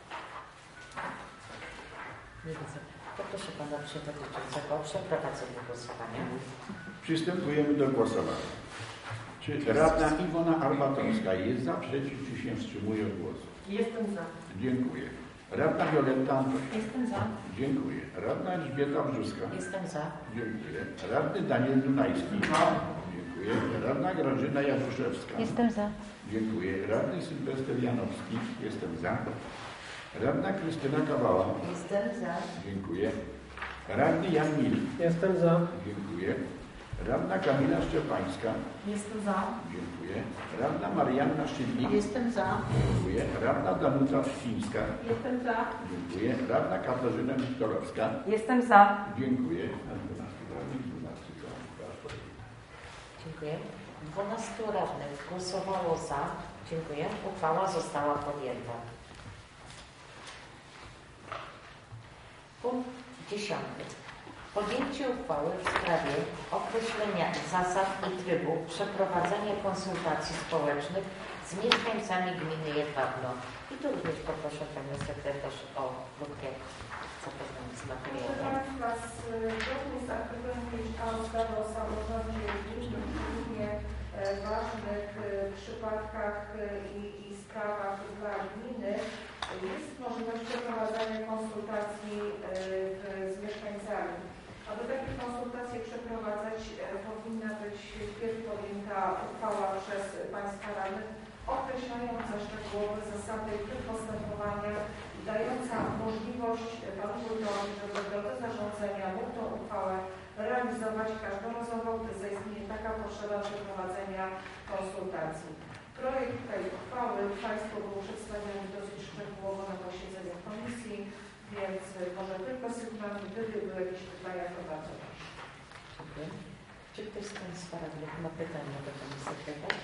Speaker 1: Nie widzę. Poproszę Pana Przewodniczącego o przeprowadzenie głosowania.
Speaker 2: Przystępujemy do głosowania. Czy radna Iwona Arbatowska jest za, przeciw, czy się wstrzymuje od głosu?
Speaker 7: Jestem za.
Speaker 2: Dziękuję. Radna Wioletta Antoś.
Speaker 7: Jestem za.
Speaker 2: Dziękuję. Radna Elżbieta Brzuska.
Speaker 1: Jestem za.
Speaker 2: Dziękuję. Radny Daniel Dunajski. Dziękuję. Radna Grażyna Januszewska.
Speaker 7: Jestem za.
Speaker 2: Dziękuję. Radny Sylwester Janowski. Jestem za. Radna Krystyna Kawała.
Speaker 3: Jestem za.
Speaker 2: Dziękuję. Radny Jan Mil.
Speaker 7: Jestem za.
Speaker 2: Dziękuję. Radna Kamila Szczepańska.
Speaker 7: Jestem za.
Speaker 2: Dziękuję. Radna Marianna Szydlik.
Speaker 3: Jestem za.
Speaker 2: Dziękuję. Radna Danuta Wścińska.
Speaker 7: Jestem za.
Speaker 2: Dziękuję. Radna Katarzyna Wiktorowska.
Speaker 7: Jestem za.
Speaker 2: Dziękuję.
Speaker 1: Dziękuję. dwunastu radnych głosowało za. Dziękuję. Uchwała została podjęta. Punkt dziesiąty. Podjęcie uchwały w sprawie określenia zasad i trybu przeprowadzania konsultacji społecznych z mieszkańcami gminy Jedwabno. I tu również poproszę Panią Sekretarz o krótkie zapoznanie z
Speaker 9: Proszę
Speaker 1: materiałem.
Speaker 9: Państwa, zgodnie z artykułem pięć a ustawy o samorządzie gminnym w równie e, ważnych e, przypadkach e, i, i sprawach dla gminy jest możliwość przeprowadzania konsultacji e, w, z mieszkańcami. Aby takie konsultacje przeprowadzać, e, powinna być wpierw podjęta uchwała przez Państwa radnych określająca szczegółowe zasady i tryb postępowania, dająca możliwość Panu Wójtowi, żeby w drodze zarządzenia mógł tą uchwałę realizować każdorazowo, gdy zaistnieje taka potrzeba przeprowadzenia konsultacji. Projekt tej uchwały Państwu był przedstawiony dosyć szczegółowo na posiedzeniu komisji, więc może tylko sygnał, gdyby były jakieś pytania, to bardzo proszę.
Speaker 1: Dziękuję. Czy ktoś z Państwa radnych ma pytania do Pani Sekretarz?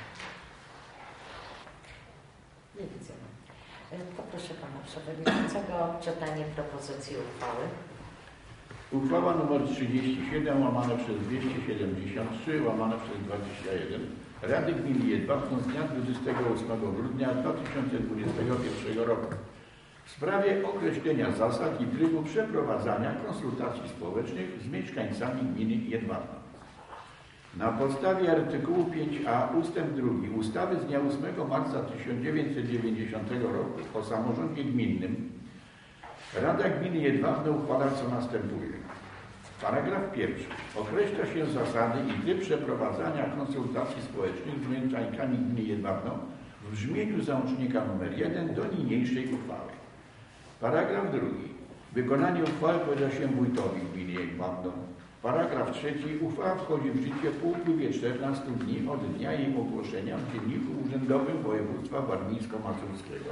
Speaker 1: Nie widzę. Poproszę Pana Przewodniczącego o czytanie propozycji uchwały.
Speaker 2: Uchwała nr trzydzieści siedem łamane przez dwieście siedemdziesiąt trzy łamane przez dwadzieścia jeden Rady Gminy Jedwabno z dnia dwudziestego ósmego grudnia dwa tysiące dwudziestego pierwszego roku w sprawie określenia zasad i trybu przeprowadzania konsultacji społecznych z mieszkańcami gminy Jedwabno. Na podstawie artykułu pięć a ustęp drugi ustawy z dnia ósmego marca tysiąc dziewięćset dziewięćdziesiątego roku o samorządzie gminnym Rada Gminy Jedwabno uchwala, co następuje. Paragraf pierwszy. Określa się zasady i tryb przeprowadzania konsultacji społecznych z mieszkańcami gminy Jedwabno w brzmieniu załącznika nr jeden do niniejszej uchwały. Paragraf drugi. Wykonanie uchwały powierza się wójtowi gminy Jedwabno. Paragraf trzeci. Uchwała wchodzi w życie po upływie czternastu dni od dnia jej ogłoszenia w Dzienniku Urzędowym Województwa Warmińsko-Mazurskiego.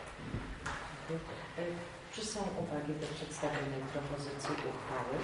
Speaker 1: Czy są uwagi do przedstawionej propozycji uchwały?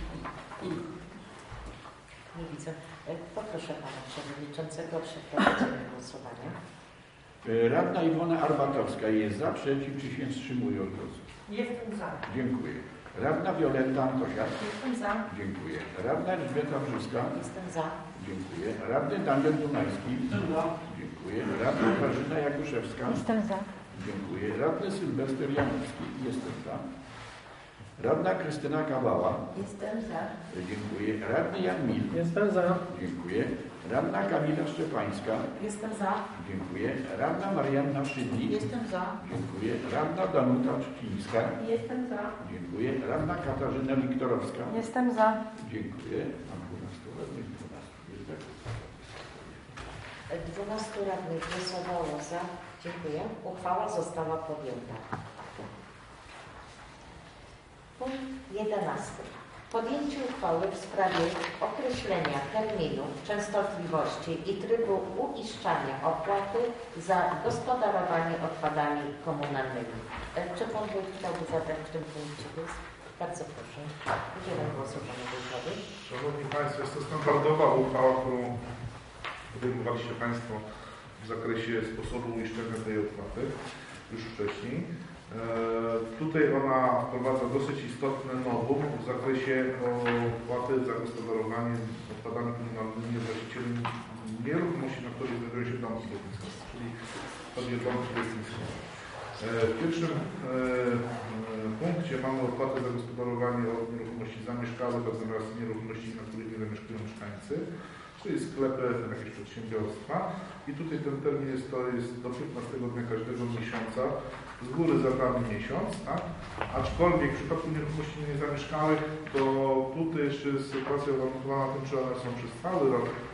Speaker 1: Nie widzę. Poproszę Pana Przewodniczącego o przeprowadzenie głosowania.
Speaker 2: Radna Iwona Arbatowska jest za, przeciw, czy się wstrzymuje od głosu?
Speaker 7: Jestem za.
Speaker 2: Dziękuję. Radna Wioletta Antosia.
Speaker 7: Jestem za.
Speaker 2: Dziękuję. Radna Elżbieta Brzuska.
Speaker 1: Jestem za.
Speaker 2: Dziękuję. Radny Daniel Dunajski.
Speaker 6: Jestem za.
Speaker 2: Dziękuję. Radna Grażyna Jakuszewska.
Speaker 7: Jestem za.
Speaker 2: Dziękuję. Radny Sylwester Janowski. Jestem za. Radna Krystyna Kawała.
Speaker 3: Jestem za.
Speaker 2: Dziękuję. Radny Jan Mil.
Speaker 7: Jestem za.
Speaker 2: Dziękuję. Radna Kamila Szczepańska.
Speaker 7: Jestem za.
Speaker 2: Dziękuję. Radna Marianna Szydlik.
Speaker 3: Jestem za.
Speaker 2: Dziękuję. Radna Danuta Czcińska.
Speaker 7: Jestem za.
Speaker 2: Dziękuję. Radna Katarzyna Wiktorowska.
Speaker 7: Jestem za.
Speaker 2: Dziękuję. Mam dwunastu radnych, dwunastu jest tak.
Speaker 1: dwunastu radnych głosowało za. Dziękuję. Uchwała została podjęta. Punkt jedenasty. Podjęcie uchwały w sprawie określenia terminu, częstotliwości i trybu uiszczania opłaty za gospodarowanie odpadami komunalnymi. Czy Pan Wójt chciałby zadać w tym punkcie głos? Bardzo proszę. Udzielam głosu Panu Wójtowi.
Speaker 4: Szanowni Państwo, jest to standardowa uchwała, którą podejmowaliście Państwo w zakresie sposobu uiszczenia tej opłaty już wcześniej. E, tutaj ona wprowadza dosyć istotne novum w zakresie opłaty za gospodarowanie odpadami komunalnymi właścicieli nieruchomości, na której znajdują się domki lotniskowe, czyli chodzi o domki lotniskowe. E, w pierwszym e, punkcie mamy opłatę za gospodarowanie od nieruchomości zamieszkałych oraz nieruchomości, na których nie zamieszkują mieszkańcy, czyli sklepy, jakieś przedsiębiorstwa. I tutaj ten termin jest, to jest do piętnastego dnia każdego miesiąca, z góry zabrany miesiąc, tak? Aczkolwiek w przypadku nieruchomości niezamieszkałych, to tutaj jeszcze jest sytuacja warunkowana tym, czy one są przez cały rok e,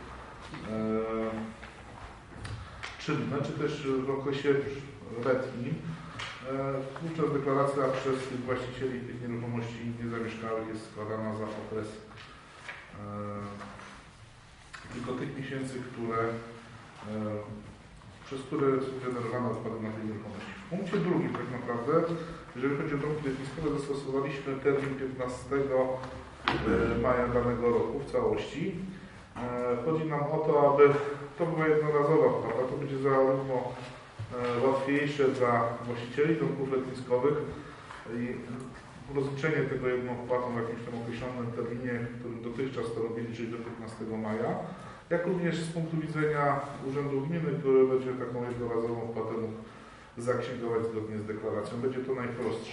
Speaker 4: czynne, czy też w okresie letnim. E, wówczas deklaracja przez tych właścicieli tych nieruchomości niezamieszkałych jest składana za okres e, tylko tych miesięcy, które, e, przez które są generowane odpady na tej nieruchomości. W punkcie drugim tak naprawdę, jeżeli chodzi o domki lotniskowe, zastosowaliśmy termin piętnastego maja danego roku w całości. E, chodzi nam o to, aby to była jednorazowa wpłata, to będzie zarówno e, łatwiejsze dla właścicieli domków lotniskowych i rozliczenie tego jedną wpłatą w jakimś tam określonym terminie, którym dotychczas to robili, czyli do piętnastego maja, jak również z punktu widzenia Urzędu Gminy, który będzie taką jednorazową wpłatę mógł zaksięgować zgodnie z deklaracją. Będzie to najprostsze.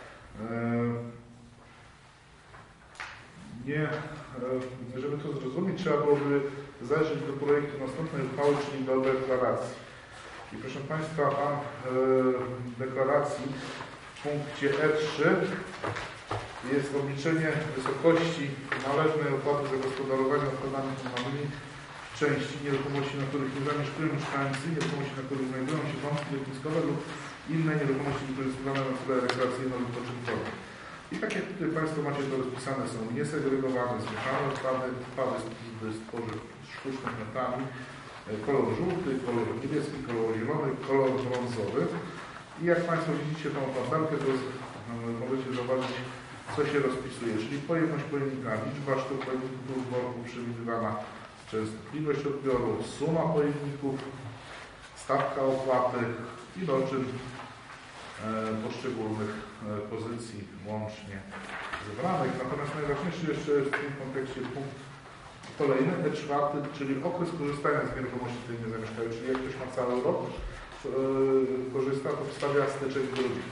Speaker 4: Nie, żeby to zrozumieć, trzeba byłoby zajrzeć do projektu następnej uchwały, czyli do deklaracji. I proszę Państwa, Pan deklaracji w punkcie E trzy jest obliczenie wysokości należnej opłaty za gospodarowanie odpadami komunalnymi w części nieruchomości, na których nie zamieszkują mieszkańcy, nieruchomości, na których znajdują się domki lotniskowe lub inne nieruchomości wykorzystywane na cele rekreacyjne lub poczynkowe. I tak jak tutaj Państwo macie to rozpisane, są niesegregowane, zmieszane odpady, odpady z tworzyw sztucznych metali, kolor żółty, kolor niebieski, kolor zielony, kolor brązowy. I jak Państwo widzicie tą tabelkę, to możecie zobaczyć, co się rozpisuje, czyli pojemność pojemnika, liczba sztuk pojemników w worku przewidywana, częstotliwość odbioru, suma pojemników, stawka opłaty i doczyn e, poszczególnych e, pozycji łącznie zebranych. Natomiast najważniejszy jeszcze jest w tym kontekście punkt kolejny, E czwarty, czyli okres korzystania z nieruchomości tej niezamieszkałej, czyli jak ktoś ma cały rok, korzysta, to wstawia styczeń, grudzień.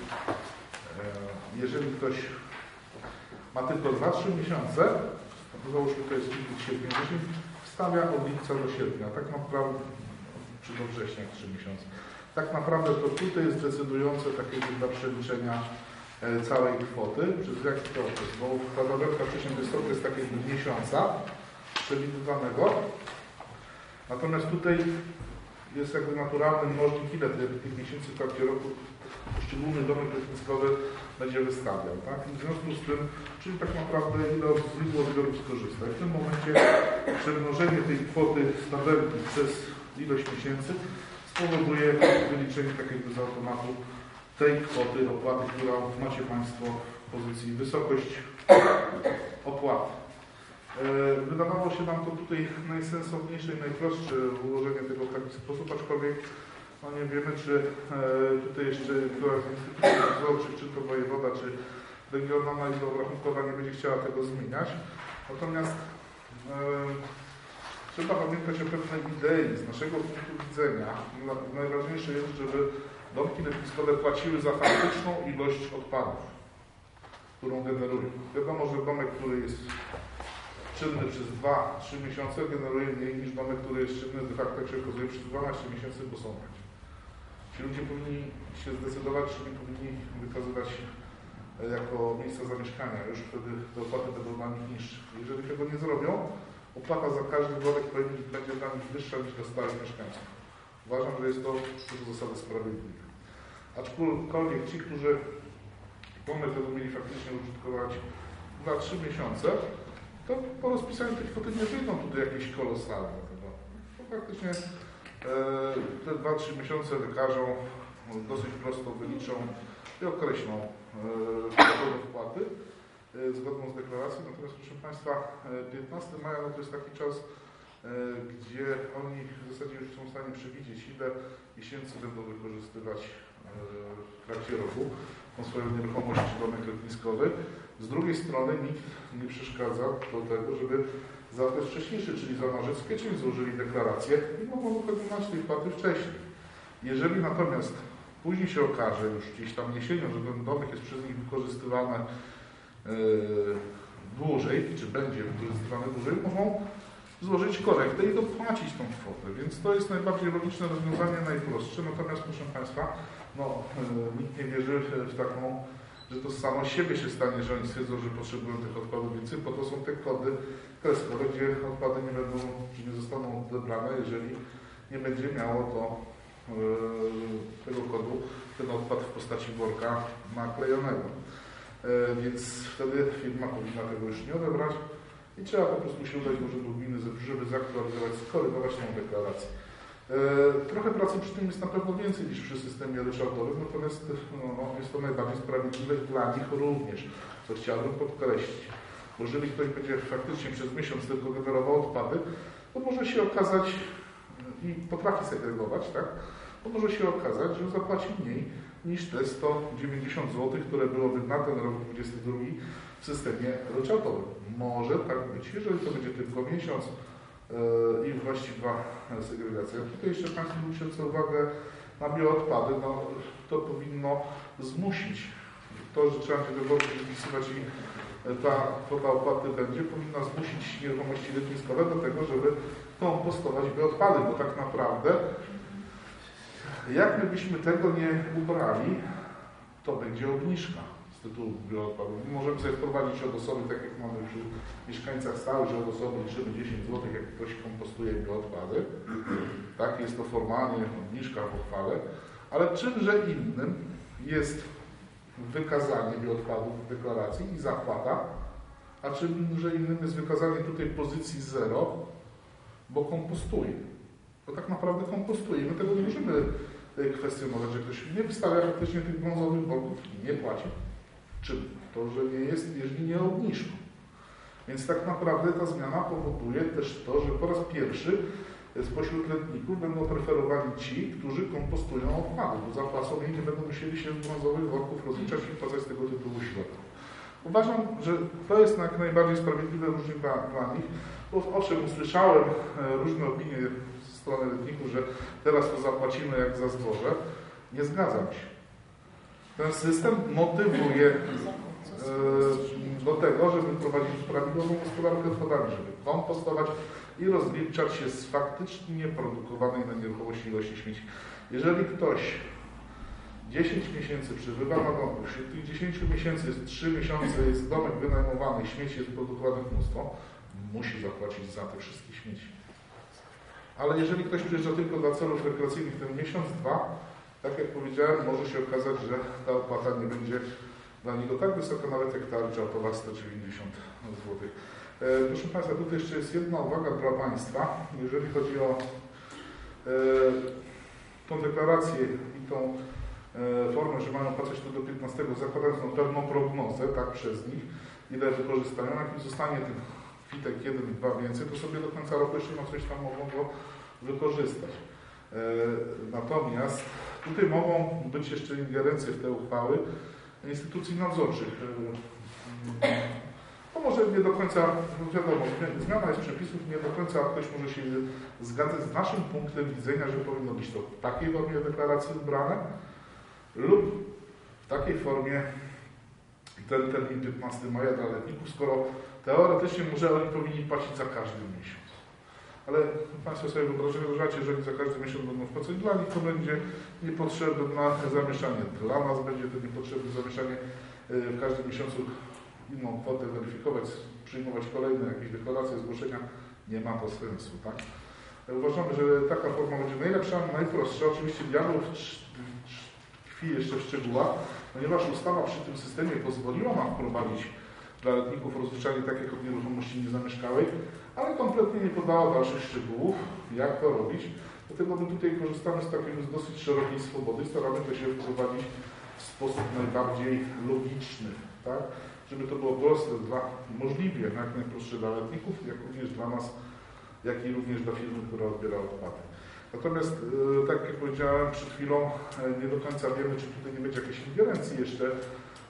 Speaker 4: Jeżeli ktoś ma tylko dwa trzy miesiące, to załóżmy to jest lipiec, sierpień, wrzesień, wstawia od lipca do sierpnia, tak naprawdę, czy do września trzy miesiące. Tak naprawdę to tutaj jest decydujące takie dla przeliczenia całej kwoty, przez jaki to okres, bo ta tabelka wcześniej to jest okres takiego miesiąca przewidywanego, natomiast tutaj jest jakby naturalny mnożnik, ile tych, tych miesięcy w trakcie roku poszczególny domek lotniskowy będzie wystawiał. Tak? I w związku z tym, czyli tak naprawdę ile z ilu odbiorów skorzysta. I w tym momencie przemnożenie tej kwoty z tabelki przez ilość miesięcy spowoduje wyliczenie takiego z automatu tej kwoty opłaty, którą macie Państwo w pozycji wysokość opłaty. Wydawało się nam to tutaj najsensowniejsze i najprostsze ułożenie tego w taki sposób, aczkolwiek no nie wiemy, czy e, tutaj jeszcze któraś z instytucji nadzorczych, czy to wojewoda, czy Regionalna Izba Obrachunkowa nie będzie chciała tego zmieniać. Natomiast e, trzeba pamiętać o pewnej idei. Z naszego punktu widzenia najważniejsze jest, żeby domki lotniskowe płaciły za faktyczną ilość odpadów, którą generują. Wiadomo, że domek, który jest czynny przez dwa trzy miesiące generuje mniej niż domek, który jest czynny de facto, jak się okazuje, przez dwanaście miesięcy, bo są racie. Ci ludzie powinni się zdecydować, czy nie powinni wykazywać jako miejsca zamieszkania. Już wtedy te opłaty będą dla nich niższe. Jeżeli tego nie zrobią, opłata za każdy domek będzie dla nich wyższa niż dla stałych mieszkańców. Uważam, że jest to co do zasady sprawiedliwe. Aczkolwiek ci, którzy domek będą mieli faktycznie użytkować dwa trzy miesiące, to po rozpisaniu tej kwoty nie wyjdą tutaj jakieś kolosalne. To faktycznie e, te dwa trzy miesiące wykażą, dosyć prosto wyliczą i określą kwotę wpłaty e, zgodną z deklaracją. Natomiast proszę Państwa, piętnastego maja no to jest taki czas, e, gdzie oni w zasadzie już są w stanie przewidzieć, ile miesięcy będą wykorzystywać e, w trakcie roku tą swoją nieruchomość czy domek letniskowy. Z drugiej strony nikt nie przeszkadza do tego, żeby za okres wcześniejszy, czyli za marzec, kwiecień złożyli deklarację i mogą dokonywać tej wpłaty wcześniej. Jeżeli natomiast później się okaże już gdzieś tam jesienią, że ten domek jest przez nich wykorzystywany yy, dłużej, czy będzie wykorzystywany dłużej, mogą złożyć korektę i dopłacić tą kwotę. Więc to jest najbardziej logiczne rozwiązanie, najprostsze. Natomiast proszę Państwa, no, yy, nikt nie wierzy w taką, że to samo z siebie się stanie, że oni stwierdzą, że potrzebują tych odpadów więcej, po to są te kody kreskowe, gdzie odpady nie będą, czy nie zostaną odebrane, jeżeli nie będzie miało to yy, tego kodu, ten odpad w postaci worka naklejonego. Yy, więc wtedy firma powinna tego już nie odebrać i trzeba po prostu się udać do urzędu gminy, żeby zaktualizować, skorygować tą deklarację. Trochę pracy przy tym jest na pewno więcej niż przy systemie ryczałtowym, natomiast no, jest to najbardziej sprawiedliwe dla nich również, co chciałbym podkreślić. Bo jeżeli ktoś będzie faktycznie przez miesiąc tylko generował odpady, to może się okazać i potrafi segregować, tak? To może się okazać, że zapłaci mniej niż te sto dziewięćdziesiąt złotych, które byłoby na ten rok dwudziesty drugi w systemie ryczałtowym. Może tak być, jeżeli to będzie tylko miesiąc i właściwa segregacja. Tutaj jeszcze Państwu zwrócę uwagę na bioodpady. No, to powinno zmusić to, że trzeba się wybornie wypisywać i ta kwota opłaty będzie, powinna zmusić nieruchomości letniskowe do tego, żeby kompostować bioodpady, bo tak naprawdę jak my byśmy tego nie ubrali, to będzie obniżka z tytułu bioodpadów. Możemy sobie wprowadzić od osoby, tak jak mamy przy mieszkańcach stałych, że od osoby liczymy dziesięć złotych, jak ktoś kompostuje bioodpady. Tak, jest to formalnie obniżka w uchwale, ale czymże innym jest wykazanie bioodpadów w deklaracji i zapłata, a czymże innym jest wykazanie tutaj pozycji zero, bo kompostuje. Bo tak naprawdę kompostuje. My tego nie możemy kwestionować, że ktoś nie wystawia faktycznie tych brązowych worków i nie płaci. Czym? To, że nie jest, jeżeli nie obniżką. Więc tak naprawdę ta zmiana powoduje też to, że po raz pierwszy spośród letników będą preferowani ci, którzy kompostują odpady, bo zapłacą i nie będą musieli się z brązowych worków rozliczać i płacać z tego tytułu środków. Uważam, że to jest jak najbardziej sprawiedliwe różnie dla, dla nich, bo owszem, usłyszałem różne opinie ze strony letników, że teraz to zapłacimy jak za zboże. Nie zgadzam się. Ten system motywuje e, do tego, żeby prowadzić prawidłową gospodarkę odpadami, żeby kompostować i rozliczać się z faktycznie produkowanej na nieruchomości ilości śmieci. Jeżeli ktoś dziesięć miesięcy przebywa na domu, wśród tych dziesięć miesięcy jest trzy miesiące, jest domek wynajmowany, śmieci jest produkowane mnóstwo, musi zapłacić za te wszystkie śmieci. Ale jeżeli ktoś przyjeżdża tylko dla celów rekreacyjnych ten miesiąc, dwa, tak jak powiedziałem, może się okazać, że ta opłata nie będzie dla niego tak wysoka, nawet jak ta ryczałtowa sto dziewięćdziesiąt złotych. E, proszę Państwa, tutaj jeszcze jest jedna uwaga dla Państwa, jeżeli chodzi o e, tą deklarację i tą e, formę, że mają płacać to do piętnastego, zakładając no, pewną prognozę, tak, przez nich, ile wykorzystają, jak im zostanie ten kwitek jeden, dwa więcej, to sobie do końca roku jeszcze no, coś tam mogą go wykorzystać. E, natomiast tutaj mogą być jeszcze ingerencje w te uchwały instytucji nadzorczych. To może nie do końca, wiadomo, zmiana jest przepisów, nie do końca ktoś może się zgadzać z naszym punktem widzenia, że powinno być to w takiej formie deklaracji wybrane lub w takiej formie ten termin piętnastego maja dla letników, skoro teoretycznie może oni powinni płacić za każdy miesiąc. Ale Państwo sobie wyobrażacie, jeżeli za każdy miesiąc będą wpłacać dla nich, to będzie niepotrzebne zamieszanie. Dla nas będzie to niepotrzebne zamieszanie w każdym miesiącu inną kwotę weryfikować, przyjmować kolejne jakieś deklaracje, zgłoszenia. Nie ma to sensu, tak? Uważamy, że taka forma będzie najlepsza, najprostsza. Oczywiście diabeł tkwi jeszcze w szczegółach, ponieważ ustawa przy tym systemie pozwoliła nam wprowadzić dla letników rozliczanie tak jak od nieruchomości niezamieszkałej, ale kompletnie nie podała dalszych szczegółów, jak to robić. Dlatego my tutaj korzystamy z takiej dosyć szerokiej swobody, staramy to się wprowadzić w sposób najbardziej logiczny, tak? Żeby to było proste, dla, możliwie jak najprostsze dla letników, jak również dla nas, jak i również dla firmy, która odbiera odpady. Natomiast, e, tak jak powiedziałem przed chwilą, e, nie do końca wiemy, czy tutaj nie będzie jakiejś ingerencji jeszcze, e,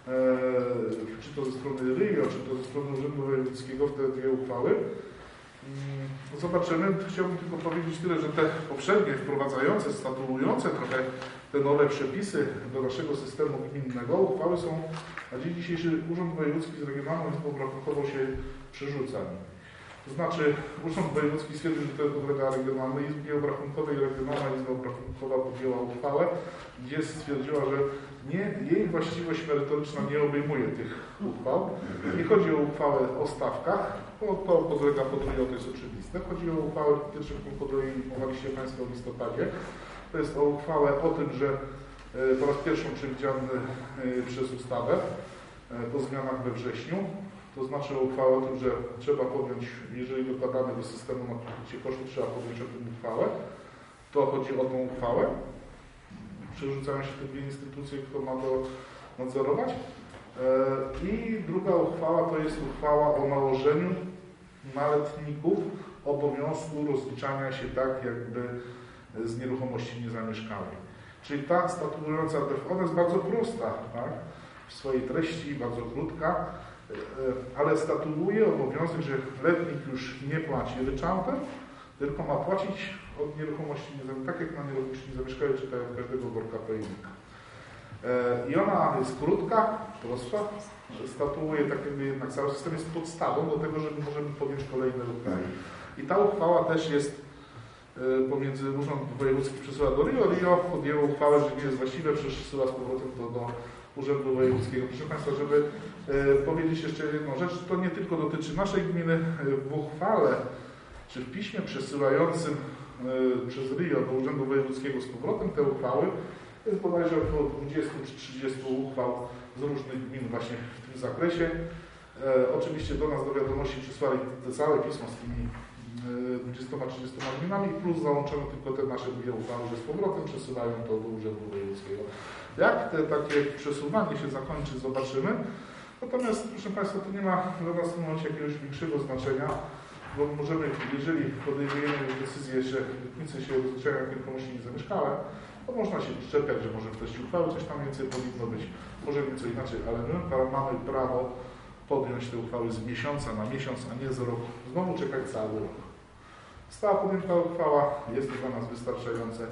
Speaker 4: czy to ze strony R I O, czy to ze strony Urzędu Wojewódzkiego w te dwie uchwały. Mm, zobaczymy. Chciałbym tylko powiedzieć tyle, że te poprzednie wprowadzające, statuujące trochę te nowe przepisy do naszego systemu gminnego uchwały są na dzień dzisiejszy Urząd Wojewódzki z Regionalną Izbą Obrachunkową się przerzuca. To znaczy Urząd Wojewódzki stwierdził, że to podlega Regionalnej Izbie Obrachunkowej. Regionalna Izba Obrachunkowa podjęła uchwałę, gdzie stwierdziła, że nie, jej właściwość merytoryczna nie obejmuje tych uchwał. Nie chodzi o uchwałę o stawkach, bo to podlega pod R I O, to jest oczywiste. Chodzi o uchwałę, o której mówiliście Państwo w listopadzie. To jest o uchwałę o tym, że po raz pierwszy przewidziany przez ustawę po zmianach we wrześniu. To znaczy uchwałę o tym, że trzeba podjąć, jeżeli dokładamy do systemu na pokrycie kosztów, trzeba podjąć o tym uchwałę. To chodzi o tą uchwałę. Przerzucają się te dwie instytucje, kto ma to nadzorować. I druga uchwała to jest uchwała o nałożeniu na letników obowiązku rozliczania się tak jakby z nieruchomości niezamieszkałej. Czyli ta statuująca, ona jest bardzo prosta, tak? W swojej treści, bardzo krótka, ale statuuje obowiązek, że letnik już nie płaci ryczałtem, tylko ma płacić od nieruchomości niezamieszkałej, tak jak na nieruchomości niezamieszkałej, czy tak jak każdego worka pojemnika. I ona jest krótka, prosta, statuuje tak jakby jednak cały system jest podstawą do tego, żeby możemy podjąć kolejne uchwały. I ta uchwała też jest pomiędzy Urząd Wojewódzki przesyła do R I O. R I O podjęło uchwałę, że nie jest właściwe, przesyła z powrotem to do Urzędu Wojewódzkiego. Proszę Państwa, żeby e, powiedzieć jeszcze jedną rzecz, to nie tylko dotyczy naszej gminy. W uchwale, czy w piśmie przesyłającym e, przez R I O do Urzędu Wojewódzkiego z powrotem te uchwały jest bodajże około dwudziestu czy trzydziestu uchwał z różnych gmin właśnie w tym zakresie. E, oczywiście do nas do wiadomości przysłali te całe pismo z tymi dwudziestoma trzydziestoma gminami, plus załączono tylko te nasze dwie uchwały, że z powrotem przesyłają to do Urzędu Wojewódzkiego. Jak te takie przesuwanie się zakończy, zobaczymy. Natomiast, proszę Państwa, to nie ma dla nas w tym momencie jakiegoś większego znaczenia, bo możemy, jeżeli podejmujemy decyzję, że letnicy się rozliczają jak nieruchomości niezamieszkałe, to można się przyczepiać, że może w treści uchwały coś tam więcej powinno być, może nieco inaczej, ale my mamy prawo podjąć te uchwały z miesiąca na miesiąc, a nie z roku. Znowu czekać cały rok. Została podjęta uchwała, jest to dla nas wystarczające.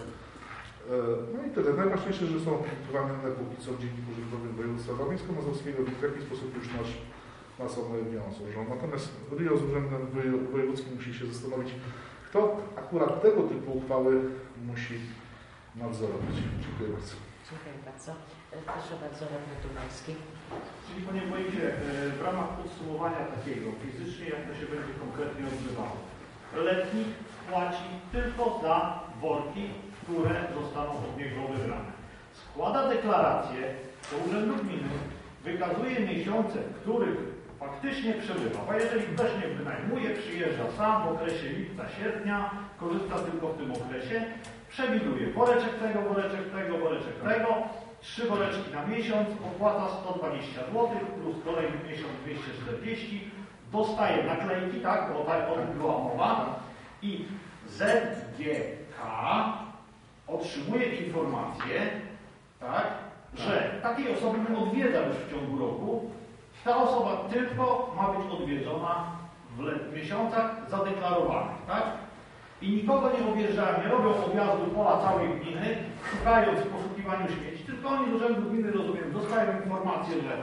Speaker 4: No i tyle. Najważniejsze, że są wyłaniane póki co w Dzienniku Urzędowym Województwa Warmińsko-Mazurskiego, w jaki sposób już nas, nas one wiążą. Natomiast R I O z Urzędem Wojewódzkim musi się zastanowić, kto akurat tego typu uchwały musi nadzorować. Dziękuję bardzo.
Speaker 1: Dziękuję bardzo. Proszę bardzo, radny Tumański.
Speaker 6: Czyli Panie Wójcie, w ramach podsumowania takiego, fizycznie jak to się będzie konkretnie odbywało. Letnik płaci tylko za worki, które zostaną od niego wybrane. Składa deklarację do Urzędu Gminy, wykazuje miesiące, w których faktycznie przebywa. A jeżeli ktoś nie wynajmuje, przyjeżdża sam w okresie lipca, sierpnia, korzysta tylko w tym okresie, przewiduje woreczek tego, woreczek tego, woreczek tego, trzy woreczki na miesiąc, opłata sto dwadzieścia złotych plus kolejny miesiąc dwieście czterdzieści, dostaje naklejki, tak, bo tak o tym była mowa, i Z G K otrzymuje informację, tak, że takiej osoby nie odwiedza już w ciągu roku. Ta osoba tylko ma być odwiedzona w miesiącach zadeklarowanych, tak? I nikogo nie objeżdżają, nie robią objazdu pola całej gminy, szukając w poszukiwaniu śmieci, tylko oni z Urzędu Gminy, rozumiem, dostają informację, że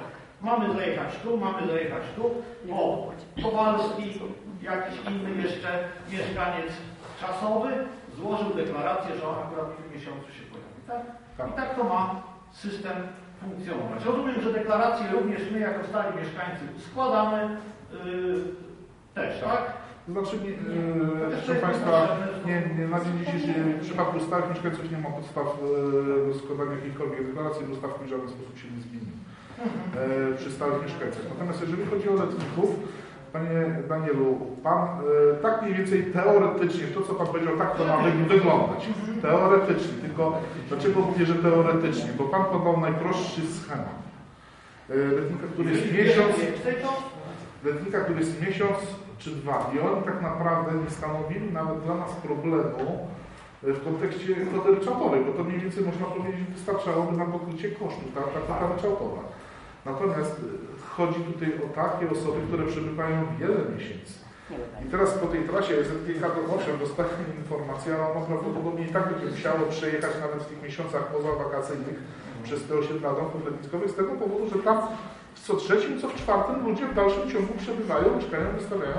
Speaker 6: mamy dojechać tu, mamy dojechać tu. O, Kowalski, jakiś inny jeszcze mieszkaniec czasowy złożył deklarację, że on akurat w tym miesiącu się pojawi. Tak? I tak to ma system funkcjonować. Rozumiem, że deklaracje również my jako stali mieszkańcy składamy yy, też, tak?
Speaker 4: To znaczy, nie, yy, proszę Państwa, nie, nie, na dzień dzisiejszy w przypadku stałych mieszkańców nie ma podstaw yy, do składania jakichkolwiek deklaracji, bo stawki w żaden sposób się nie zmieniły yy, przy stałych mieszkańcach. Natomiast jeżeli chodzi o letników, Panie Danielu, Pan yy, tak mniej więcej teoretycznie, to co Pan powiedział, tak to ma wyglądać. Teoretycznie, tylko dlaczego mówię, że teoretycznie? Bo Pan podał najprostszy schemat. Yy, letnika, który jest miesiąc, letnika, który jest miesiąc czy dwa. I oni tak naprawdę nie stanowili nawet dla nas problemu w kontekście kwota ryczałtowej, bo to mniej więcej można powiedzieć wystarczałoby na pokrycie kosztów, ta, ta kwota ryczałtowa. Natomiast chodzi tutaj o takie osoby, które przebywają wiele miesięcy. I teraz po tej trasie S Z G K osiem dostaliśmy informację, ale ono prawdopodobnie i tak będzie musiało przejechać nawet w tych miesiącach pozawakacyjnych przez te osiedla domów letniskowych z tego powodu, że tam co trzecim, co w czwartym ludzie w dalszym ciągu przebywają, mieszkają, wystawiają.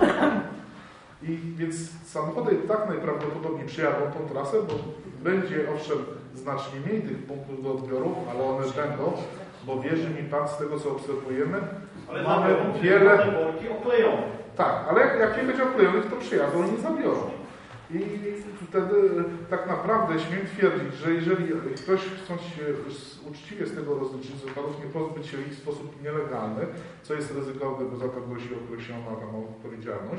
Speaker 4: I więc samochody tak najprawdopodobniej przyjadą tą trasę, bo będzie owszem znacznie mniej tych punktów do odbioru, ale one będą, bo wierzy mi Pan z tego co obserwujemy,
Speaker 6: ale
Speaker 4: mamy wiele...
Speaker 6: oklejone.
Speaker 4: Tak, ale jak, jak nie będzie oklejonych, to przyjadą i nie zabiorą. I wtedy tak naprawdę śmiem twierdzić, że jeżeli ktoś chcąc się uczciwie z tego rozliczyć, z odpadów nie pozbyć się ich w sposób nielegalny, co jest ryzykowne, bo za to grozi określona tam odpowiedzialność,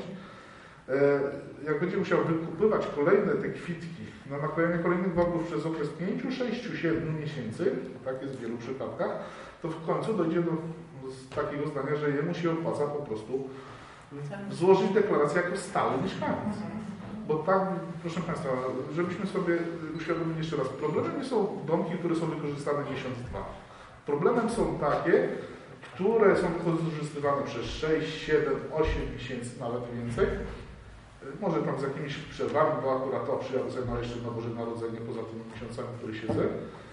Speaker 4: jak będzie musiał wykupywać kolejne te kwitki na naklejanie kolejnych warunków przez okres pięciu, sześciu, siedmiu miesięcy, tak jest w wielu przypadkach, to w końcu dojdzie do takiego zdania, że jemu się opłaca po prostu złożyć deklarację jako stały mieszkaniec. Bo tak, proszę Państwa, żebyśmy sobie uświadomili jeszcze raz, problemem nie są domki, które są wykorzystane miesiąc, dwa. Problemem są takie, które są wykorzystywane przez sześć, siedem, osiem miesięcy, nawet więcej. Może tam z jakimiś przerwami, bo akurat to przyjadę sobie na jeszcze na Boże Narodzenie, poza tymi miesiącami, w których siedzę.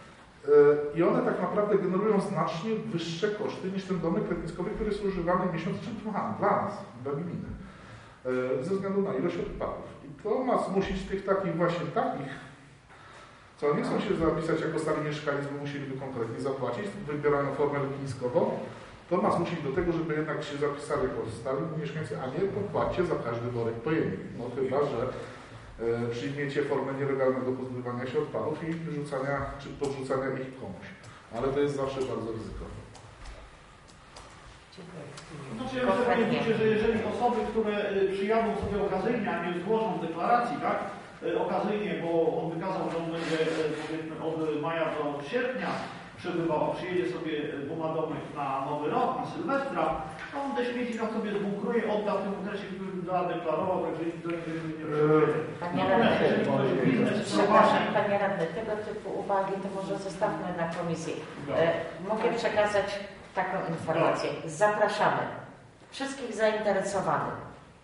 Speaker 4: I one tak naprawdę generują znacznie wyższe koszty niż ten domek letniskowy, który jest używany miesiąc czy dwa dla nas, dla gminy, ze względu na ilość odpadów. I to ma zmusić tych takich właśnie takich, co nie chcą się zapisać jako stali mieszkańcy, bo musieliby konkretnie zapłacić, wybierają formę letniskową, to ma zmusić do tego, żeby jednak się zapisali jako stali mieszkańcy, a nie popłacie za każdy worek pojemnik. No chyba, że e, przyjmiecie formę nielegalnego pozbywania się odpadów i wyrzucania czy podrzucania ich komuś. Ale to jest zawsze bardzo ryzykowne.
Speaker 6: Znaczy, ja chcę powiedzieć, że jeżeli osoby, które przyjadą sobie okazyjnie, a nie złożą deklaracji, tak, okazyjnie, bo on wykazał, że on będzie powiedzmy od maja do sierpnia przebywał, przyjedzie sobie bumadomek na Nowy Rok, na Sylwestra, to on te śmieci tam sobie zbukruje, odda w tym okresie, który zadeklarował, także nikt do niego nie przyjedzie.
Speaker 1: Panie radny, przepraszam, Panie radny, tego typu uwagi to może zostawmy na komisji. Mogę przekazać taką informację. Zapraszamy wszystkich zainteresowanych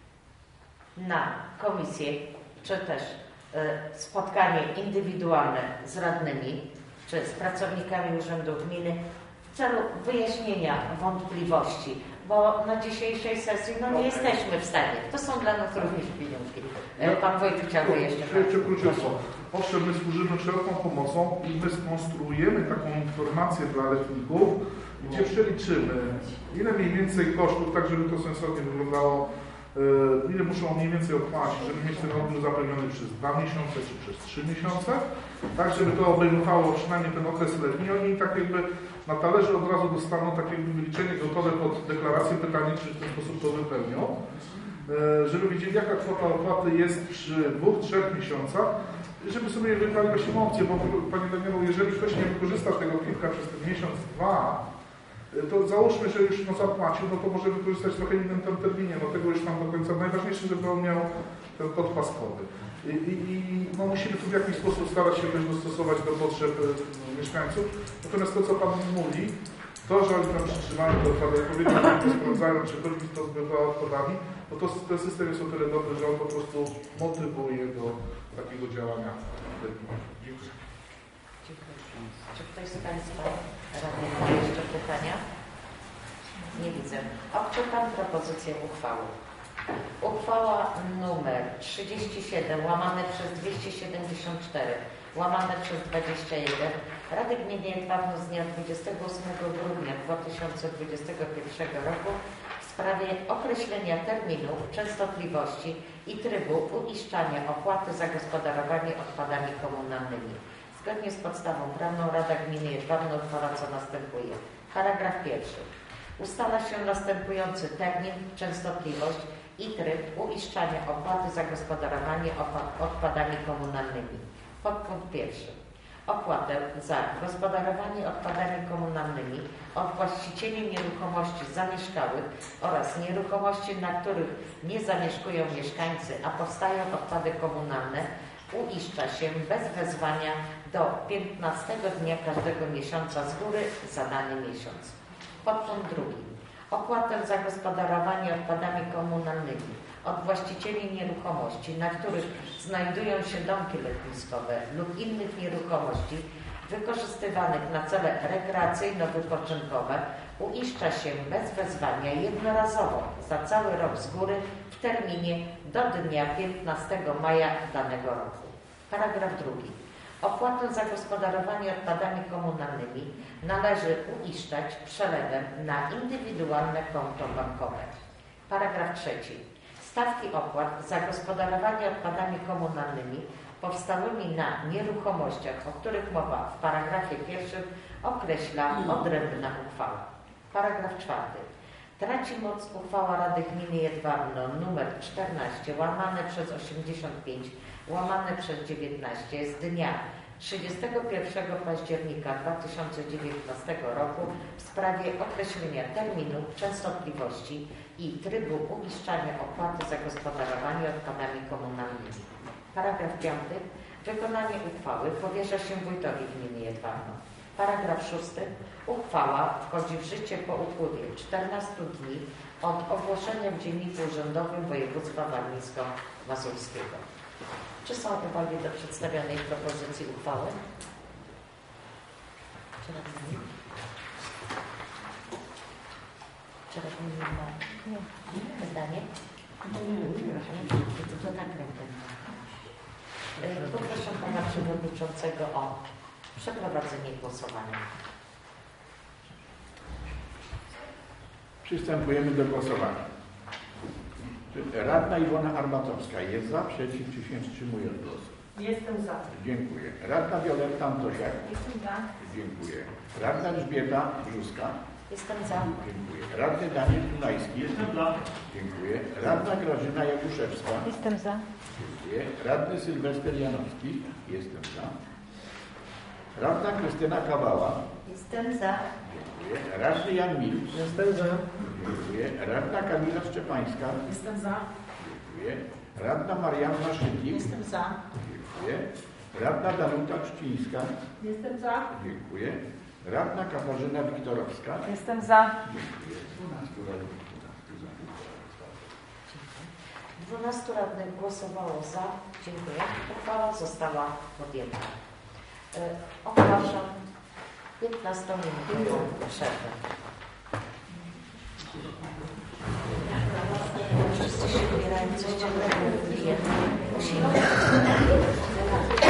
Speaker 1: na komisję, czy też spotkanie indywidualne z radnymi, czy z pracownikami Urzędu Gminy w celu wyjaśnienia wątpliwości, bo na dzisiejszej sesji no nie jesteśmy w stanie. To są dla nas również pieniążki. Pan Wojtek chciałby jeszcze...
Speaker 4: Jeszcze króciutko. Owszem, my służymy wszelką pomocą i my skonstruujemy taką informację dla letników, gdzie przeliczymy, ile mniej więcej kosztów, tak żeby to sensownie wyglądało, yy, ile muszą mniej więcej odpłacić, żeby mieć ten odbiór zapewniony przez dwa miesiące czy przez trzy miesiące, tak żeby to obejmowało przynajmniej ten okres letni. Oni tak jakby na talerze od razu dostaną takie jakby wyliczenie gotowe pod deklarację, pytanie, czy w ten sposób to wypełnią, yy, żeby wiedzieli, jaka kwota opłaty jest przy dwóch, trzech miesiącach, żeby sobie wybrali właśnie opcję, bo Panie Danielu, jeżeli ktoś nie wykorzysta tego kilka przez ten miesiąc, dwa, to załóżmy, że już no, zapłacił, no to może wykorzystać trochę innym tym terminie, no tego już tam do końca. Najważniejsze, żeby on miał ten kod paskowy. I, i, i no, musimy tu w jakiś sposób starać się też dostosować do potrzeb no, mieszkańców. Natomiast to, co Pan mówi, to, że oni tam przytrzymają te odpady, odpowiednio to sprawdzają, czy ktoś to zbywa odpadami, no to ten system jest o tyle dobry, że on po prostu motywuje do takiego działania. Dziękuję.
Speaker 1: Czy ktoś z Państwa radnych ma jeszcze pytania? Nie widzę. Odczytam propozycję uchwały. Uchwała numer trzydzieści siedem łamane przez dwieście siedemdziesiąt cztery łamane przez dwadzieścia jeden Rady Gminy Jedwabno z dnia dwudziestego ósmego grudnia dwa tysiące dwudziestego pierwszego roku w sprawie określenia terminów, częstotliwości i trybu uiszczania opłaty za gospodarowanie odpadami komunalnymi. Zgodnie z podstawą prawną Rada Gminy Jedwabno uchwala, co następuje. Paragraf pierwszy. Ustala się następujący termin, częstotliwość i tryb uiszczania opłaty za gospodarowanie odpadami komunalnymi. Podpunkt pierwszy. Opłatę za gospodarowanie odpadami komunalnymi od właścicieli nieruchomości zamieszkałych oraz nieruchomości, na których nie zamieszkują mieszkańcy, a powstają odpady komunalne, uiszcza się bez wezwania do piętnastego dnia każdego miesiąca z góry za dany miesiąc. Podpunkt drugi. Opłatę za gospodarowanie odpadami komunalnymi od właścicieli nieruchomości, na których znajdują się domki letniskowe lub innych nieruchomości wykorzystywanych na cele rekreacyjno-wypoczynkowe, uiszcza się bez wezwania jednorazowo za cały rok z góry w terminie do dnia piętnastego maja danego roku. Paragraf drugi. Opłatę za gospodarowanie odpadami komunalnymi należy uiszczać przelewem na indywidualne konto bankowe. Paragraf trzeci. Stawki opłat za gospodarowanie odpadami komunalnymi powstałymi na nieruchomościach, o których mowa w paragrafie pierwszym, określa odrębna uchwała. Paragraf czwarty. Traci moc uchwała Rady Gminy Jedwabno nr czternaście łamane przez osiemdziesiąt pięć łamane przez dziewiętnaście z dnia trzydziestego pierwszego października dwa tysiące dziewiętnastego roku w sprawie określenia terminu, częstotliwości i trybu uiszczania opłaty za gospodarowanie odpadami komunalnymi. Paragraf piąty. Wykonanie uchwały powierza się wójtowi gminy Jedwabno. Paragraf szósty. Uchwała wchodzi w życie po upływie czternastu dni od ogłoszenia w Dzienniku Urzędowym Województwa Warmińsko-Mazurskiego. Czy są uwagi do przedstawionej propozycji uchwały? Czy radni? Czy radni nie ma? Nie. Zdanie? To tak rękę. Poproszę pana przewodniczącego o przeprowadzenie głosowania.
Speaker 2: Przystępujemy do głosowania. Radna Iwona Arbatowska jest za, przeciw, czy się wstrzymuje od głosu?
Speaker 7: Jestem za.
Speaker 2: Dziękuję. Radna Wioletta Antosiak.
Speaker 7: Jestem za.
Speaker 2: Dziękuję. Radna Elżbieta Brzuska.
Speaker 1: Jestem za.
Speaker 2: Dziękuję. Radny Daniel Dunajski.
Speaker 6: Jestem za.
Speaker 2: Dziękuję. Radna Grażyna Jakuszewska.
Speaker 7: Jestem za.
Speaker 2: Dziękuję. Radny Sylwester Janowski. Jestem za. Radna Krystyna Kawała.
Speaker 7: Jestem za.
Speaker 2: Dziękuję. Radny Jan Milcz.
Speaker 7: Jestem za.
Speaker 2: Dziękuję. Radna Kamila Szczepańska.
Speaker 7: Jestem za.
Speaker 2: Dziękuję. Radna Marianna Szydlik.
Speaker 7: Jestem za.
Speaker 2: Dziękuję. Radna Danuta Czcińska.
Speaker 7: Jestem za.
Speaker 2: Dziękuję. Radna Katarzyna Wiktorowska.
Speaker 7: Jestem za.
Speaker 2: Dziękuję. dwunastu radnych, dwunastu za.
Speaker 1: dwunastu radnych głosowało za. Dziękuję. Uchwała została podjęta. E, ogłaszam piętnastominutową przerwę. Wszyscy się ubierają coś ciekawego. Musimy.